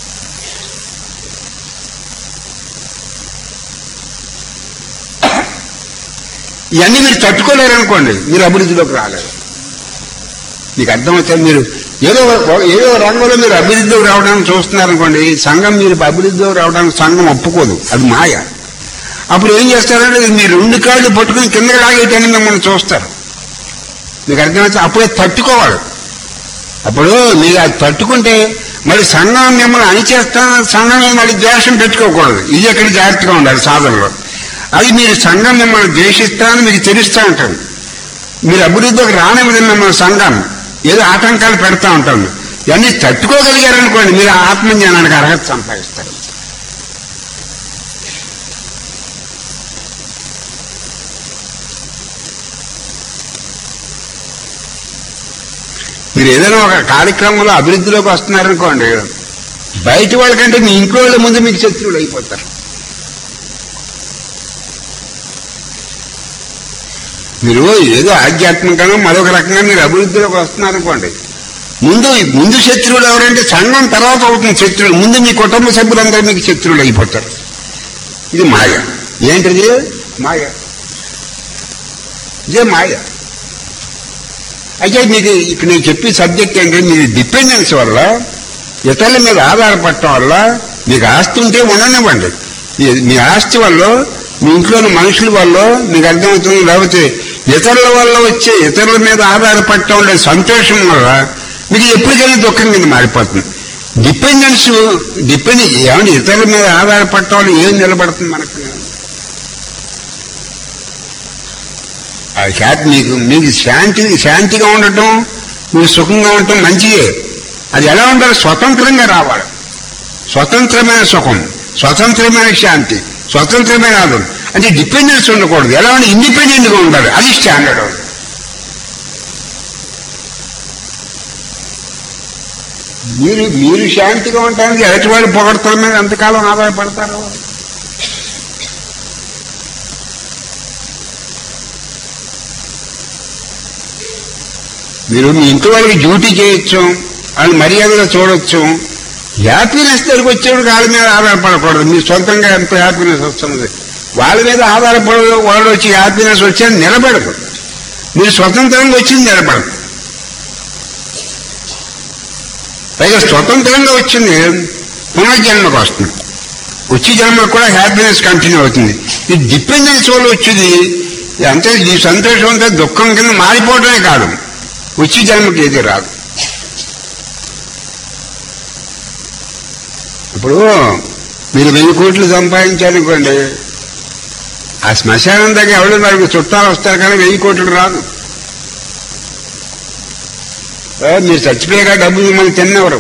ఇవన్నీ మీరు తట్టుకోలేరనుకోండి, మీరు అభివృద్ధిలోకి రాలేరు. మీకు అర్థమవుతుంది. మీరు ఏదో రంగంలో మీరు అభివృద్ధిలోకి రావడానికి చూస్తున్నారనుకోండి, సంఘం మీరు అభివృద్ధిలోకి రావడానికి సంఘం ఒప్పుకోదు, అది మాయ. అప్పుడు ఏం చేస్తారంటే మీరు 2 కాళ్ళు పట్టుకుని కిందకి లాగేయటాన్ని మిమ్మల్ని చూస్తారు. మీకు అర్థమవుతుంది. అప్పుడే తట్టుకోవాలి. అప్పుడు మీరు అది తట్టుకుంటే మరి సంఘం మిమ్మల్ని అణిచేస్తాను, సంఘం మళ్ళీ ద్వేషం పెట్టుకోకూడదు. ఇది ఎక్కడ జాగ్రత్తగా ఉండాలి సాధనలో. అది మీరు సంఘం మిమ్మల్ని ద్వేషిస్తానని మీకు తెలుస్తూ ఉంటుంది. మీరు అభివృద్ధికి రానివ్వదు మిమ్మల్ని సంఘం, ఏదో ఆటంకాలు పెడతా ఉంటుంది. ఇవన్నీ తట్టుకోగలిగారనుకోండి, మీరు ఆత్మజ్ఞానానికి అర్హత సంపాదిస్తారు. మీరు ఏదైనా ఒక కార్యక్రమంలో అభివృద్ధిలోకి వస్తున్నారనుకోండి, బయట వాళ్ళకంటే మీ ఇంట్లో వాళ్ళ ముందు మీకు శత్రువులు అయిపోతారు. మీరు ఏదో ఆధ్యాత్మికంగా మరొక రకంగా మీరు అభివృద్ధిలోకి వస్తున్నారనుకోండి, ముందు శత్రువులు ఎవరంటే సంఘం తర్వాత అవుతుంది శత్రువులు. ముందు మీ కుటుంబ సభ్యులందరూ మీకు శత్రువులు అయిపోతారు. ఇది మాయ. ఏంటిది? మాయ. ఇదే మాయ. అయితే మీకు ఇక్కడ నేను చెప్పే సబ్జెక్ట్ ఏంటంటే, మీరు డిపెండెన్స్ వల్ల, ఇతరుల మీద ఆధారపడటం వల్ల మీకు ఆస్తి ఉంటే ఉండనివ్వండి. మీ ఆస్తి వల్ల, మీ ఇంట్లోని మనుషుల వల్ల మీకు అర్థమవుతుంది, లేకపోతే ఇతరుల వల్ల వచ్చే ఇతరుల మీద ఆధారపడటం వల్ల సంతోషం వల్ల మీకు ఎప్పటికైనా దుఃఖం కింద మారిపోతుంది. ఏమంటే ఇతరుల మీద ఆధారపడటం వల్ల ఏం నిలబడుతుంది మనకు? మీకు శాంతిగా ఉండటం, మీరు సుఖంగా ఉండటం మంచిదే. అది ఎలా ఉండాలి? స్వతంత్రంగా రావాలి. స్వతంత్రమైన సుఖం, స్వతంత్రమైన శాంతి, స్వతంత్రమైన ఆదరణ. అంటే డిపెండెన్స్ ఉండకూడదు. ఎలా ఉంటే ఇండిపెండెంట్ గా ఉండాలి. అది స్టాండర్డ్. మీరు శాంతిగా ఉండటానికి ఎలాంటి పొగడతల మీద ఎంతకాలం ఆధారపడతారు? మీరు మీ ఇంటి వాళ్ళకి డ్యూటీ చేయొచ్చు, వాళ్ళు మర్యాదగా చూడొచ్చు. హ్యాపీనెస్ దగ్గరికి వచ్చేవాడు వాళ్ళ మీద ఆధారపడకూడదు. మీరు సొంతంగా ఎంత హ్యాపీనెస్ వస్తున్నది వాళ్ళ మీద ఆధారపడదు. వాళ్ళు వచ్చి హ్యాపీనెస్ వచ్చేది నిలబడదు. మీరు స్వతంత్రంగా వచ్చింది నిలబడదు. పైగా స్వతంత్రంగా వచ్చింది పునర్జన్మకు వస్తుంది. వచ్చే జన్మకు కూడా హ్యాపీనెస్ కంటిన్యూ అవుతుంది. ఈ డిపెండెన్స్ వల్ల వచ్చేది అంటే ఈ సంతోషం అంతా దుఃఖం కింద మారిపోవటమే కాదు, వచ్చే జన్మకి ఏది రాదు. ఇప్పుడు మీరు 1000 కోట్లు సంపాదించారనుకోండి, ఆ శ్మశానం దగ్గర ఎవరు నాకు చుట్టాలు వస్తారు కానీ 1000 కోట్లు రాదు. మీరు చచ్చిపోయాక డబ్బు మిమ్మల్ని తిన్నవరు.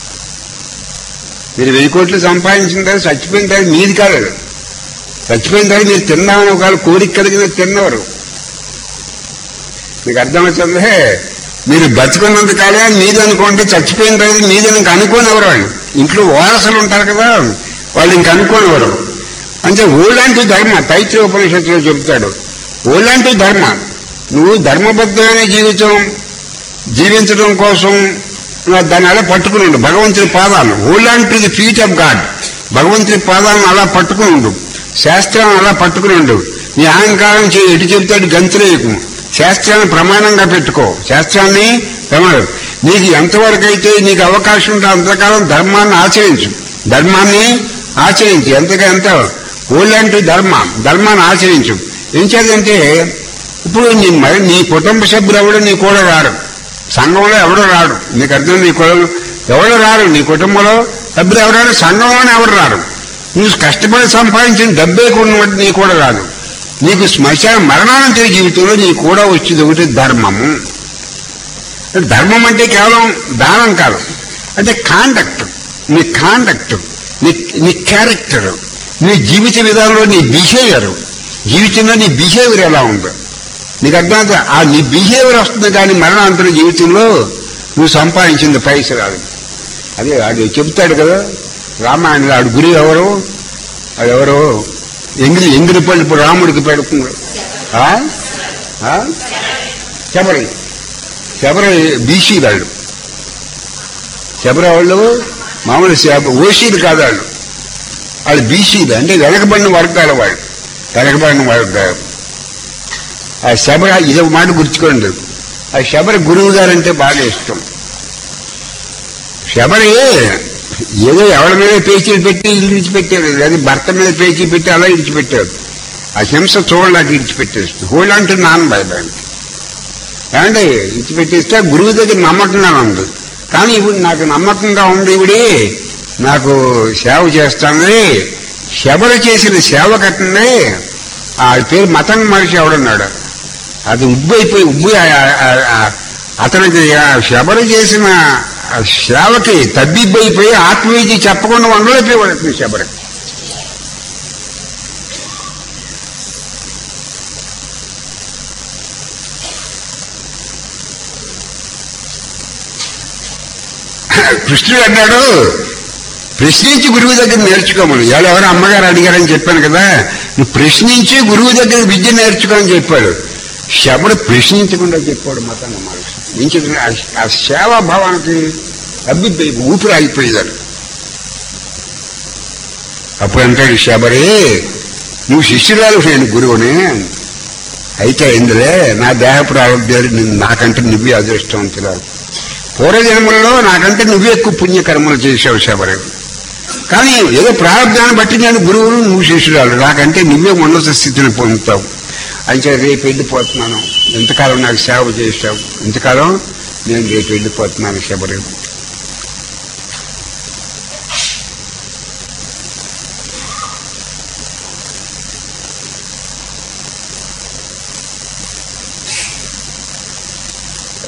మీరు 1000 కోట్లు సంపాదించిన తర్వాత చచ్చిపోయిన తర్వాత మీది కాదు. చచ్చిపోయిన తర్వాత మీరు తిన్నామని ఒకవేళ కోరిక కలిగిన తిన్నవరు. మీకు అర్థమవుతుంది? మీరు బతుకున్నంత కాలే మీది అనుకోండి, చచ్చిపోయిన తర్వాత మీది ఇంక అనుకోనివ్వరు. వాళ్ళు ఇంట్లో వారసులు ఉంటారు కదా, వాళ్ళు ఇంక అనుకోనివ్వరు. అంటే ఓలాంటి ధర్మ తైత్రీయ ఉపనిషత్తులో చెబుతాడు. ఓలాంటి ధర్మ నువ్వు ధర్మబద్ధమైన జీవితం జీవించడం కోసం దాన్ని అలా పట్టుకుని ఉండు. భగవంతుని పాదాలు ఓలాంటి ది ఫీట్ ఆఫ్ గాడ్, భగవంతుని పాదాలను అలా పట్టుకుని ఉండు. శాస్త్రాన్ని అలా పట్టుకుని ఉండు. నీ అహంకారం ఎటు చెబుతాడు గంతులేకు. శాస్త్రాన్ని ప్రమాణంగా పెట్టుకో. శాస్త్రాన్ని ప్రమాణం నీకు ఎంతవరకు అయితే నీకు అవకాశం ఉంటే అంతకాలం ధర్మాన్ని ఆచరించు. ధర్మాన్ని ఆచరించు. ఎంత ఓలాంటి ధర్మాన్ని ఆచరించు. ఏం చేద్దంటే ఇప్పుడు నీ కుటుంబ సభ్యులు ఎవడు నీ కూడా రారు, సంఘంలో ఎవడో రాడు. నీకు అర్థం? నీ ఎవరు రారు, నీ కుటుంబంలో సభ్యులు ఎవరు, సంఘంలోనే ఎవరు రారు. నువ్వు కష్టపడి సంపాదించిన డబ్బే కొన్నట్టు నీ కూడా రాదు. నీకు శ్మశాన మరణానంతర జీవితంలో నీ కూడా వచ్చేది ఒకటి ధర్మము. ధర్మం అంటే కేవలం దానం కాదు, అంటే కాండక్ట్, నీ క్యారెక్టర్, నీ జీవిత విధానంలో నీ బిహేవియర్, జీవితంలో నీ బిహేవియర్ ఎలా ఉందో నీకు అర్థం. ఆ నీ బిహేవియర్ వస్తుంది కానీ మరణాంతర జీవితంలో నువ్వు సంపాదించింది పైసలు రాదు. అదే ఆడు చెబుతాడు కదా రామాయణంలో, ఆడు గురి ఎవరు, అదెవరో ఎంగిలిపల్లి ఇప్పుడు రాముడికి పెడుతున్నాడు. శబరి బీసీ వాళ్ళు, శబరి వాళ్ళు మామూలు ఓసీలు కాదు, వాళ్ళు బీసీలు అంటే వెనకబడిన వర్గాల వాళ్ళు, వెనకబడిన వర్గాలు. ఆ శబరి ఇది ఒక మాట గుర్తుకోండి, ఆ శబరి గురువు గారంటే బాగా ఇష్టం. శబరి ఏదో ఎవరి మీద పేచీలు పెట్టి ఇల్లు విడిచిపెట్టారు, అది భర్త మీద పేచీ పెట్టి అలా విడిచిపెట్టారు. ఆ హింస చూడలేక విడిచిపెట్టేస్తుంది. హోల్డ్ అంటే నాన్న భయపడి ఏమంటే విడిచిపెట్టేస్తే గురువు దగ్గర నమ్మకంగా ఉంది. కానీ ఇప్పుడు నాకు నమ్మకంగా ఉంది, ఇవిడి నాకు సేవ చేస్తుంది. శబరి చేసిన సేవ కట్టండి. ఆ పేరు మతం మనిషి ఎవడన్నాడు, అది ఉబ్బి అతనికి శబరి చేసిన సేవకి తబ్బిబ్బైపోయి ఆత్మీయత చెప్పకుండా వండలేకపోయి శబరి. కృష్ణుడు అన్నాడు ప్రశ్నించి గురువు దగ్గర నేర్చుకోమని. ఇవాళ ఎవరు అమ్మగారు అడిగారని చెప్పాను కదా, నువ్వు ప్రశ్నించి గురువు దగ్గర విద్య నేర్చుకోమని చెప్పాడు. శబరి ప్రశ్నించకుండా చెప్పాడు మతాన్ని మనిషి. ఆ సేవాభావానికి అబ్బిపోయి ఊపిరి ఆగిపోయేదాడు. అప్పుడు అంటాడు శబరి, నువ్వు శిష్యురాలు, నేను గురువుని అయితే అయిందిలే, నా దేహ ప్రారంభాలు నాకంటే నువ్వే అదృష్టవంతురాలు. పూర్వజన్మల్లో నాకంటే నువ్వే ఎక్కువ పుణ్యకర్మలు చేసావు శబరి. కానీ ఏదో ప్రారంభాన్ని బట్టి నేను గురువును, నువ్వు శిష్యురాలు, నాకంటే నువ్వే ఉన్నత స్థితిని పొందుతావు. అంటే రేపు వెళ్ళిపోతున్నాను, ఎంతకాలం నాకు సేవ చేశావు, ఎంతకాలం నేను రేపు వెళ్ళిపోతున్నాను శబరి.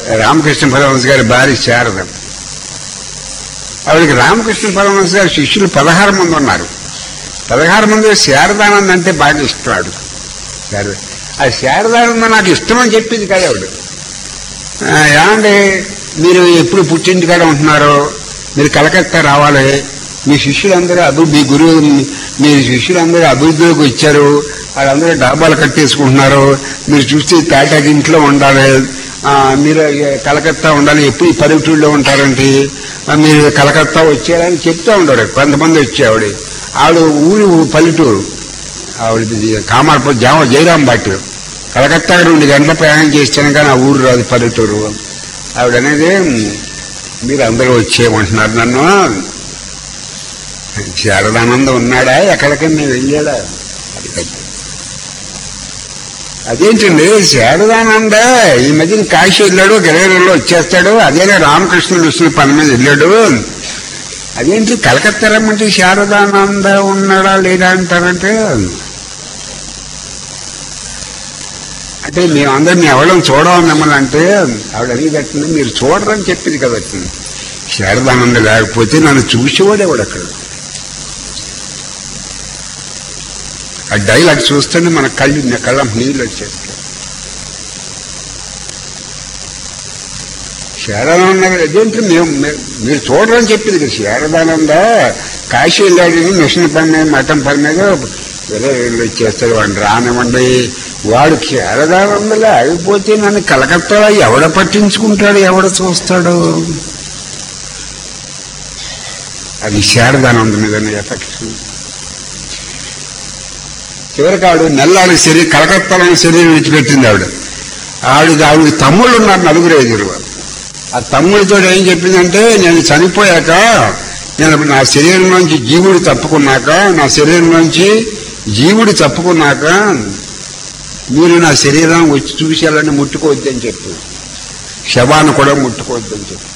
రామకృష్ణ పరమహంస గారి భార్య శారద. ఆవిడకి రామకృష్ణ పరమహంస గారి శిష్యులు 16 మంది ఉన్నారు. 16 మంది శారదానంద్ అంటే బాగా ఇష్టం ఆవిడ. శారద ఆ శారదానంద నాకు ఇష్టమని చెప్పింది కదా ఆవిడ. ఏమంటే మీరు ఎప్పుడు పుట్టింటికాడ ఉంటున్నారో, మీరు కలకత్తా రావాలి, మీ శిష్యులందరూ మీ గురువు మీ శిష్యులందరూ అభివృద్ధిలోకి వచ్చారు, వాళ్ళందరూ డాబాలు కట్టేసుకుంటున్నారు, మీరు చూస్తే తాటాకి ఇంట్లో ఉండాలి, మీరు కలకత్తా ఉండాలి, ఎప్పుడు ఈ పల్లెటూళ్ళలో ఉంటారంటే మీరు కలకత్తా వచ్చారని చెప్తూ ఉండరు. కొంతమంది వచ్చేవాడు. ఆవిడ ఊరు పల్లెటూరు, ఆవిడది కామార్పురం జయరాం బాటి. కలకత్తా 2 గంటల ప్రయాణం చేస్తాను కానీ ఆ ఊరు రాదు, పల్లెటూరు. ఆవిడ అనేది మీరు అందరూ వచ్చేయమంటున్నారు నన్ను. శారదానంద ఉన్నాడా, ఎక్కడికన్నా వెళ్ళాడా? అదేంటండి శారదానంద ఈ మధ్యన కాశీ వెళ్ళాడు, 20 రోజుల్లో వచ్చేస్తాడు, అదేనా రామకృష్ణుడు విష్ణు పని మీద వెళ్ళాడు. అదేంటి కలకత్తా రమ్మంటే శారదానంద ఉన్నాడా లేదా అంటారంటే, అంటే మేమందరినీ ఎవరం చూడమని మిమ్మల్ని అంటే ఆవిడ అడిగేటట్టు మీరు చూడరని చెప్పింది కదా. శారదానంద లేకపోతే నన్ను చూసేవాడేవాడు అక్కడ. ఆ డైలాగ్ చూస్తేనే మన కళ్ళ నీళ్ళు వచ్చేస్తాయి. శారదానంద అదేంటి మీరు చూడరని చెప్పింది కదా. శారదానంద కాశీ వెళ్ళాడు, మిషన్ పని మీద మఠం పని మీద 20 రోజులు వచ్చేస్తాడు, వాడిని రానివ్వండి. వాడు శారదానందలో అయిపోతే నన్ను కలకత్తాలో ఎవడ పట్టించుకుంటాడు, ఎవడ చూస్తాడు? అది శారదానంద మీద ఎఫెక్ట్. చివరికి ఆవిడ నెల్లాడి శరీరం కలకత్తాలోని శరీరం విడిచిపెట్టింది. ఆవిడ తమ్ముళ్ళు ఉన్నారు, 4-5. ఆ తమ్ముడితో ఏం చెప్పిందంటే, నేను చనిపోయాక, నేను నా శరీరం నుంచి జీవుడు తప్పుకున్నాక, మీరు నా శరీరాన్ని వచ్చి చూసేయాలని ముట్టుకోవద్దని చెప్పి, శవాన్ని కూడా ముట్టుకోవద్దని చెప్పి,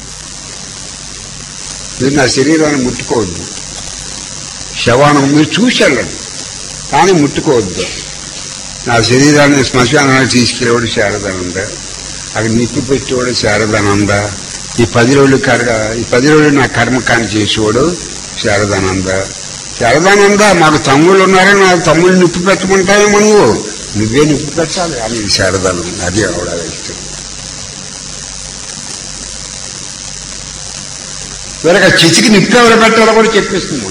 మీరు నా శరీరాన్ని ముట్టుకోవద్దు, శవాన్ని మీరు చూసేయాలని కానీ ముట్టుకోవద్దు. నా శరీరాన్ని శ్మశానానికి తీసుకెళ్ళేవాడు శారదానంద, అక్కడ నిప్పి పెట్టేవాడు శారదానంద, ఈ 10 రోజులు నా కర్మకాండ చేసేవాడు శారదానంద. మాకు తమ్ముళ్ళు ఉన్నారో, నా తమ్ముళ్ళు నిప్పి పెట్టమంటావేమో, నువ్వే నిప్పి పెట్టాలి అని శారదానంద. అది ఆవిడ వ్యక్తి. వేరొక చిచికి నిప్పి ఎవరు పెట్టాలో కూడా చెప్పేస్తుంది.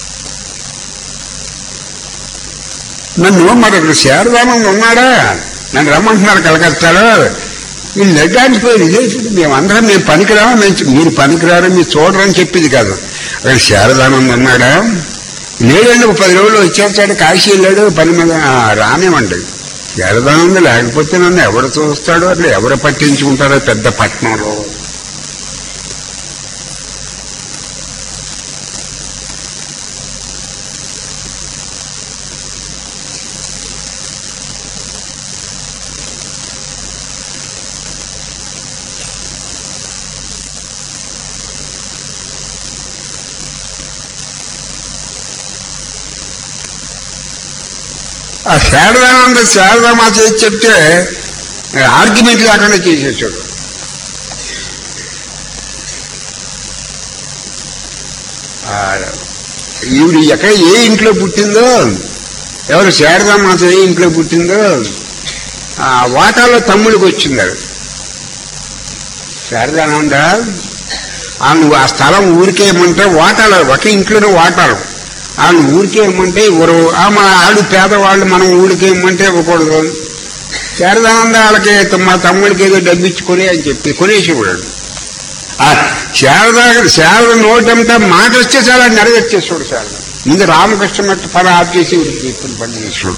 నన్ను మరి ఇక్కడ శారదానంద ఉన్నాడా, నన్ను రమ్మంటున్నారు కలకత్తాలో, వీళ్ళు నెగ్గాడిపోయారు. ఇదేంటి మేమందరం మేము పనికిరాము, మీరు పనికిరారు, మీరు చూడరని చెప్పింది కాదు. అక్కడ శారదానంద ఉన్నాడా, లేదండి 10 రోజులు వచ్చేస్తాడు, కాశీ వెళ్ళాడు పని మీద, రానివ్వండి. శారదానంద లేకపోతే నన్ను ఎవరు చూస్తాడో, అట్లా ఎవరు పట్టించుకుంటారో పెద్ద పట్టణంలో. ఆ శారదామా చేసి చెప్తే ఆర్గ్యుమెంట్ లేకుండా చేసేసాడు. ఈవిడ ఎక్కడ ఏ ఇంట్లో పుట్టిందో, ఎవరు శారదామాత ఏ ఇంట్లో పుట్టిందో ఆ వాటాలో తమ్ముడికి వచ్చింది. శారదానంద నువ్వు ఆ స్థలం ఊరికేయమంటే వాటాలు, ఒక ఇంట్లోనే వాటాలు, వాళ్ళు ఊరికేయమంటే ఇవ్వరు. మా ఆడు పేదవాళ్ళు, మనం ఊరికేయమంటే ఇవ్వకూడదు. శారదానంద వాళ్ళకి మా తమ్ముడికి ఏదో డబ్బిచ్చుకొని అని చెప్పి కొనేసేవాడు. శారద నోటంతా మాట వస్తే చాలా నెరవేర్చేసాడు. శారద ముందు రామకృష్ణ మట్టి పని ఆఫ్ చేసి ఇప్పుడు పని చేసాడు.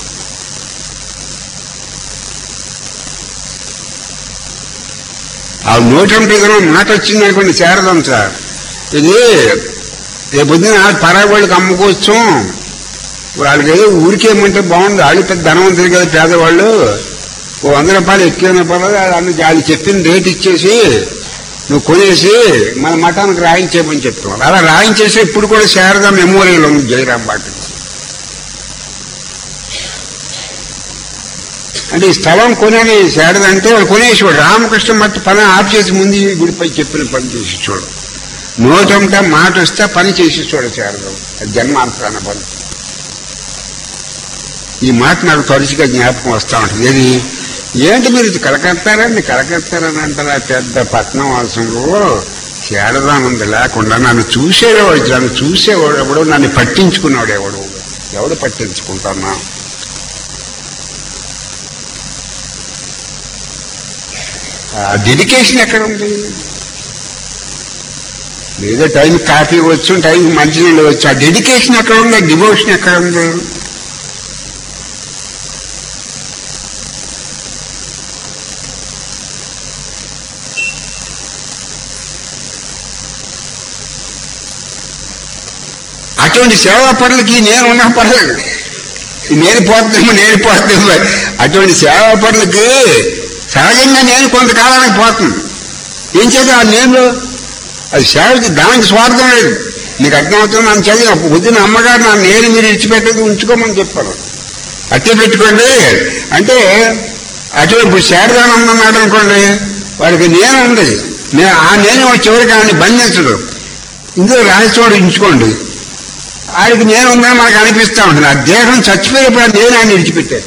ఆ నోటంటే మాట వచ్చింది అనుకోండి శారదం సార్, ఇది రేపొద్దున పరాగోళ్ళకి అమ్ముకోవచ్చు, వాళ్ళకి ఏదో ఊరికేమంటే బాగుంది, వాళ్ళు పెద్ద ధనవంతులు కదా పేదవాళ్ళు, 100 రూపాయలు ఎక్కువ పర్వాలేదు, వాళ్ళు చెప్పిన రేట్ ఇచ్చేసి నువ్వు కొనేసి మన మఠానికి రాయించేమని చెప్తున్నావు. అలా రాయించేసి ఇప్పుడు కూడా శారదా మెమోరియల్ ఉంది జయరాం బాటి. అంటే ఈ స్థలం కొనేది శారదంటే వాడు కొనేసేవాడు. రామకృష్ణ మట్టి పని ఆఫ్ చేసి ముందు ఈ గుడిపై చెప్పిన పని చేసి చూడు, నోటంటే మాట వస్తే పని చేసి చూడ శారదం. అది జన్మాంతరాన పని. ఈ మాట నాకు తరచుగా జ్ఞాపకం వస్తూ ఉంటుంది. ఏది ఏంటి మీరు కలకత్తారని అంటారా? పెద్ద పట్నం వాసంలో శారదానంద లేకుండా నన్ను చూసేవాడు ఎవడు, నన్ను పట్టించుకున్నాడు ఎవడు పట్టించుకుంటున్నా? డెడికేషన్ ఎక్కడ ఉంది? ఏదో టైం కాఫీ వచ్చు, టైం మంచినీళ్ళు వచ్చు, ఆ డెడికేషన్ ఎక్కడ ఉంది? డివోషన్ ఎక్కడ ఉంది? అటువంటి సేవా పనులకి నేనున్నా పర్లేదు, నేను పోతున్నాను. అటువంటి సేవా పనులకి సహజంగా నేను కొంతకాలానికి పోతుంది. ఏం చేద్దాం? ఆ నేను అది సేవకి దానికి స్వార్థం లేదు. నీకు అర్థమవుతుంది. నన్ను చదివిన పొద్దున అమ్మగారు నా నేను మీరు ఇచ్చిపెట్టేది ఉంచుకోమని చెప్పారు. అట్టే పెట్టుకోండి అంటే అటువంటి ఇప్పుడు శారదానందం అన్నాడు అనుకోండి, వాడికి నేను ఉంది. ఆ నేను చివరికి ఆయన్ని బంధించడు. ఇందులో రహస్యం ఉంచుకోండి. ఆడికి నేను ఉందని మనకు అనిపిస్తూ ఉంటుంది. ఆ దేహం చచ్చిపోయినప్పుడు నేను ఆయన విడిచిపెట్టాను.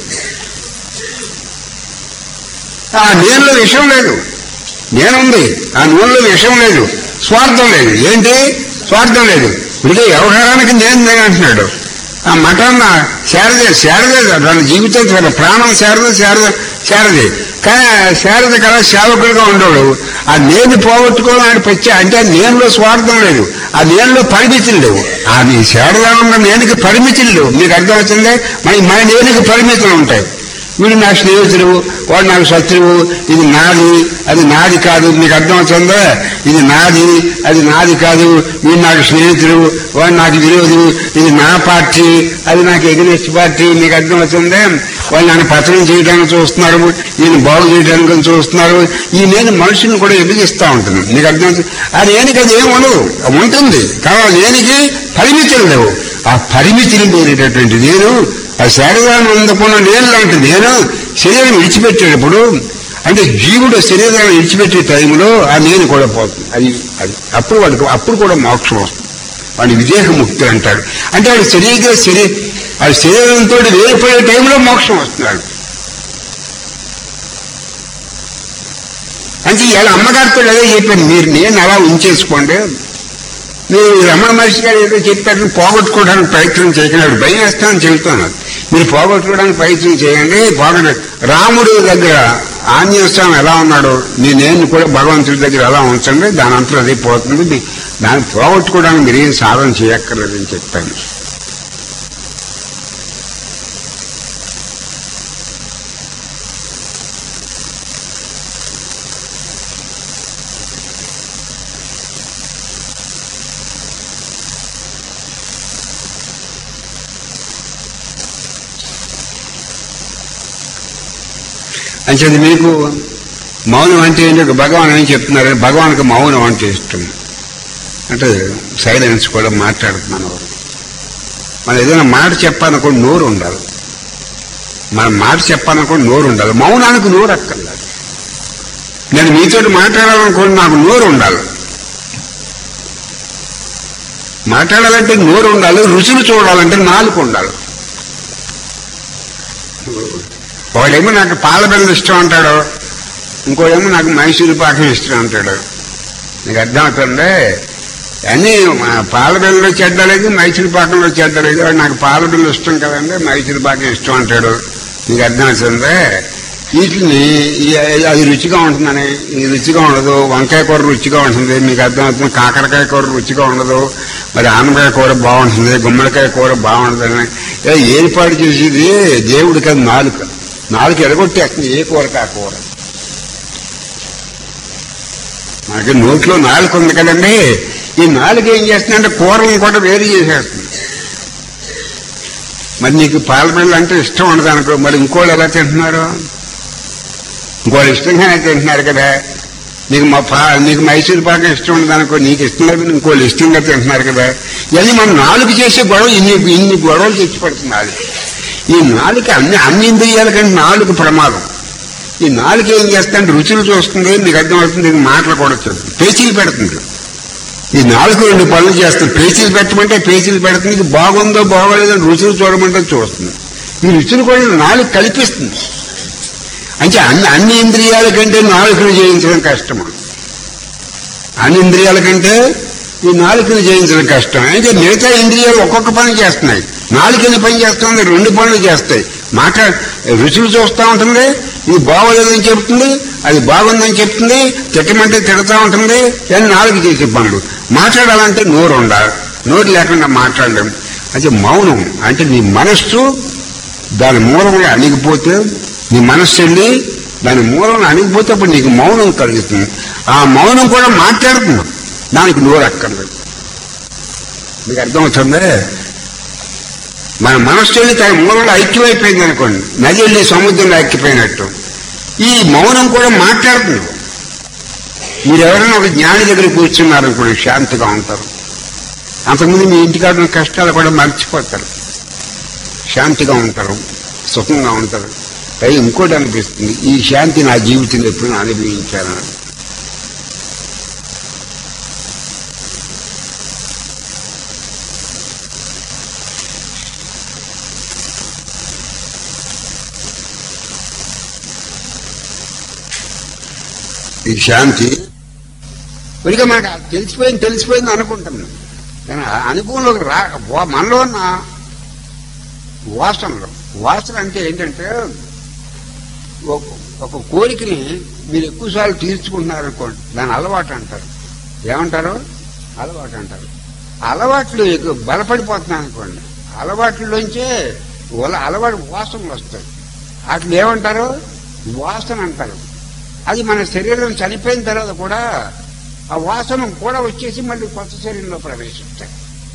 ఆ నేనులో విషయం లేదు, నేనుంది. ఆ నూనెలో విషయం లేదు, స్వార్థం లేదు. ఏంటి స్వార్థం లేదు? ఇదే వ్యవహారానికి నేను అంటున్నాడు. ఆ మఠం శారదే తన జీవితం ప్రాణం శారదే. కానీ శారద కదా సేవకులుగా ఉండేవాడు. ఆ నేను పోగొట్టుకోవాలని పచ్చ అంటే నేనులో స్వార్థం లేదు, ఆ నేనులో పరిమితులు లేవు. అది శారదానంద నేనుకి పరిమితులు లేవు. మీకు అర్థమవుతుంది? మన నేనుకి పరిమితులు ఉంటాయి. వీడు నా స్నేహితుడు, వాడు నాకు శత్రువు, ఇది నాది అది నాది కాదు. మీకు అర్థమవుతుందా? ఇది నాది అది నాది కాదు. వీడు నాకు స్నేహితుడు, వాడు నాకు విరోధి, ఇది నా పార్టీ అది నాకు ఎగనెస్ట్ పార్టీ. మీకు అర్థమవుతుందా? వాళ్ళు నన్ను పతనం చేయడానికి చూస్తున్నారు, ఈయన బాగు చేయడానికి చూస్తున్నారు. ఈ నేను మనుషులను కూడా ఎదిగిస్తూ ఉంటుంది. మీకు అర్థమవుతుంది? ఆ నేనికి అది ఏం ఉండదు, ఉంటుంది. కానీ నేనికి పరిమితులు లేవు. ఆ పరిమితులు లేనటువంటి నేను ఆ శారీరాన్ని అందుకున్న నేను లాంటి నేను శరీరం విడిచిపెట్టేటప్పుడు అంటే జీవుడు శరీరాన్ని విడిచిపెట్టే టైంలో ఆ నేను కూడా పోతుంది. అది అప్పుడు కూడా మోక్షం వస్తుంది. వాడి విదేహముక్తి అంటాడు. అంటే వాడు శరీరంతో వేరిపోయే టైంలో మోక్షం వస్తున్నాడు. అంటే ఇలా అమ్మగారితో అదే చెప్పాను, మీరు నేను అలా ఉంచేసుకోండి. మీరు రమణ మహర్షి గారు ఏదో చెప్పారు, పోగొట్టుకోవడానికి ప్రయత్నం చేయకండి. భయం వేస్తానని చెబుతున్నాను. మీరు పోగొట్టుకోవడానికి ప్రయత్నం చేయండి. రాముడి దగ్గర ఆంజనేయ స్వామి ఎలా ఉన్నాడు, నేను కూడా భగవంతుడి దగ్గర ఎలా ఉంచండి, దాని అంతా అదే పోతుంది. దాన్ని పోగొట్టుకోవడానికి మీరేం సాధన చేయక్కర్లేదని చెప్పాను. అంచేది మీకు మౌనం అంటే ఏంటి? భగవాన్ ఏం చెప్తున్నారు? భగవాన్కి మౌనం అంటే ఇష్టం. అంటే సైలెన్స్ కూడా మాట్లాడుతున్నాను. మనం ఏదైనా మాట చెప్పాలనుకోండి నోరు ఉండాలి. మనం మాట చెప్పాలనుకోండి నోరు ఉండాలి. మౌనానికి నోరు అక్కర్లేదు. నేను మీతో మాట్లాడాలనుకోండి నాకు నోరు ఉండాలి. మాట్లాడాలంటే నోరు ఉండాలి. రుచులు చూడాలంటే నాలుక ఉండాలి. ఒకడేమో నాకు పాల బెల్లం ఇష్టం అంటాడు, ఇంకోడేమో నాకు మైసూరు పాకం ఇష్టం అంటాడు. నీకు అర్థమవుతుంది? అన్నీ పాల బెల్లంలో చెడ్డలేదు, మైసూరు పాకంలో చెడ్డలేదు. వాడు నాకు పాల బెల్లం ఇష్టం కదండి, మైసూరు పాకం ఇష్టం అంటాడు. నీకు అర్థమవుతుంది? వీటిని అది రుచిగా ఉంటుందని, ఇది రుచిగా ఉండదు. వంకాయ కూర రుచిగా ఉంటుంది, మీకు అర్థమవుతుంది. కాకరకాయ కూర రుచిగా ఉండదు, మరి ఆనకాయ కూర బాగుంటుంది, గుమ్మడికాయ కూర బాగుంటుందని ఏర్పాటు చేసేది దేవుడికి. అది నాలుగు ఎడగొట్టేస్తుంది ఏ కూరకు ఆ కూర. మనకి నోట్లో నాలుక ఉంది కదండి, ఈ నాలుగు ఏం చేస్తుందంటే కూరలను కూడా వేరు చేసేస్తుంది. మరి నీకు పాల బిళ్ళ అంటే ఇష్టం ఉండదు అనుకో, మరి ఇంకోళ్ళు ఎలా తింటున్నారు? ఇంకోళ్ళు ఇష్టంగానే తింటున్నారు కదా. నీకు మైసూరు పాకం ఇష్టం ఉండదు అనుకో, నీకు ఇష్టం లేదు, ఇంకోళ్ళు ఇష్టంగా తింటున్నారు కదా. ఇవన్నీ మనం నాలుగు చేసే గొడవ ఇన్ని గొడవలు తెచ్చి పడుతుంది. ఈ నాలుక అన్ని ఇంద్రియాల కంటే నాలుగు ప్రమాదం. ఈ నాలుక ఏం చేస్తుంటే రుచులు చూస్తుంది, మీకు అర్థమవుతుంది, మాటలు కూడా చూస్తుంది, పేచీలు పెడుతుంది. ఈ నాలుగు 2 పనులు చేస్తుంది. పేచీలు పెట్టమంటే పేచీలు పెడుతుంది, ఇది బాగుందో బాగోలేదో రుచులు చూడమంటే చూస్తుంది. ఈ రుచులు కూడా నాలుగు కల్పిస్తుంది. అంటే అన్ని ఇంద్రియాల కంటే నాలుకను జయించడం కష్టము. అన్ని ఇంద్రియాల కంటే ఈ నాలుకను జయించడం కష్టం. అయితే మిగతా ఇంద్రియాలు ఒక్కొక్క పని చేస్తున్నాయి, నాలుకని పని చేస్తుంది, 2 పనులు చేస్తాయి. రుచులు చూస్తూ ఉంటుంది, ఇది బాగోలేదని చెప్తుంది, అది బాగుందని చెప్తుంది, తిట్టమంటే తిడతా ఉంటుంది. కానీ నాలుగు చేసే పనులు. మాట్లాడాలంటే నోరు ఉండాలి, నోరు లేకుండా మాట్లాడలేము. అయితే మౌనం అంటే నీ మనస్సు దాని మూలంలో అణిగిపోతే, నీ మనస్సు వెళ్ళి దాని మూలంలో అణిగిపోతే అప్పుడు నీకు మౌనం కలుగుతుంది. ఆ మౌనం కూడా మాట్లాడుతుంది, దానికి నోరు అక్కర్లేదు. మీకు అర్థమవుతుంది? మన మనస్సు వెళ్ళి తన మూలంలో ఐక్యమైపోయింది అనుకోండి, నది వెళ్ళి సముద్రంలో ఐక్యపోయినట్టు. ఈ మౌనం కూడా మాట్లాడుతుంది. మీరు ఎవరైనా ఒక జ్ఞాని దగ్గర కూర్చున్నారనుకోండి, శాంతిగా ఉంటారు. అంతకుముందు మీ ఇంటికాడ ఉన్న కష్టాలు కూడా మర్చిపోతారు, శాంతిగా ఉంటారు, సుఖంగా ఉంటారు. పై ఇంకోటి అనిపిస్తుంది, ఈ శాంతి నా జీవితంలో ఎప్పుడు అనుభవించాను. ఈ శాంతి ఇక మనకు తెలిసిపోయింది అనుకుంటున్నాం. కానీ అనుభవంలోకి మనలో ఉన్న వాసన అంటే ఏంటంటే, ఒక కోరికని మీరు ఎక్కువసార్లు తీర్చుకుంటున్నారనుకోండి, దాని అలవాటు అంటారు. ఏమంటారు? అలవాటు అంటారు. అలవాట్లు బలపడిపోతున్నాయి అనుకోండి, అలవాట్లలోంచే అలవాటు వాసనలు వస్తాయి. వాటిని ఏమంటారు? వాసన అంటారు. అది మన శరీరం చనిపోయిన తర్వాత కూడా ఆ వాసన కూడా వచ్చేసి మళ్ళీ కొత్త శరీరంలో ప్రవేశిస్తాయి.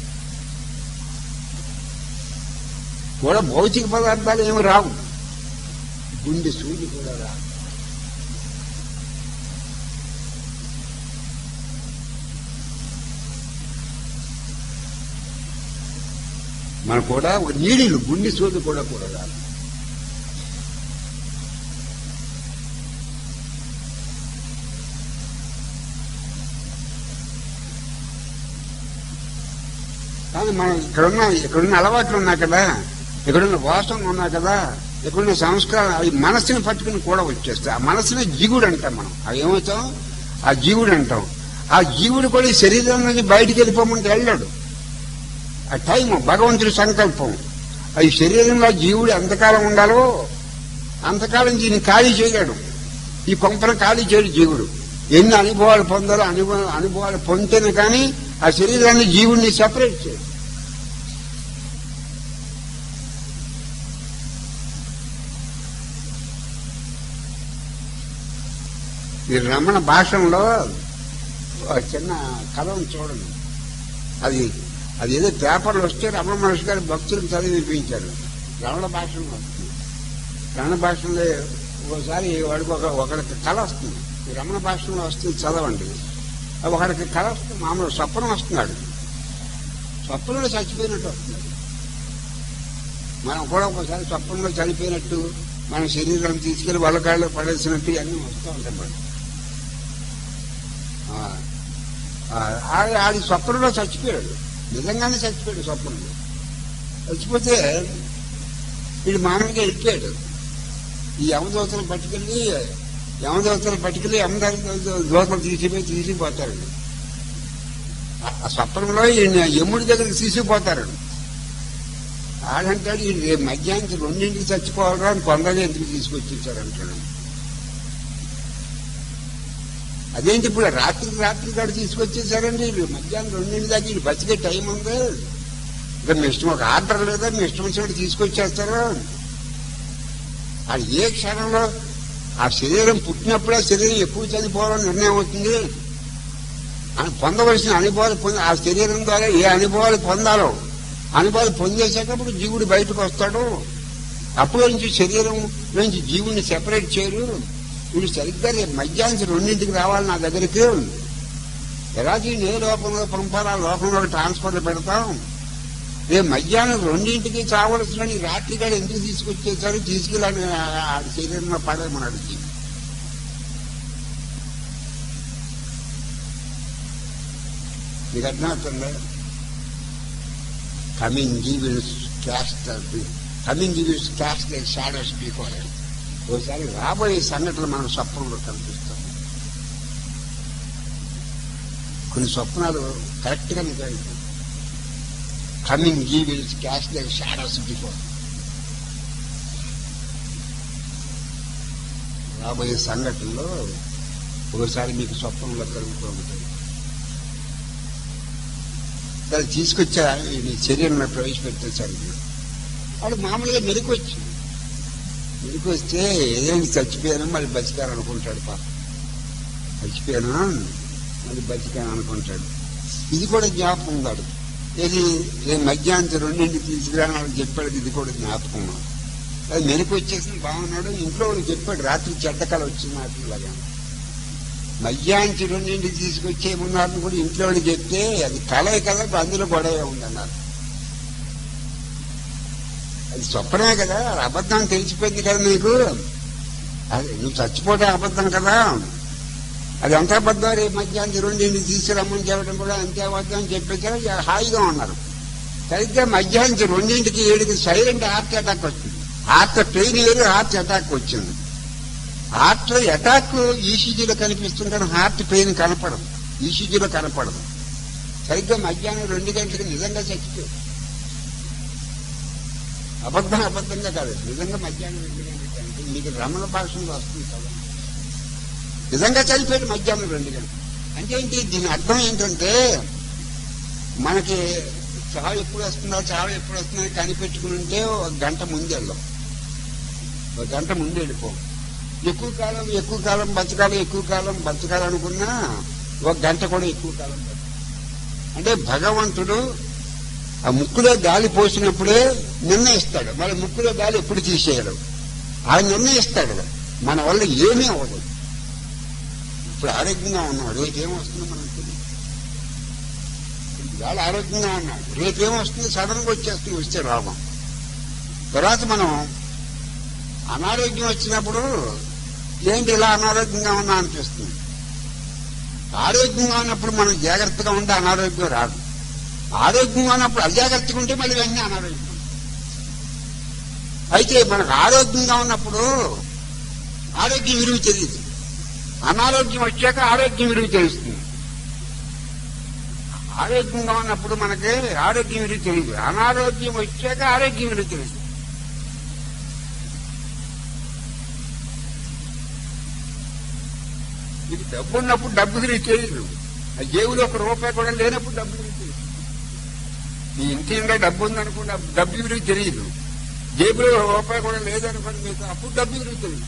కూడా భౌతిక పదార్థాలు ఏమి రావు, గుండె సూది కూడా రావు. మనకు కూడా ఒక నీళ్ళు గుండె సూది కూడా రాదు. కానీ మనం ఇక్కడున్న అలవాట్లు ఉన్నాయి కదా, ఇక్కడున్న వాసనలు ఉన్నాయి కదా, ఇక్కడున్న సంస్కారం, అవి మనస్సుని పట్టుకుని కూడా వచ్చేస్తాయి. ఆ మనస్సునే జీవుడు అంటాం మనం. అవి ఏమవుతాం? ఆ జీవుడు అంటాం. ఆ జీవుడు కూడా ఈ శరీరం నుంచి బయటికి వెళ్ళిపోమంటే వెళ్ళాడు. ఆ టైం భగవంతుడి సంకల్పం. ఈ శరీరంలో జీవుడు ఎంతకాలం ఉండాలో అంతకాలం దీన్ని ఖాళీ చేయలేడు. ఈ కొంపను ఖాళీ చేయడు జీవుడు. ఎన్ని అనుభవాలు పొందాలో అనుభవాలు పొందితేనే కానీ ఆ శరీరాన్ని జీవుడిని సెపరేట్ చేయడు. ఈ రమణ భాషలో చిన్న కథ చూడండి. అది ఏదో పేపర్లు వస్తే రమణ మహర్షి గారు భక్తులకు చదివి వినిపించారు. రమణ భాషలో వస్తుంది. రమణ భాషలో ఒకసారి వాడికి ఒకరికి కళ వస్తుంది. ఈ రమణ భాషలో వస్తుంది, చదవండి. ఒకరికి కళ వస్తుంది, మామూలు స్వప్నం వస్తున్నాడు. స్వప్నంలో చచ్చిపోయినట్టు వస్తున్నాడు. మనం కూడా ఒకసారి స్వప్నంలో చనిపోయినట్టు, మన శరీరాన్ని తీసుకెళ్లి వలకాళ్ళు పడేసినట్టు ఇవన్నీ వస్తూ ఉంటాయి. మనం ఆడి స్వప్నంలో చచ్చిపోయాడు, నిజంగానే చచ్చిపోయాడు. స్వప్నంలో చచ్చిపోతే వీడు మామూలుగా వెళ్ళిపోయాడు. ఈ యమదోతలు పట్టుకెళ్ళి దోతలు తీసిపోతారు. ఆ స్వప్నంలో యముడి దగ్గరికి తీసుకుపోతారు. ఆడంటాడు, ఈ మధ్యాహ్నం 2ంటికి చచ్చిపోవాలరా అని కొందరు ఎందుకు తీసుకొచ్చేసారంటాడు. అదేంటి ఇప్పుడు రాత్రి కాడ తీసుకొచ్చేసారండి, మధ్యాహ్నం 2 దాకా వీళ్ళు బతికే టైం ఉంది, ఇంకా మీ ఇష్టం ఒక ఆర్డర్ లేదా, మీ ఇష్టం వచ్చినట్టు తీసుకొచ్చేస్తారు. అది ఏ క్షణంలో ఆ శరీరం పుట్టినప్పుడే శరీరం ఎక్కువ చనిపోవాలని నిర్ణయం అవుతుంది. పొందవలసిన అనుభవాలు ఆ శరీరం ద్వారా ఏ అనుభవాలు పొందాలో అనుభవాలు పొందేసేటప్పుడు జీవుడు బయటకు వస్తాడు. అప్పుడు నుంచి శరీరం నుంచి జీవుడిని సెపరేట్ చేయరు. వీడు సరిగ్గా మధ్యాహ్నం 2ంటికి రావాలి నా దగ్గరికి. ఎలాగే ఏ లోపంలో పంపాలి, ఆ లోపంలో ట్రాన్స్ఫర్లు పెడతాం. రేపు మధ్యాహ్నం 2ంటికి చావలసిన రాత్రి గారు ఎందుకు తీసుకొచ్చేసారు, తీసుకెళ్ళాలి ఆడి శరీరంలో పడేమన్నాడు. మీకు అర్థమవుతుందా? Coming evils cast like shadows before. ఒకసారి రాబోయే సంఘటనలు మన స్వప్నంలో కనిపిస్తాం. కొన్ని స్వప్నాలు కరెక్ట్ గా నిజాయితీ. Coming evils cast like shadows before. రాబోయే సంఘటనలో ఒకసారి మీకు స్వప్నంలో కలుగుతూ ఉంటుంది. దాన్ని తీసుకొచ్చా నీ శరీరంలో ప్రవేశపెట్టేశారు. వాడు మామూలుగా మెరుకు వస్తే ఏదైనా చచ్చిపోయాను మళ్ళీ బతికాను అనుకుంటాడు. పాప చచ్చిపోయాను మళ్ళీ బతికాను అనుకుంటాడు. ఇది కూడా జ్ఞాపకం ఉందాడు. ఇది మధ్యాహ్నం 2ంటికి తీసుకురాని చెప్పాడు. ఇది కూడా జ్ఞాపకం. అది మెరుకు వచ్చేసి బాగున్నాడు. ఇంట్లో వాళ్ళు చెప్పాడు రాత్రి చెడ్డకాలు వచ్చింది నాటిలాగా. మధ్యాహ్నం 2ంటికి తీసుకొచ్చేమున్నారని కూడా ఇంట్లో వాళ్ళు చెప్తే అది కలే కదా, అందులో గొడవ ఉందన్నారు. అది స్వప్నమే కదా, అబద్ధం తెలిసిపోయింది కదా నీకు. అది నువ్వు చచ్చిపోతే అబద్ధం కదా, అది అంత అబద్ధం. రేపు మధ్యాహ్నం 2ంటికి తీసుకురమ్మని చెప్పడం కూడా అంతే అబద్ధం అని చెప్పేసారు. హాయిగా ఉన్నారు. సరిగ్గా మధ్యాహ్నం 2ంటికి 7కి సైలెంట్ హార్ట్ అటాక్ వచ్చింది. హార్ట్ పెయిన్ లేదు, హార్ట్ అటాక్ వచ్చింది. హార్ట్ అటాక్ ఈసీజీలో కనిపిస్తుంది కానీ హార్ట్ పెయిన్ కనపడదు, ఈసీజీలో కనపడదు. సరిగ్గా మధ్యాహ్నం 2 గంటలకు నిజంగా చచ్చిపోయి, అబద్ధంగా కాదు, నిజంగా మధ్యాహ్నం 2 గంటలకి మీకు రమణ భాషలో వస్తుంది కదా, నిజంగా చనిపోయాడు మధ్యాహ్నం 2 గంటలు. అంటే ఏంటి దీని అర్థం ఏంటంటే మనకి చావు ఎప్పుడు వస్తుందో కనిపెట్టుకుని ఉంటే 1 గంట ముందు వెళ్ళాం, 1 గంట ముందు వెళ్ళిపోం. ఎక్కువ కాలం బతకాలనుకున్నా 1 గంట కూడా ఎక్కువ కాలం. అంటే భగవంతుడు ఆ ముక్కులో గాలి పోసినప్పుడే నిర్ణయిస్తాడు, మళ్ళీ ముక్కులో గాలి ఎప్పుడు తీసేయడం ఆయన నిర్ణయిస్తాడు. మన వల్ల ఏమీ అవ్వదు. ఇప్పుడు ఆరోగ్యంగా ఉన్నాడు, రేపేమొస్తుందో మనకు తెలియదు. ఇవాళ ఆరోగ్యంగా ఉన్నాడు, రేపేమొస్తుంది సడన్గా వస్తే రోగం. తర్వాత మనం అనారోగ్యం వచ్చినప్పుడు ఏంటి ఇలా అనారోగ్యంగా ఉన్నా అనిపిస్తుంది. ఆరోగ్యంగా ఉన్నప్పుడు మనం జాగ్రత్తగా ఉంటే అనారోగ్యం రాదు. ఆరోగ్యంగా ఉన్నప్పుడు అజాగ్రత్తగా ఉంటే మళ్ళీ వెంటనే అనారోగ్యం. అయితే మనకు ఆరోగ్యంగా ఉన్నప్పుడు ఆరోగ్యం విలువ తెలియదు, అనారోగ్యం వచ్చాక ఆరోగ్యం విలువ తెలుస్తుంది. ఆరోగ్యంగా ఉన్నప్పుడు మనకి ఆరోగ్యం విలువ తెలియదు, అనారోగ్యం వచ్చాక ఆరోగ్యం విలువ తెలుస్తుంది. మీకు డబ్బు ఉన్నప్పుడు డబ్బు విలువ తెలియదు, ఆ జేబులో ₹1 కూడా లేనప్పుడు డబ్బు విలువ తెలియదు. మీ ఇంటి నిండా డబ్బు ఉందనుకుంటే డబ్బు విలువ తెలియదు, జేబులో ₹1 కూడా లేదనుకోండి మీకు అప్పుడు డబ్బు విలువ తెలియదు.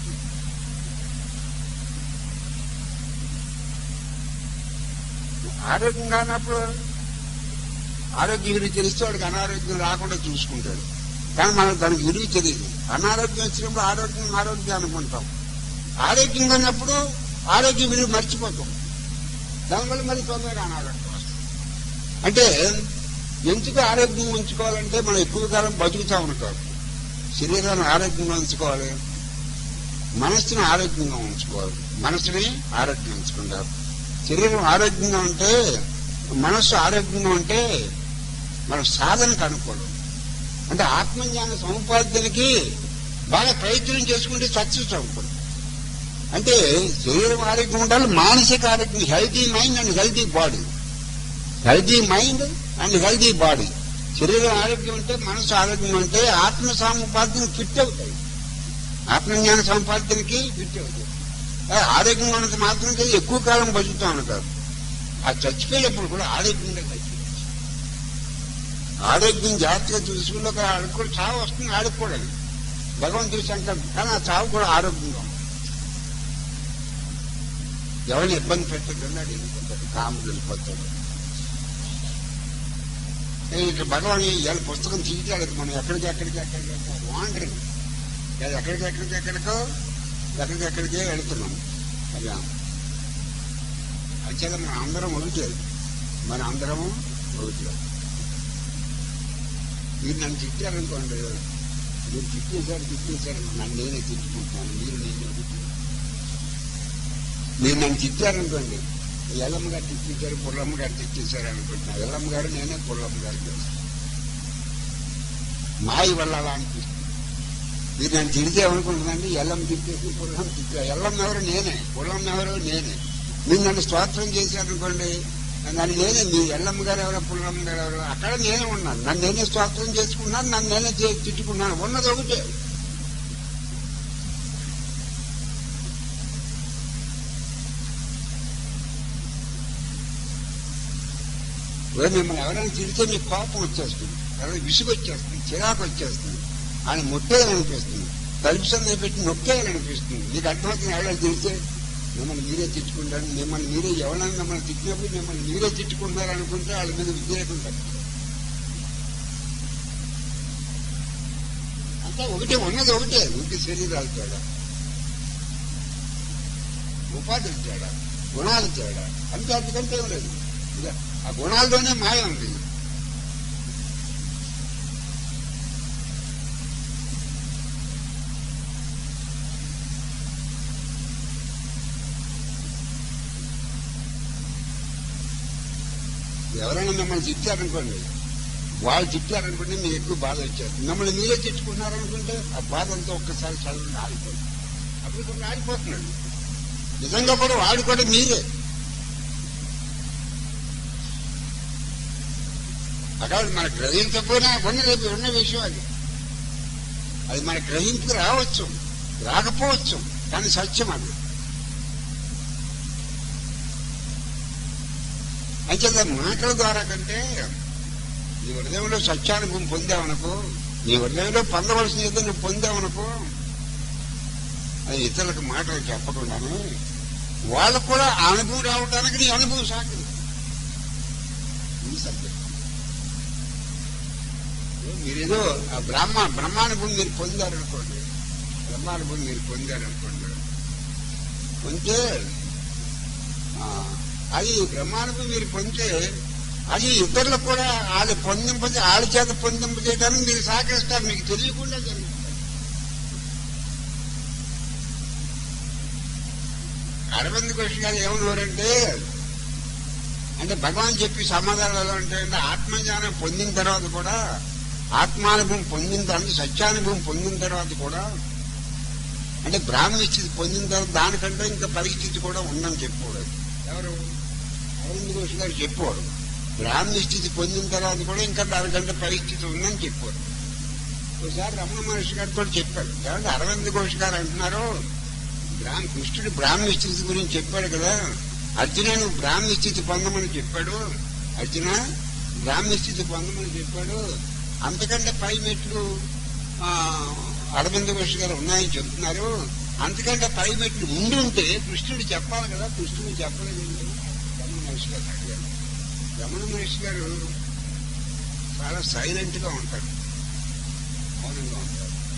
ఆరోగ్యంగా ఉన్నప్పుడు ఆరోగ్య విలువ తెలిస్తే వాడికి అనారోగ్యం రాకుండా చూసుకుంటాడు. కానీ మనకు దానికి విలువ తెలియదు. అనారోగ్యం వచ్చినప్పుడు ఆరోగ్యం అనుకుంటాం, ఆరోగ్యంగా ఉన్నప్పుడు ఆరోగ్య విలువ మర్చిపోతాం. దానివల్ల మరి తొందరగా అనారోగ్యం వస్తుంది. అంటే ఎందుకు ఆరోగ్యం ఉంచుకోవాలంటే మనం ఎక్కువ కాలం బతుకుతా ఉంటాం. శరీరాన్ని ఆరోగ్యంగా ఉంచుకోవాలి, మనస్సుని ఆరోగ్యంగా ఉంచుకోవాలి. మనస్సుని ఆరోగ్యంగా ఉంచుకుంటారు. శరీరం ఆరోగ్యంగా ఉంటే, మనస్సు ఆరోగ్యంగా ఉంటే మనం సాధనకు అనుకోవడం. అంటే ఆత్మజ్ఞాన సముపార్జనకి బాగా ప్రయత్నం చేసుకుంటే సక్సెస్ అవుతుంది. అంటే శరీరం ఆరోగ్యం ఉండాలి, మానసిక ఆరోగ్యం, healthy mind and healthy body. Healthy mind and healthy body. శరీరం ఆరోగ్యం ఉంటే, మనసు ఆరోగ్యం ఉంటే ఆత్మ సముపార్జన ఫిట్ అవుతాయి, ఆత్మజ్ఞాన సముపార్జనకి ఫిట్ అవుతాయి. ఆరోగ్యంగా ఉన్నది మాత్రం ఎక్కువ కాలం బతుకుతా ఉంటారు. ఆ చచ్చిపోయేటప్పుడు కూడా ఆరోగ్యంగా చచ్చిపోవచ్చు. ఆరోగ్యం జాగ్రత్తగా చూసుకుంటే ఆడుకో చావు వస్తుంది, ఆడుకోవడం భగవంతుడి సంకల్పం. కానీ ఆ చావు కూడా ఆరోగ్యంగా ఎవరిని ఇబ్బంది పెట్టకుండా వెళ్ళిపోతాడు, కాముడు వెళ్ళిపోతాడు. ఇట్లా భగవాన్ ఇవాళ పుస్తకం తీయటాడు. మనం ఎక్కడికి వాండరింగ్, ఎక్కడికెక్కడికే వెళుతున్నాం. అలా అంచేత మన అందరం ఒకటే. మీరు నన్ను తిట్టారనుకోండి, మీరు తిట్టేశారు నన్ను నేనే తిట్టుకుంటున్నాను, మీరు నన్ను తిట్టారనుకోండి, ఎల్లమ్మ గారు తిట్టేశారు, పుల్లమ్మ గారు తిట్టేశారు అనుకుంటున్నాను. ఎల్లమ్మ గారు నేనే, పుల్లమ్మ గారు మాయ వల్ల అలా అనిపిస్తుంది. మీరు నన్ను తిడితేమనుకుంటుందండి, ఎల్లమ్మ తిట్టేసి పుల్లమ్మ తిట్టారు. ఎల్లమ్మ ఎవరు నేనే, పుల్లమ్మ ఎవరు నేనే. మీరు నన్ను స్తోత్రం చేశారనుకోండి, నన్ను నేనే, మీ ఎల్లమ్మ గారు ఎవరో పుల్లమ్మ గారు ఎవరో అక్కడ నేనే ఉన్నాను. నన్ను నేనే స్తోత్రం చేసుకున్నాను, నన్ను నేనే తిట్టుకున్నాను. ఉన్నది ఒకటే. మిమ్మల్ని ఎవరైనా తిడితే మీకు కోపం వచ్చేస్తుంది, ఎవరైనా విసుగు వచ్చేస్తుంది, చిరాకు వచ్చేస్తుంది, ఆయన ముట్టేయాలనిపిస్తుంది, తలుపుసంగా పెట్టి నొక్కేయాలనిపిస్తుంది. మీకు అర్థమవుతుంది. ఎవరైనా తిడితే మిమ్మల్ని మీరే తిట్టుకుంటారు, మిమ్మల్ని మీరే ఎవరైనా మిమ్మల్ని తిట్టినప్పుడు మిమ్మల్ని మీరే తిట్టుకుంటారు అనుకుంటే వాళ్ళ మీద వ్యతిరేకం తగ్గుతుంది. అంతా ఒకటే, ఉన్నది ఒకటే. ఇంటి శరీరాలు తేడా, ఉపాధులు తేడా, గుణాలు తేడా, అంతే. అంతకంటే ఏం లేదు. ఆ గుణాల్లోనే మాయ ఉంది. ఎవరైనా మిమ్మల్ని తిట్టారనుకోండి, వాళ్ళు తిట్టారనుకోండి, మీకు ఎక్కువ బాధ వచ్చేస్తుంది. మిమ్మల్ని మీరే తిట్టుకున్నారనుకుంటే ఆ బాధంతా ఒక్కసారి చదువుని ఆడిపోతుంది. అప్పుడు కొన్ని ఆడిపోతున్నాడు. నిజంగా కూడా వాడు కూడా మీరే. అక్కడ మన గ్రహించకపోయినా ఉన్న విషయం అది మన గ్రహింపుకు రావచ్చు, రాకపోవచ్చు, కానీ సత్యం అది. అయితే మాటల ద్వారా కంటే నీ హృదయంలో సత్యానుభవం పొందావనుకో, నీ హృదయంలో పొందవలసిన ఏదో నువ్వు పొందావనుకో, అది ఇతరులకు మాటలు చెప్పకుండానే వాళ్ళకు కూడా ఆ అనుభవం రావడానికి నీ అనుభవం సాగింది. మీరేదో ఆ బ్రహ్మానుభవం మీరు పొందారనుకోండి, పొందితే అది బ్రహ్మానుభవం మీరు పొందితే అది ఇతరులకు కూడా వాళ్ళ చేత పొందింపజేయడానికి మీరు సహకరిస్తారు. మీకు తెలియకుండా జరుగుతుంది. అరవింద్ ఘోష్ గారు ఏమన్నారంటే, అంటే భగవాన్ చెప్పి సమాధానం ఎలా ఉంటాయంటే, ఆత్మజ్ఞానం పొందిన తర్వాత కూడా, ఆత్మానుభవం పొందిన తర్వాత, సత్యానుభవం పొందిన తర్వాత కూడా, అంటే బ్రాహ్మణ స్థితి పొందిన తర్వాత దానికంటే ఇంకా పరిస్థితి కూడా ఉందని చెప్పాడు. ఎవరు? అరవింద్ ఘోష్ గారు చెప్పాడు. బ్రాహ్మణ స్థితి పొందిన తర్వాత కూడా ఇంకా దానికంటే పరిస్థితి ఉందని చెప్పాడు. ఒకసారి రమణ మహర్షి గారు కూడా చెప్పాడు. ఏమంటే అరవింద్ ఘోష్ గారు అంటున్నారు, కృష్ణుడు బ్రాహ్మణ స్థితి గురించి చెప్పాడు కదా, అర్జున నువ్వు బ్రాహ్మణ స్థితి పొందమని చెప్పాడు, అర్జున బ్రాహ్మణ స్థితి పొందమని చెప్పాడు, అంతకంటే పై మెట్లు అరవింద్ ఘోష్ గారు ఉన్నాయని చెప్తున్నారు, అంతకంటే పై మెట్లు ముందు ఉంటే కృష్ణుడు చెప్పాలి కదా, కృష్ణుడు చెప్పలేదు. రమణ మహర్షి గారు అడిగారు. రమణ మహర్షి గారు చాలా సైలెంట్ గా ఉంటాడు, మౌనంగా ఉంటాడు.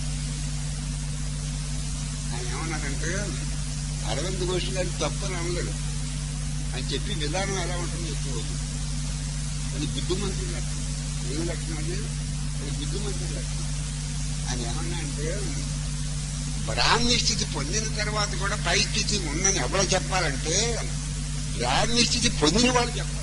ఆయన ఏమన్నారంటే, అరవింద్ ఘోష్ గారి తప్పని అనలేడు, అని చెప్పి విధానం ఎలా ఉంటుందో చెప్పవచ్చు. అది బుద్ధిమంతుడు లక్షణం. ఏం లక్షణం అది? అది బుద్ధిమంతుడు లక్షణం. ఆయన ఏమన్నా అంటే, బ్రాహ్మీ స్థితి పొందిన తర్వాత కూడా పై స్థితి ఉందని ఎవరు చెప్పాలంటే, బ్రాహ్మీ స్థితి పొందిన వాళ్ళు చెప్పాలి.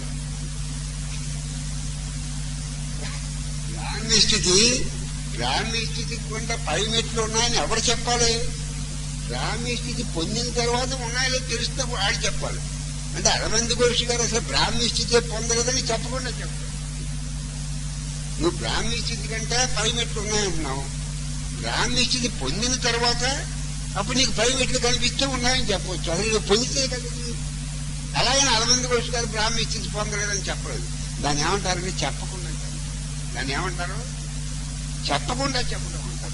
బ్రాహ్మీ స్థితి కూడా పై మెట్లు ఉన్నాయని ఎవరు చెప్పాలి? బ్రాహ్మీ స్థితి పొందిన తర్వాత ఉన్నాయో తెలిస్తే వాడు చెప్పాలి. అంటే అరవింద్ ఘోష్ గారు అసలు బ్రాహ్మీ స్థితి పొందలేదని చెప్పకుండా చెప్పాలి. నువ్వు బ్రాహ్మీ స్థితి కంటే పై మెట్లు ఉన్నాయంటున్నావు, బ్రాహ్మీ స్థితి పొందిన తర్వాత అప్పుడు నీకు పై మెట్లు కనిపిస్తే ఉన్నాయని చెప్పవచ్చు. అసలు నువ్వు పొందితే కదా. అలాగని అరవింద్ ఘోష్ గారు బ్రాహ్మీ స్థితి పొందలేదని చెప్పలేదు. దాన్ని ఏమంటారంటే చెప్పకుండా. దాన్ని ఏమంటారు? చెప్పకుండా చెప్పడం అంటారు.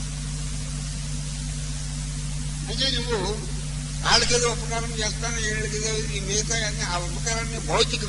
అంటే నువ్వు వాళ్ళకేదో ఉపకారం చేస్తాను, వీళ్ళకేదో ఈ మిగతా అన్ని ఆ ఉపకారాన్ని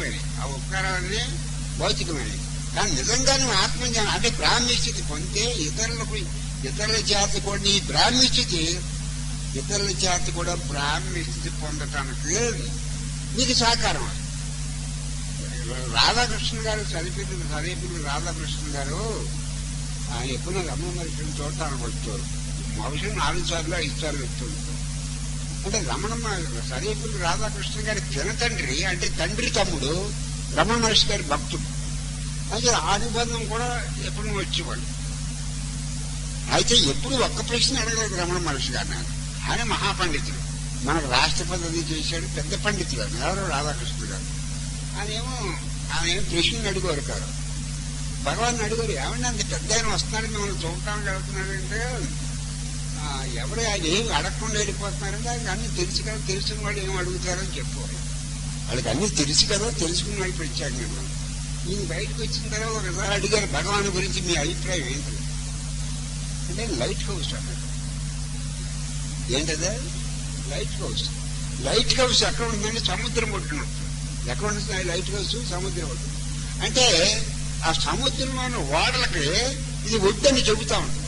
భౌతికమైనవి. కానీ నిజంగా నువ్వు ఆత్మజ్ఞానం అంటే బ్రాహ్మీ స్థితి పొందితే ఇతరుల చేత కూడా నీ బ్రాహ్మీ స్థితి, ఇతరుల చేత కూడా బ్రాహ్మీ స్థితి పొందటానికి నీకు సహకారం. రాధాకృష్ణ గారు చదివిన రాధాకృష్ణ గారు ఆయన ఎప్పుడు రమణ మహర్షి చూడటానికి వచ్చారు. బహుశా 4 సార్లు 5 సార్లు వచ్చాడు. అంటే రమణ సరేపుల్లి రాధాకృష్ణ గారి చిన్నతండ్రి అంటే తండ్రి తమ్ముడు రమణ మహర్షి గారి భక్తుడు. అయితే ఆ అనుబంధం కూడా ఎప్పుడు వచ్చేవాడు. అయితే ఎప్పుడు ఒక్క ప్రశ్న అడగలేదు రమణ మహర్షి గారిని. ఆయన మహాపండితుడు, మనకు రాష్ట్రపతి అది చేశాడు, పెద్ద పండితుడు. ఎవరు రాధాకృష్ణ గారు. ఆయన ప్రశ్నలు అడిగారు కాదు. భగవాన్ అడిగారు, ఏమన్నా అంత పెద్ద ఆయన వస్తున్నాడు మిమ్మల్ని చూడటానికి వెళ్తున్నాడంటే ఎవరు ఆయన ఏమి అడగకుండా వెళ్ళిపోతున్నారంటే ఆయనకి అన్ని తెలుసు కదా, తెలుసుకున్న వాళ్ళు ఏం అడుగుతారని చెప్పేవారు. వాళ్ళకి అన్ని తెలుసు కదా, తెలుసుకున్న వాళ్ళు ప్రత్యేకంగా. ఈయన బయటకు వచ్చిన తర్వాత ఒకసారి అడిగారు భగవాన్ గురించి మీ అభిప్రాయం ఏంటి అంటే లైట్ హౌస్ అన్నాడు. ఏంటదే లైట్ హౌస్? లైట్ హౌస్ ఎక్కడ ఉందంటే సముద్రం ఒడ్డున. ఎక్కడ ఉంటుంది లైట్ హౌస్? సముద్రం ఒడ్డు. అంటే ఆ సముద్రంలోని ఓడలకి ఇది ఒడ్డని చెబుతా ఉంటుంది.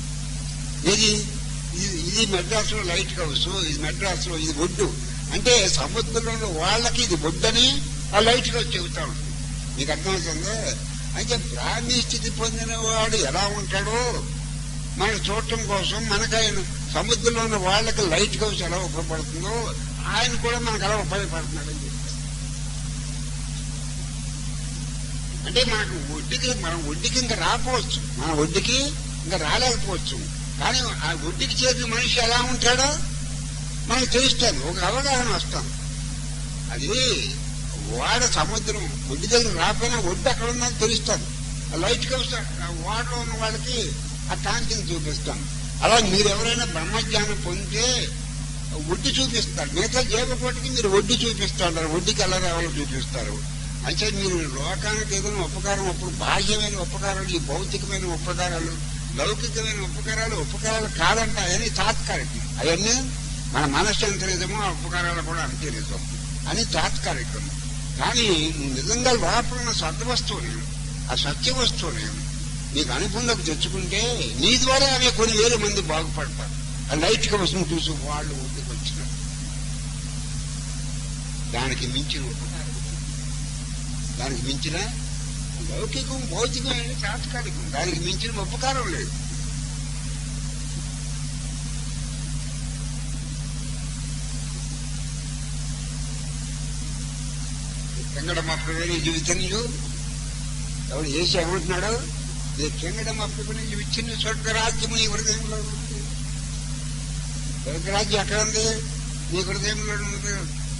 ఇది మెడ్రాస్లో లైట్ హౌస్, ఇది మెడ్రాస్లో ఇది ఒడ్డు అంటే సముద్రంలో వాళ్ళకి ఇది ఒడ్డని ఆ లైట్ హౌస్ చెబుతా ఉంటుంది. మీకు అర్థమవుతుందా? అయితే బ్రాహ్మీ స్థితి పొందిన వాడు ఎలా ఉంటాడో మనం చూడటం కోసం మనకైన సముద్రంలోని వాళ్ళకి లైట్ హౌస్ ఎలా ఉపయోగపడుతుందో ఆయన కూడా మనకు ఎలా ఉపయోగపడుతున్నాడని చెప్పి. అంటే మనం ఒడ్డుకి ఇంకా రాకపోవచ్చు, మన ఒడ్డుకి ఇంకా రాలేకపోవచ్చు. కానీ ఆ ఒడ్డుకి చేరిన మనిషి ఎలా ఉంటాడో మనకు తెలుస్తుంది, ఒక అవగాహన వస్తుంది. అది వాడ సముద్రం ఒడ్డు దగ్గర రాకపోయినా ఒడ్డు అక్కడ ఉందని తెలుస్తుంది. ఆ లైట్ హౌస్ వాడలో ఉన్న వాళ్ళకి ఆ కాంతిని చూపిస్తాను. అలా మీరు ఎవరైనా బ్రహ్మజ్ఞానం పొందితే ఒడ్డు చూపిస్తారు. మిగతా జీవకోటికి మీరు ఒడ్డు చూపిస్తారు, ఒడ్డుకి ఎలా రావాలో చూపిస్తారు. అంటే మీరు లోకానికి ఏదైనా ఉపకారం, అప్పుడు బాహ్యమైన ఉపకారాలు, ఈ భౌతికమైన ఉపకారాలు, లౌకికమైన ఉపకారాలు కాదంట. అవన్నీ తాత్కాలికం. అవన్నీ మన మనస్సు ఎంత నిజమో ఆ ఉపకారాలు కూడా అంతే నిజం అని తాత్కాలికం. కానీ నిజంగా లోపల ఉన్న సద్వస్తువుని, ఆ సత్య వస్తువుని నీకు అనుభవంలోకి తెచ్చుకుంటే నీ ద్వారా అనే కొన్ని వేల మంది బాగుపడతారు. ఆ లైట్ కోసం చూసి వాళ్ళు ఒడ్డుకు వచ్చినారు. దానికి మించిన ఉపకారం, దానికి మించిన లౌకికం భౌతికమైన తాత్కాలికం, దానికి మించిన ఉపకారం లేదు. కింగడమ్ ఆఫ్ ప్రివైలింగ్ జీవితం ఎవడు చేసి ఏమంటున్నాడు? కింగడమ్ ఆఫ్ ప్రివైలింగ్ ఇచ్చిన స్వర్గరాజ్యము నీ హృదయంలో ఉంది. స్వర్గరాజ్యం ఎక్కడ ఉంది? నీ హృదయంలో ఉంది.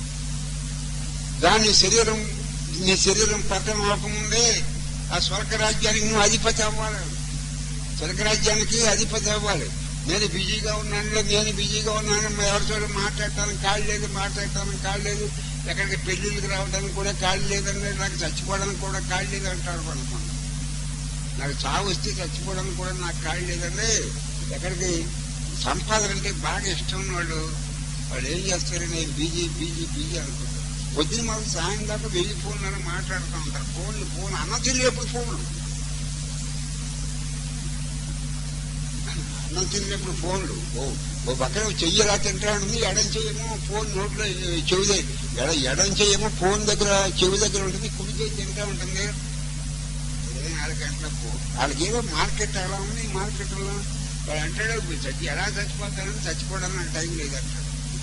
దాని నీ శరీరం పతనం అవ్వకముందే ఆ స్వర్గరాజ్యానికి నువ్వు అధిపతి అవ్వాలి. స్వర్గరాజ్యానికి అధిపతి అవ్వాలి. నేను బిజీగా ఉన్నాను, ఎవరితో మాట్లాడటానికి కాళ్ళు లేదు, ఎక్కడికి పెళ్లిళ్ళకి రావడానికి కూడా కాళ్ళు లేదండి, నాకు చచ్చిపోవడానికి కూడా కాళ్ళు లేదు అంటారు అనుకోండి. నాకు చావు వస్తే చచ్చిపోవడానికి కూడా నాకు కాళ్ళు లేదండి. ఎక్కడికి సంపాదన అంటే బాగా ఇష్టం వాళ్ళు ఏం చేస్తారు? నేను బిజీ అనుకుంటారు. పొద్దున మాకు సాయం దాకా 1000 ఫోన్లను మాట్లాడుతూ ఉంటారు. ఫోన్ అన్న తిరిగేప్పుడు ఫోన్లు, అన్నం తిరిగినప్పుడు ఫోన్లు. ఓ పక్కన చెయ్యి ఎలా తింటా ఉంటుంది, ఎడం చెయ్యేమో ఫోన్ నోట్లో ఎడం చెయ్యేమో ఫోన్ దగ్గర చెవి దగ్గర ఉంటుంది, కుడి చేయి తింటా ఉంటుంది. 24 గంటలకు వాళ్ళకి ఏదో మార్కెట్ ఎలా ఉంది. ఈ మార్కెట్లో వాడు అంటాడు ఎలా చచ్చిపోతారని, చచ్చిపోవడానికి నాకు టైం లేదంటాడు.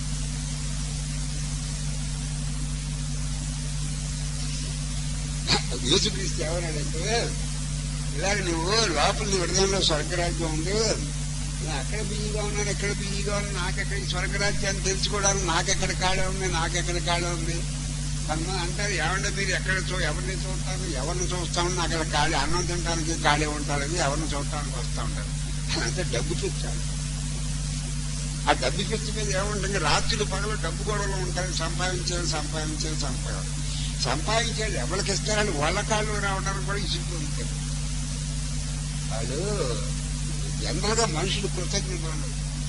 యేసుక్రీస్తు ఏమన్నాడంటే, ఇలాగ నువ్వు లోపల నీ హృదయంలో స్వర్గరాజ్యం ఉంది, నేను అక్కడ బిజీగా ఉన్నాను, ఎక్కడ బిజీగా ఉన్నాను, నాకెక్కడ స్వర్గరాజ్యాన్ని తెలుసుకోవడానికి నాకెక్కడ ఖాళీ ఉంది. కొంతమంది అంటారు, ఏమంటే మీరు ఎవరిని చూస్తారు, ఎవరిని చూస్తామని అక్కడ ఖాళీ, అన్నం తినడానికి ఖాళీ ఉంటారని ఎవరిని చూడటానికి వస్తూ ఉంటారు. అంతే డబ్బు పిచ్చారు. ఆ డబ్బు పిచ్చి మీద ఏముంటుంది? రాత్రులు పగలు డబ్బు గొడవలు ఉంటారు. సంపాదించేది ఎవరికి ఇస్తారని వాళ్ళ కాళ్ళు రావడానికి కూడా ఇసుకు ఉంటారు. వాళ్ళు జనరల్గా మనుషులు కృతజ్ఞతలు ఉండదు.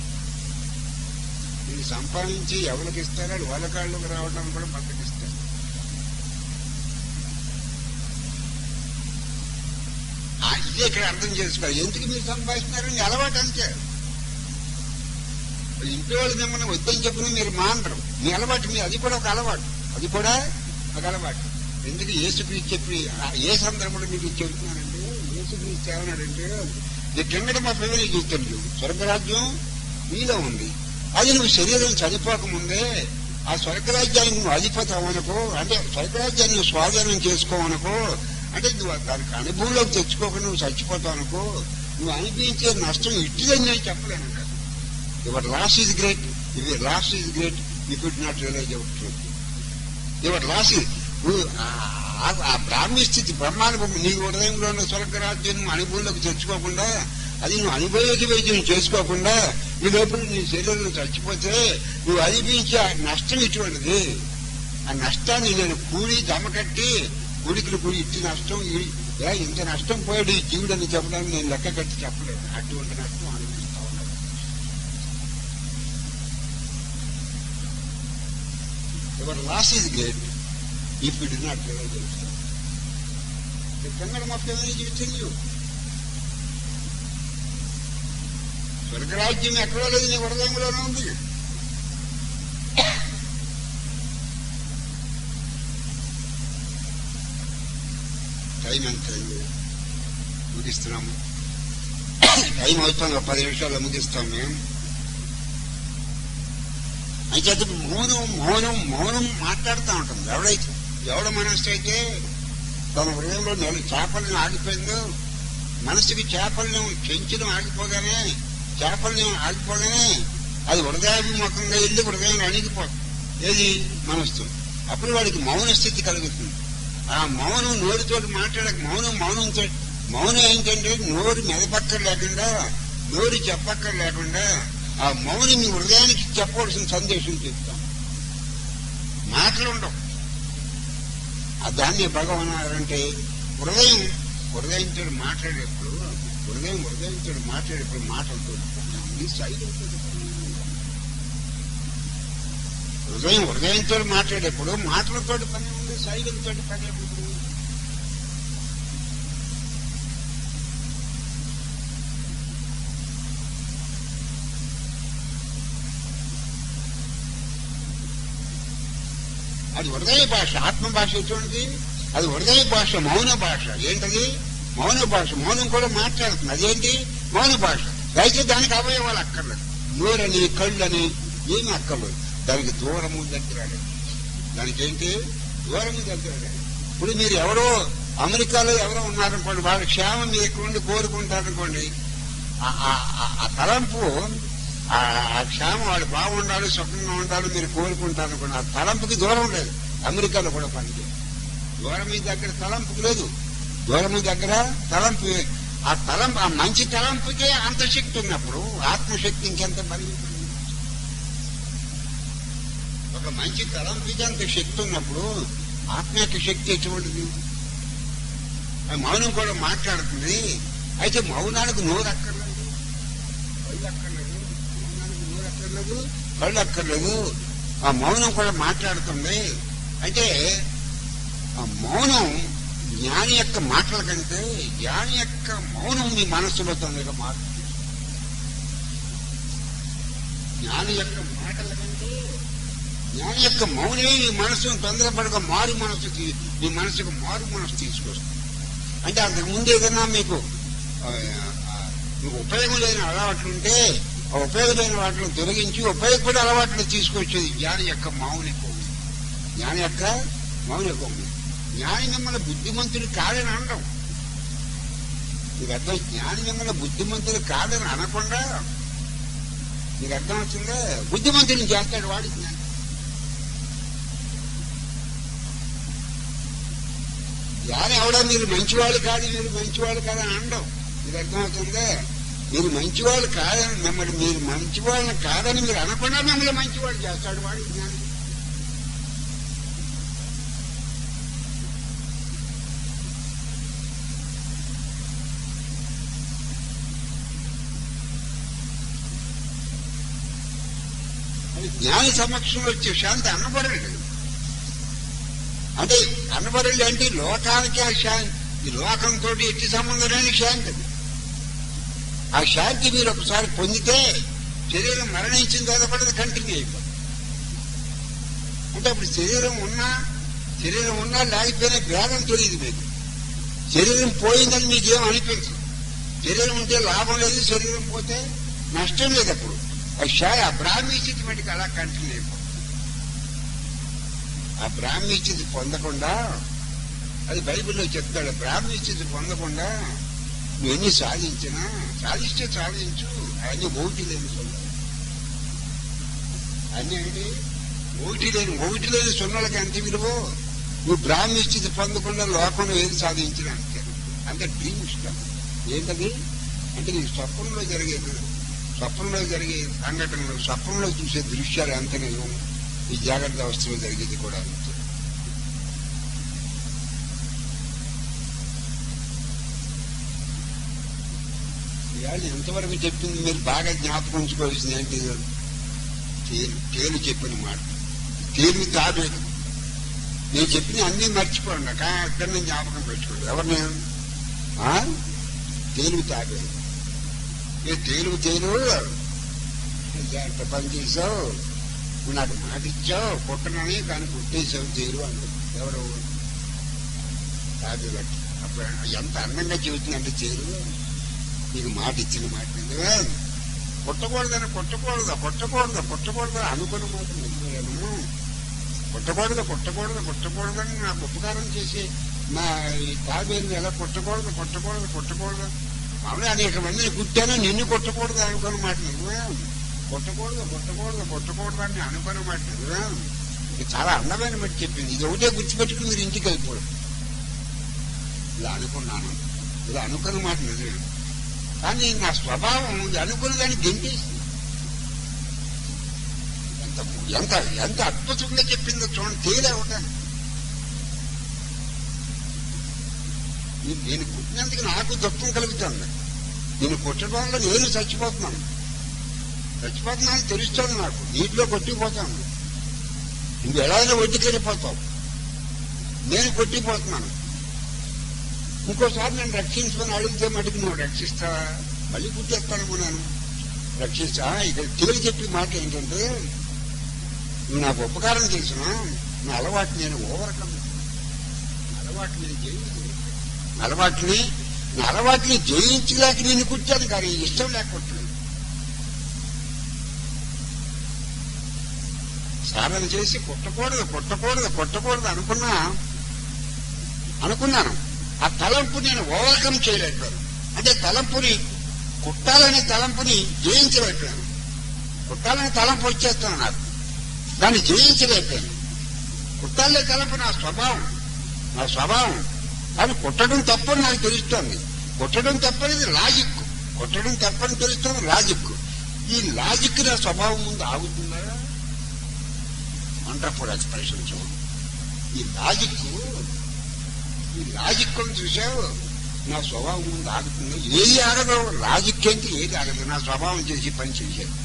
వీళ్ళు సంపాదించి ఎవరికి ఇస్తారని వాళ్ళ కాళ్ళకు రావడానికి కూడా బద్దకిస్తారు. ఇదే ఇక్కడ అర్థం చేసుకోవాలి. ఎందుకు మీరు సంపాదిస్తున్నారని అలవాటు అంతే. ఇంట్లో వాళ్ళు మిమ్మల్ని వద్దని చెప్పిన మీరు మానరు. మీ అలవాటు అది కూడా ఒక అలవాటు. ఎందుకు యేసుక్రీస్తు చెప్పి ఏ సందర్భంలో మీకు చెబుతున్నానంటే, యేసుక్రీస్తు ఏమన్నాడంటే the kingdom of heaven is with you. స్వర్గరాజ్యం నీలో ఉంది. అది నువ్వు శరీరం చనిపోకముందే ఆ స్వర్గరాజ్యానికి నువ్వు అధిపతి అవనుకో, అంటే స్వర్గరాజ్యాన్ని నువ్వు స్వాధీనం చేసుకోవనుకో, అంటే నువ్వు దానికి అనుభవంలోకి తెచ్చుకోకుండా నువ్వు చచ్చిపోతావు అనుకో, నువ్వు అనిపించే నష్టం ఇట్టిదని నేను చెప్పలేను కదా. Your loss is great, your loss is great, you could not realize your truth. Your loss is ఆ బ్రాహ్మీ స్థితి బ్రహ్మానుభవం నీ హృదయంలో ఉన్న స్వర్గరాజ్యం నువ్వు అనుభవంలోకి తెచ్చుకోకుండా, అది నువ్వు అనుభవకి వైద్యం చేసుకోకుండా ఈ లోపల నీ శరీరంలో చచ్చిపోతే నువ్వు అనిపించే ఆ నష్టం ఇటువంటిది. ఆ నష్టాన్ని నేను కూడి దమకట్టి కూడికి కూడి ఇట్టి నష్టం ఇంత నష్టం పోయాడు ఈ జీవుడు అని చెప్పడానికి నేను లెక్క కట్టి చెప్పలేదు. అటువంటి నష్టం అనుభవిస్తా ఉన్నాను. Your loss is great if you do not realize yourself. The kingdom of heaven is within you. స్వర్గరాజ్యం ఎక్కడో లేదు, నీ హృదయంలోనే ఉంది. టైం ఎంత ముగిస్తున్నాము, టైం అవుతుంది, 10 నిమిషాల్లో ముగిస్తాం మేము. అయితే మౌనం మాట్లాడుతూ ఉంటుంది. ఎవడ మనస్సు అయితే తన హృదయంలో చేపలను ఆగిపోయిందో, మనసుకి చేపలను చెంచడం ఆగిపోగానే అది హృదయాభిముఖంగా వెళ్ళి హృదయంలో అణిగిపోతుంది. ఏది మనస్సు. అప్పుడు వాడికి మౌన స్థితి కలుగుతుంది. ఆ మౌనం నోరుతోటి మాట్లాడక మౌనం ఏంటంటే నోరు మెదపక్కర్ లేకుండా, నోరు చెప్పక్కర్ లేకుండా ఆ మౌనం మీ హృదయానికి చెప్పవలసిన సందేశం చెప్తాం. మాటలు ఉండవు. దాన్ని భగవాన్ అంటే హృదయంతో మాట్లాడేప్పుడు మాటలతో హృదయంతో మాట్లాడేప్పుడు మాటలతో పని ఉంది, సైలెంట్తో పని ఉంది. అది హృదయ భాష. ఆత్మ భాష ఎటువంటిది? అది హృదయ భాష, మౌన భాష. ఏంటది? మౌన భాష. మౌనం కూడా మాట్లాడుతుంది. అదేంటి? మౌన భాష. అయితే దానికి అవయవాలు అక్కర్లేదు, నోరని కళ్ళని ఏమి అక్కర్లేదు. దానికి దూరము దగ్గర. దానికి ఏంటి? దూరము దగ్గర. ఇప్పుడు మీరు ఎవరో అమెరికాలో ఎవరో ఉన్నారనుకోండి, వాళ్ళ క్షేమం మీరు ఇక్కడ నుండి కోరుకుంటారనుకోండి, ఆ తలంపు ఆ క్షేమం వాళ్ళు బాగుండాలి, సుఖంగా ఉండాలి మీరు కోరుకుంటారనుకోండి, ఆ తలంపుకి దూరం లేదు. అమెరికాలో కూడా పనిచేయదు. దూరం మీ దగ్గర తలంపుకి లేదు. దూరము దగ్గర తలంపు. ఆ మంచి తలంపుకే అంత శక్తి ఉన్నప్పుడు ఆత్మశక్తి ఇంకెంత బలిగిపోతుంది. ఒక మంచి తలంపుకి అంత శక్తి ఉన్నప్పుడు ఆత్మ యొక్క శక్తి ఎటువంటిది? మౌనం కూడా మాట్లాడుతుంది. అయితే మౌనానికి నోరు అక్కర్లేదు, కళ్ళు అక్కర్లేదు. మౌనానికి నోరు అక్కర్లేదు, కళ్ళు అక్కర్లేదు. ఆ మౌనం కూడా మాట్లాడుతుంది. అంటే ఆ మౌనం జ్ఞాని యొక్క మాటల కంటే జ్ఞాని యొక్క మౌనం మీ మనస్సులో తొందరగా మారుతుంది. జ్ఞాని యొక్క మాటల కంటే జ్ఞాని యొక్క మౌనమే మీ మనస్సును తొందరపడగా మీ మనసుకు మారు మనసు తీసుకొస్తుంది. అంటే అంతకుముందు ఏదైనా మీకు ఉపయోగం లేని అలవాట్లు ఉంటే ఆ ఉపయోగం లేని వాటిని తొలగించి ఉపయోగపడే అలవాట్లు తీసుకొచ్చేది జ్ఞాని యొక్క మౌనికం. జ్ఞాని యొక్క మౌనికం. జ్ఞాని మిమ్మల్ని బుద్ధిమంతుడు కాదని అనడం. మీకు అర్థం? జ్ఞాని మిమ్మల్ని బుద్ధిమంతుడు కాదని అనకుండా మీకు అర్థం వచ్చిందా? బుద్ధిమంతుడిని చేస్తాడు వాడి జ్ఞాని. జ్ఞాని ఎవడా మీరు మంచివాళ్ళు కాదు, మీరు మంచివాళ్ళు కాదని అనడం. మీకు అర్థమవుతుందా? మీరు మంచివాళ్ళు కాదని మిమ్మల్ని మీరు మంచివాళ్ళని కాదని మీరు అనకుండా మిమ్మల్ని మంచివాళ్ళు చేస్తాడు వాడి జ్ఞాని. జ్ఞాని సమక్షంలో వచ్చే శాంతి అన్నపడలేదు. అంటే అన్నపడలేదు అంటే లోకానికి ఆ శాంతి, ఈ లోకంతో ఎట్టి సంబంధం లేని శాంతి. ఆ శాంతి మీరు ఒకసారి పొందితే శరీరం మరణించిన తర్వాత కూడా కంటిన్యూ అయిపోతుంది. అంటే అప్పుడు శరీరం ఉన్నా లేకపోయినా భేదం తెలియదు మీకు. శరీరం పోయిందని మీకేం అనిపించదు. శరీరం ఉంటే లాభం లేదు, శరీరం పోతే నష్టం లేదు. అప్పుడు ఆ బ్రాహ్మీ స్థితి మటుకు అలా కంటిన్యూ అయిపోతుంది. ఆ బ్రాహ్మీ స్థితి పొందకుండా, అది బైబిల్లో చెప్తాడు, బ్రాహ్మీ స్థితి పొందకుండా నువ్వు ఎన్ని సాధించినా, సాధిస్తే సాధించు, అవన్నీ ఒకటి లేని సున్నా. అన్నీ అంటే ఒకటి లేని సున్నలకి ఎంత విలువ. నువ్వు బ్రాహ్మీ స్థితి పొందకుండా లోకంలో ఏది సాధించినా అంతే. అంటే డ్రీమ్ ఇష్టం ఏంటది అంటే నీకు స్వప్నంలో జరిగే సంఘటనలు, స్వప్నంలో చూసే దృశ్యాలు ఎంత నిజం, ఈ జాగ్రత్త అవస్థలో జరిగేది కూడా అంతే. ఇవాళ ఎంతవరకు చెప్పింది మీరు బాగా జ్ఞాపకం ఉంచుకోవాల్సింది ఏంటి? తేలు చెప్పిన మాట, తేలు తాబేలు. నేను చెప్పిన అన్నీ మర్చిపోండి, అక్కడ నేను జ్ఞాపకం పెట్టుకోండి. ఎవరిని? తేలు తాబేలు. తేలు ఎంత పని చేసావు, నువ్వు నాకు మాట ఇచ్చావు కుట్టనని, కానీ కుట్టేసావు తేలు అంటారు. ఎవరు? తాబేలు. అప్పుడు ఎంత అందంగా చెబుతుందంటే తేలు, నీకు మాట ఇచ్చిన మాట కొట్టకూడదు అనుకున్న మాట నిజమేను. కొట్టకూడదని నాకు ఉపకారం చేసి నా తాబేలు ఎలా కొట్టకూడదు మామూలు అనేక మందిని కుట్టాను, నిన్ను కొట్టకూడదు అనుకున్న మాట నిజమే. కొట్టకూడదు అని అనుకున్న మాట నిజమే. ఇది చాలా అందమైన మాట చెప్పింది. ఇది ఒకటే గుర్తుపెట్టుకుని మీరు ఇంటికి వెళ్ళిపోవడం. ఇలా అనుకున్నాను, ఇలా అనుకున్న మాట నిజమే, కానీ నా స్వభావం అనుకున్న దాన్ని గెంటేసింది. ఎంత ఎంత అద్భుతంగా చెప్పిందో చూడండి. తేలే ఉంటాను, నేను కుట్టినందుకు నాకు దుఃఖం కలుగుతుంది. నేను కొట్టడం వల్ల నేను చచ్చిపోతున్నాను తెలుస్తుంది నాకు. నీటిలో కొట్టిపోతాను, నువ్వు ఎలా ఒడ్డుకెళ్ళిపోతావు, నేను కొట్టిపోతున్నాను. ఇంకోసారి నేను రక్షించుకొని అడిగితే మటుకు నువ్వు రక్షిస్తావా? మళ్ళీ గుర్తెస్తాను నేను రక్షిస్తా. ఇక్కడ తేలి చెప్పి మాట ఏంటంటే, నువ్వు నాకు ఉపకారం చేసినా నా అలవాటు నేను ఓవర్కమ్, అలవాటుని జయించలేక నేను కుట్టాను, కానీ ఇష్టం లేకపోతే సాధన చేసి కొట్టకూడదు అనుకున్నాను. ఆ తలంపు నేను ఓవర్కమ్ చేయలేకపోయాను. అంటే తలంపుని కుట్టాలనే తలంపుని జయించలేకపోయాను. కుట్టాలని తలంపు వచ్చేస్తాను నాకు, దాన్ని జయించలేకపోయాను. కుట్టాలనే తలంపు నా స్వభావం కానీ కుట్టడం తప్పని నాకు తెలుస్తోంది. కుట్టడం తప్పనేది లాజిక్, కుట్టడం తప్పని తెలుస్తుంది లాజిక్. ఈ లాజిక్ నా స్వభావం ముందు ఆగుతుందా? వండర్ఫుల్ ఎక్స్ప్రెషన్ చూడు. ఈ లాజిక్ చూసావు, నా స్వభావం ముందు ఆగుతుంది. ఏది ఆగదు, లాజిక్ ఏంటి, ఏది ఆగదు, నా స్వభావం చేసి పని చేశాను.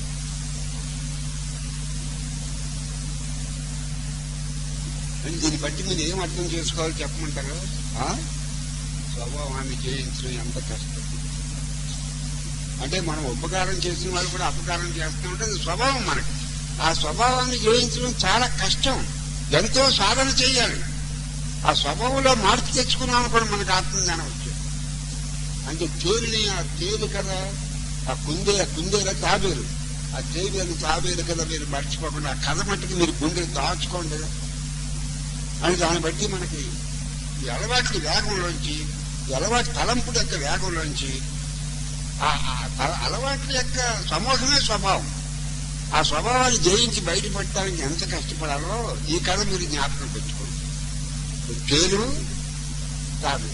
దీన్ని బట్టి మీరు ఏం అర్థం చేసుకోవాలో చెప్పమంటారు? స్వభావాన్ని జయించడం ఎంత కష్టం. అంటే మనం ఉపకారం చేసిన వాళ్ళు కూడా అపకారం చేస్తామంటే అది స్వభావం మనకి. ఆ స్వభావాన్ని జయించడం చాలా కష్టం, ఎంతో సాధన చేయాలి. ఆ స్వభావంలో మార్పు తెచ్చుకున్నాం కూడా మనకు ఆత్మజ్ఞానం వచ్చేది. అంటే తేలు కదా, ఆ కుందేల తాబేలు, ఆ తాబేలు కదా మీరు మర్చిపోకుండా ఆ కథ మట్టికి మీరు గుండెలు దాచుకోండి. అని దాన్ని బట్టి మనకి ఈ అలవాట్ల వేగంలోంచి, ఈ అలవాటు తలంపుల యొక్క వేగంలోంచి, ఆ అలవాట్ల యొక్క సమూహమే స్వభావం. ఆ స్వభావాన్ని జయించి బయటపడటానికి ఎంత కష్టపడాలో ఈ కథ మీరు జ్ఞాపకం పెట్టుకోండి. తేలు తాబేలు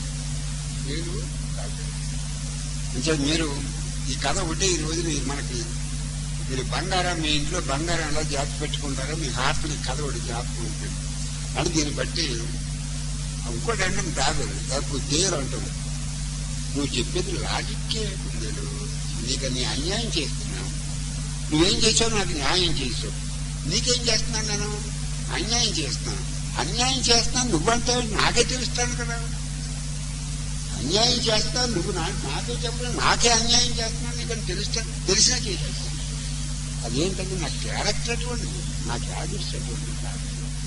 అంటే మీరు ఈ కథ ఒకటే ఈ రోజు మీరు బంగారం, మీ ఇంట్లో బంగారం ఎలా జాగ్రత్త పెట్టుకుంటారో మీ హార్ట్ని కథ ఒకటి జ్ఞాపకం ఉంటుంది. అని దీన్ని బట్టి ఇంకోటి అంటే తాబేలు తేలు అంటారు. నువ్వు చెప్పేది లాజిక్కే కుందేలు, నీకు నీ అన్యాయం చేస్తున్నావు. నువ్వేం చేసావు, నాకు న్యాయం చేసావు. నీకేం చేస్తున్నాను, నేను అన్యాయం చేస్తున్నాను. నువ్వంటావు, నాకే తెలుస్తాను కదా. అన్యాయం చేస్తాను, నువ్వు నాకే చెప్పడం, నాకే అన్యాయం చేస్తున్నాను, నీకు తెలిసినా చేసేస్తాను. అదేంటంటే నా క్యారెక్టర్ అటువంటిది, నా హ్యాబిట్స్ అటువంటిది.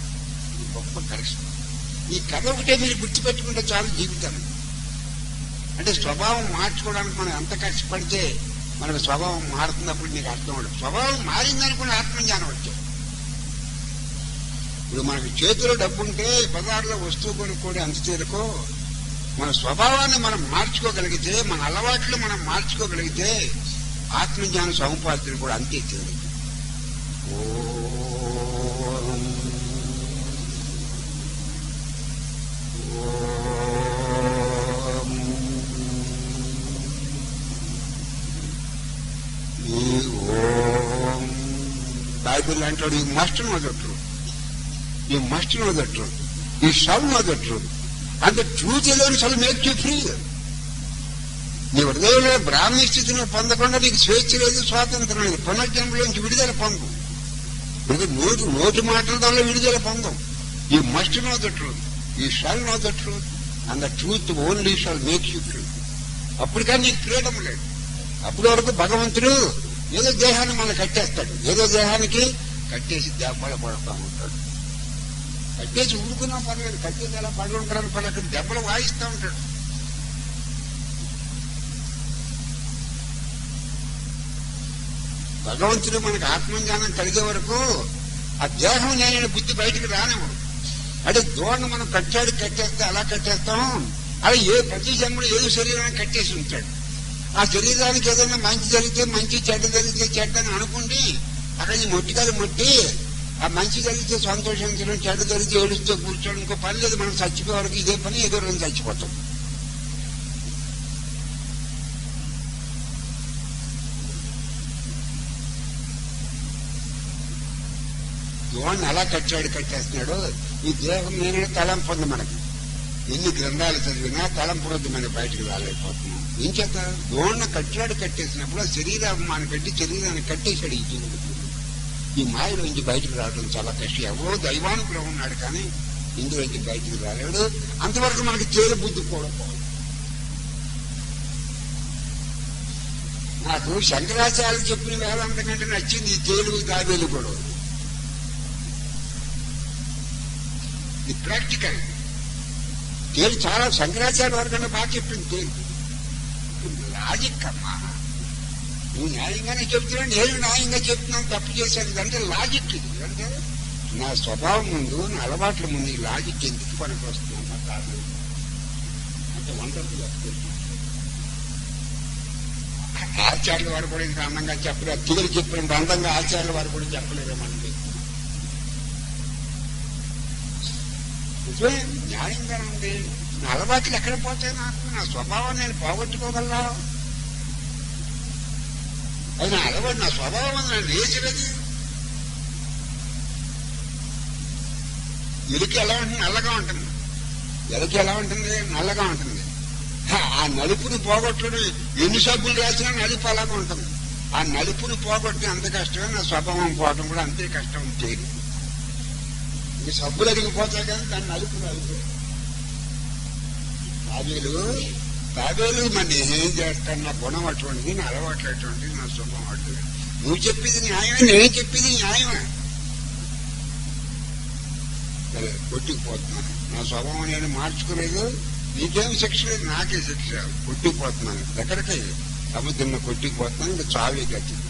గొప్ప కరెక్షన్. ఈ కథ ఒకటే మీరు గుర్తుపెట్టుకుంటే చాలు జీవితాన్ని. అంటే స్వభావం మార్చుకోవడానికి మనం ఎంత కష్టపడితే మనకు స్వభావం మారుతున్నప్పుడు నీకు అర్థం ఉండదు. స్వభావం మారిందనుకుని ఆత్మజ్ఞానం వచ్చాయి. ఇప్పుడు మనకి చేతిలో డబ్బు ఉంటే బజార్లో వస్తువు కొనుక్కోవడం ఎంత తీరుకో, మన స్వభావాన్ని మనం మార్చుకోగలిగితే, మన అలవాట్లు మనం మార్చుకోగలిగితే ఆత్మజ్ఞానం సముపార్జన కూడా అంతే తీరు. బైబిల్ అంటాడు, you must know the truth, you must know the truth, you shall know the truth, and the truth alone shall make you free. నీ హృదయంలో బ్రాహ్మీ స్థితిని పొందకుండా నీకు స్వేచ్ఛ లేదు, స్వాతంత్రం లేదు. పునర్జన్మలోంచి విడుదల పొందం. నోటి మాటల వల్ల విడుదల పొందం. You must know the truth, you shall know the truth, and the truth only shall make you free. అప్పుడు కానీ నీకు ఫ్రీడమ్ లేదు. అప్పటి వరకు భగవంతుడు ఏదో దేహాన్ని మనం కట్టేస్తాడు, ఏదో దేహానికి కట్టేసి దెబ్బలు పడుతూ ఉంటాడు. కట్టేసి ఊరుకున్నా పర్లేదు, కట్టేసి ఎలా పడి ఉంటారని పని అక్కడ దెబ్బలు వాయిస్తూ ఉంటాడు. భగవంతుడు మనకు ఆత్మజ్ఞానం కలిగే వరకు ఆ దేహం నేను బుద్ధి బయటకు రానివ్వడు. అంటే దూడను మనం కట్టేస్తే అలా కట్టేస్తాం, అలా ప్రతి జన్మలో ఏదో శరీరాన్ని కట్టేసి ఉంటాడు. ఆ శరీరానికి ఏదైనా మంచి జరిగితే మంచి, చెడ్డ జరిగితే చెడ్డ అని అనుకుంటే అక్కడ మొట్టికాయలు మొట్టి ఆ మంచి జరిగితే సంతోషించడం, చెడ్డ జరిగితే ఏడుస్తూ కూర్చోడం. ఇంకో పని లేదు, మనం చచ్చిపోయే వరకు ఇదే పని, ఏదో రోజు చచ్చిపోతాం. యువాన్ని అలా కట్టేస్తున్నాడు. ఈ దేహం నేనే తలంపు ఉంది. మనకి ఎన్ని గ్రంథాలు చదివినా తలంపు వద్దు మనకి బయటకు రాలేకపోతున్నాం. ఏం చేత దోణ కట్టేసినప్పుడు ఆ శరీరాన్ని పెట్టి శరీరాన్ని కట్టేశాడు. ఈ జీవుడు ఈ మాయలోంచి బయటకు రావడం చాలా కష్టం. ఎవరో దైవానుగ్రహం ఉన్నాడు కానీ ఇందులోంచి బయటకు రాలేడు. అంతవరకు మనకి తేలి బుద్ధి కూడా. నాకు శంకరాచార్యులు చెప్పిన వేదాంతం కంటే నచ్చింది ఈ తేలు తాబేలు కూడా. ఇది ప్రాక్టికల్. తేలు చాలా శంకరాచార్య వరకన్నా బాగా చెప్పింది తేలు. లాజిక్ అమ్మా, నువ్వు న్యాయంగానే చెప్తున్నావు, నేను న్యాయంగా చెప్తున్నాను, తప్పు చేశాను అంటే లాజిక్. ఇది అంటే నా స్వభావం ముందు, నా అలవాట్ల ముందు ఈ లాజిక్ ఎందుకు పనికి వస్తుందమ్మా కాదు అంటే వంటలు. ఆచార్యుల వారు కూడా ఇంత అందంగా చెప్పలేరు, తీరు చెప్పినంత అందంగా ఆచార్యుల వారు కూడా చెప్పలేరేమండి. నిజమే, న్యాయంగానే ఉంది. నా అలవాట్లు ఎక్కడ పోతాయి? నాకు నా స్వభావం నేను పోగొట్టుకోగలరా? అది నా అలవాటు, నా స్వభావం అది, నా నేచర్ అది. ఎలుక ఎలా ఉంటుంది? నల్లగా ఉంటుంది. ఎలుక ఎలా ఉంటుంది? నల్లగా ఉంటుంది. ఆ నలుపుని పోగొట్టడం ఎన్ని సబ్బులు రాసినా నలుపు అలాగా ఉంటుంది. ఆ నలుపుని పోగొట్టడం అంత కష్టమే, నా స్వభావం పోవడం కూడా అంతే కష్టం. చేయదు ఈ సబ్బులు అడిగిపోతాయి కానీ దాన్ని నలుపు తాబేలు మరి నేనేం చేస్తాను? నా గుణం అటువంటిది, నా అలవాట్లు అటువంటిది, నా స్వభావం అటువంటిది. నువ్వు చెప్పేది న్యాయమే, నేను చెప్పేది న్యాయమే. కొట్టుకుపోతున్నాను. నా స్వభావం నేను మార్చుకోలేదు, నీకేం శిక్ష లేదు, నాకే శిక్ష. కొట్టుకుపోతున్నాను. ఎక్కడికి సముద్రంలో కొట్టుకుపోతున్నాను. ఇంకా చావే గతి.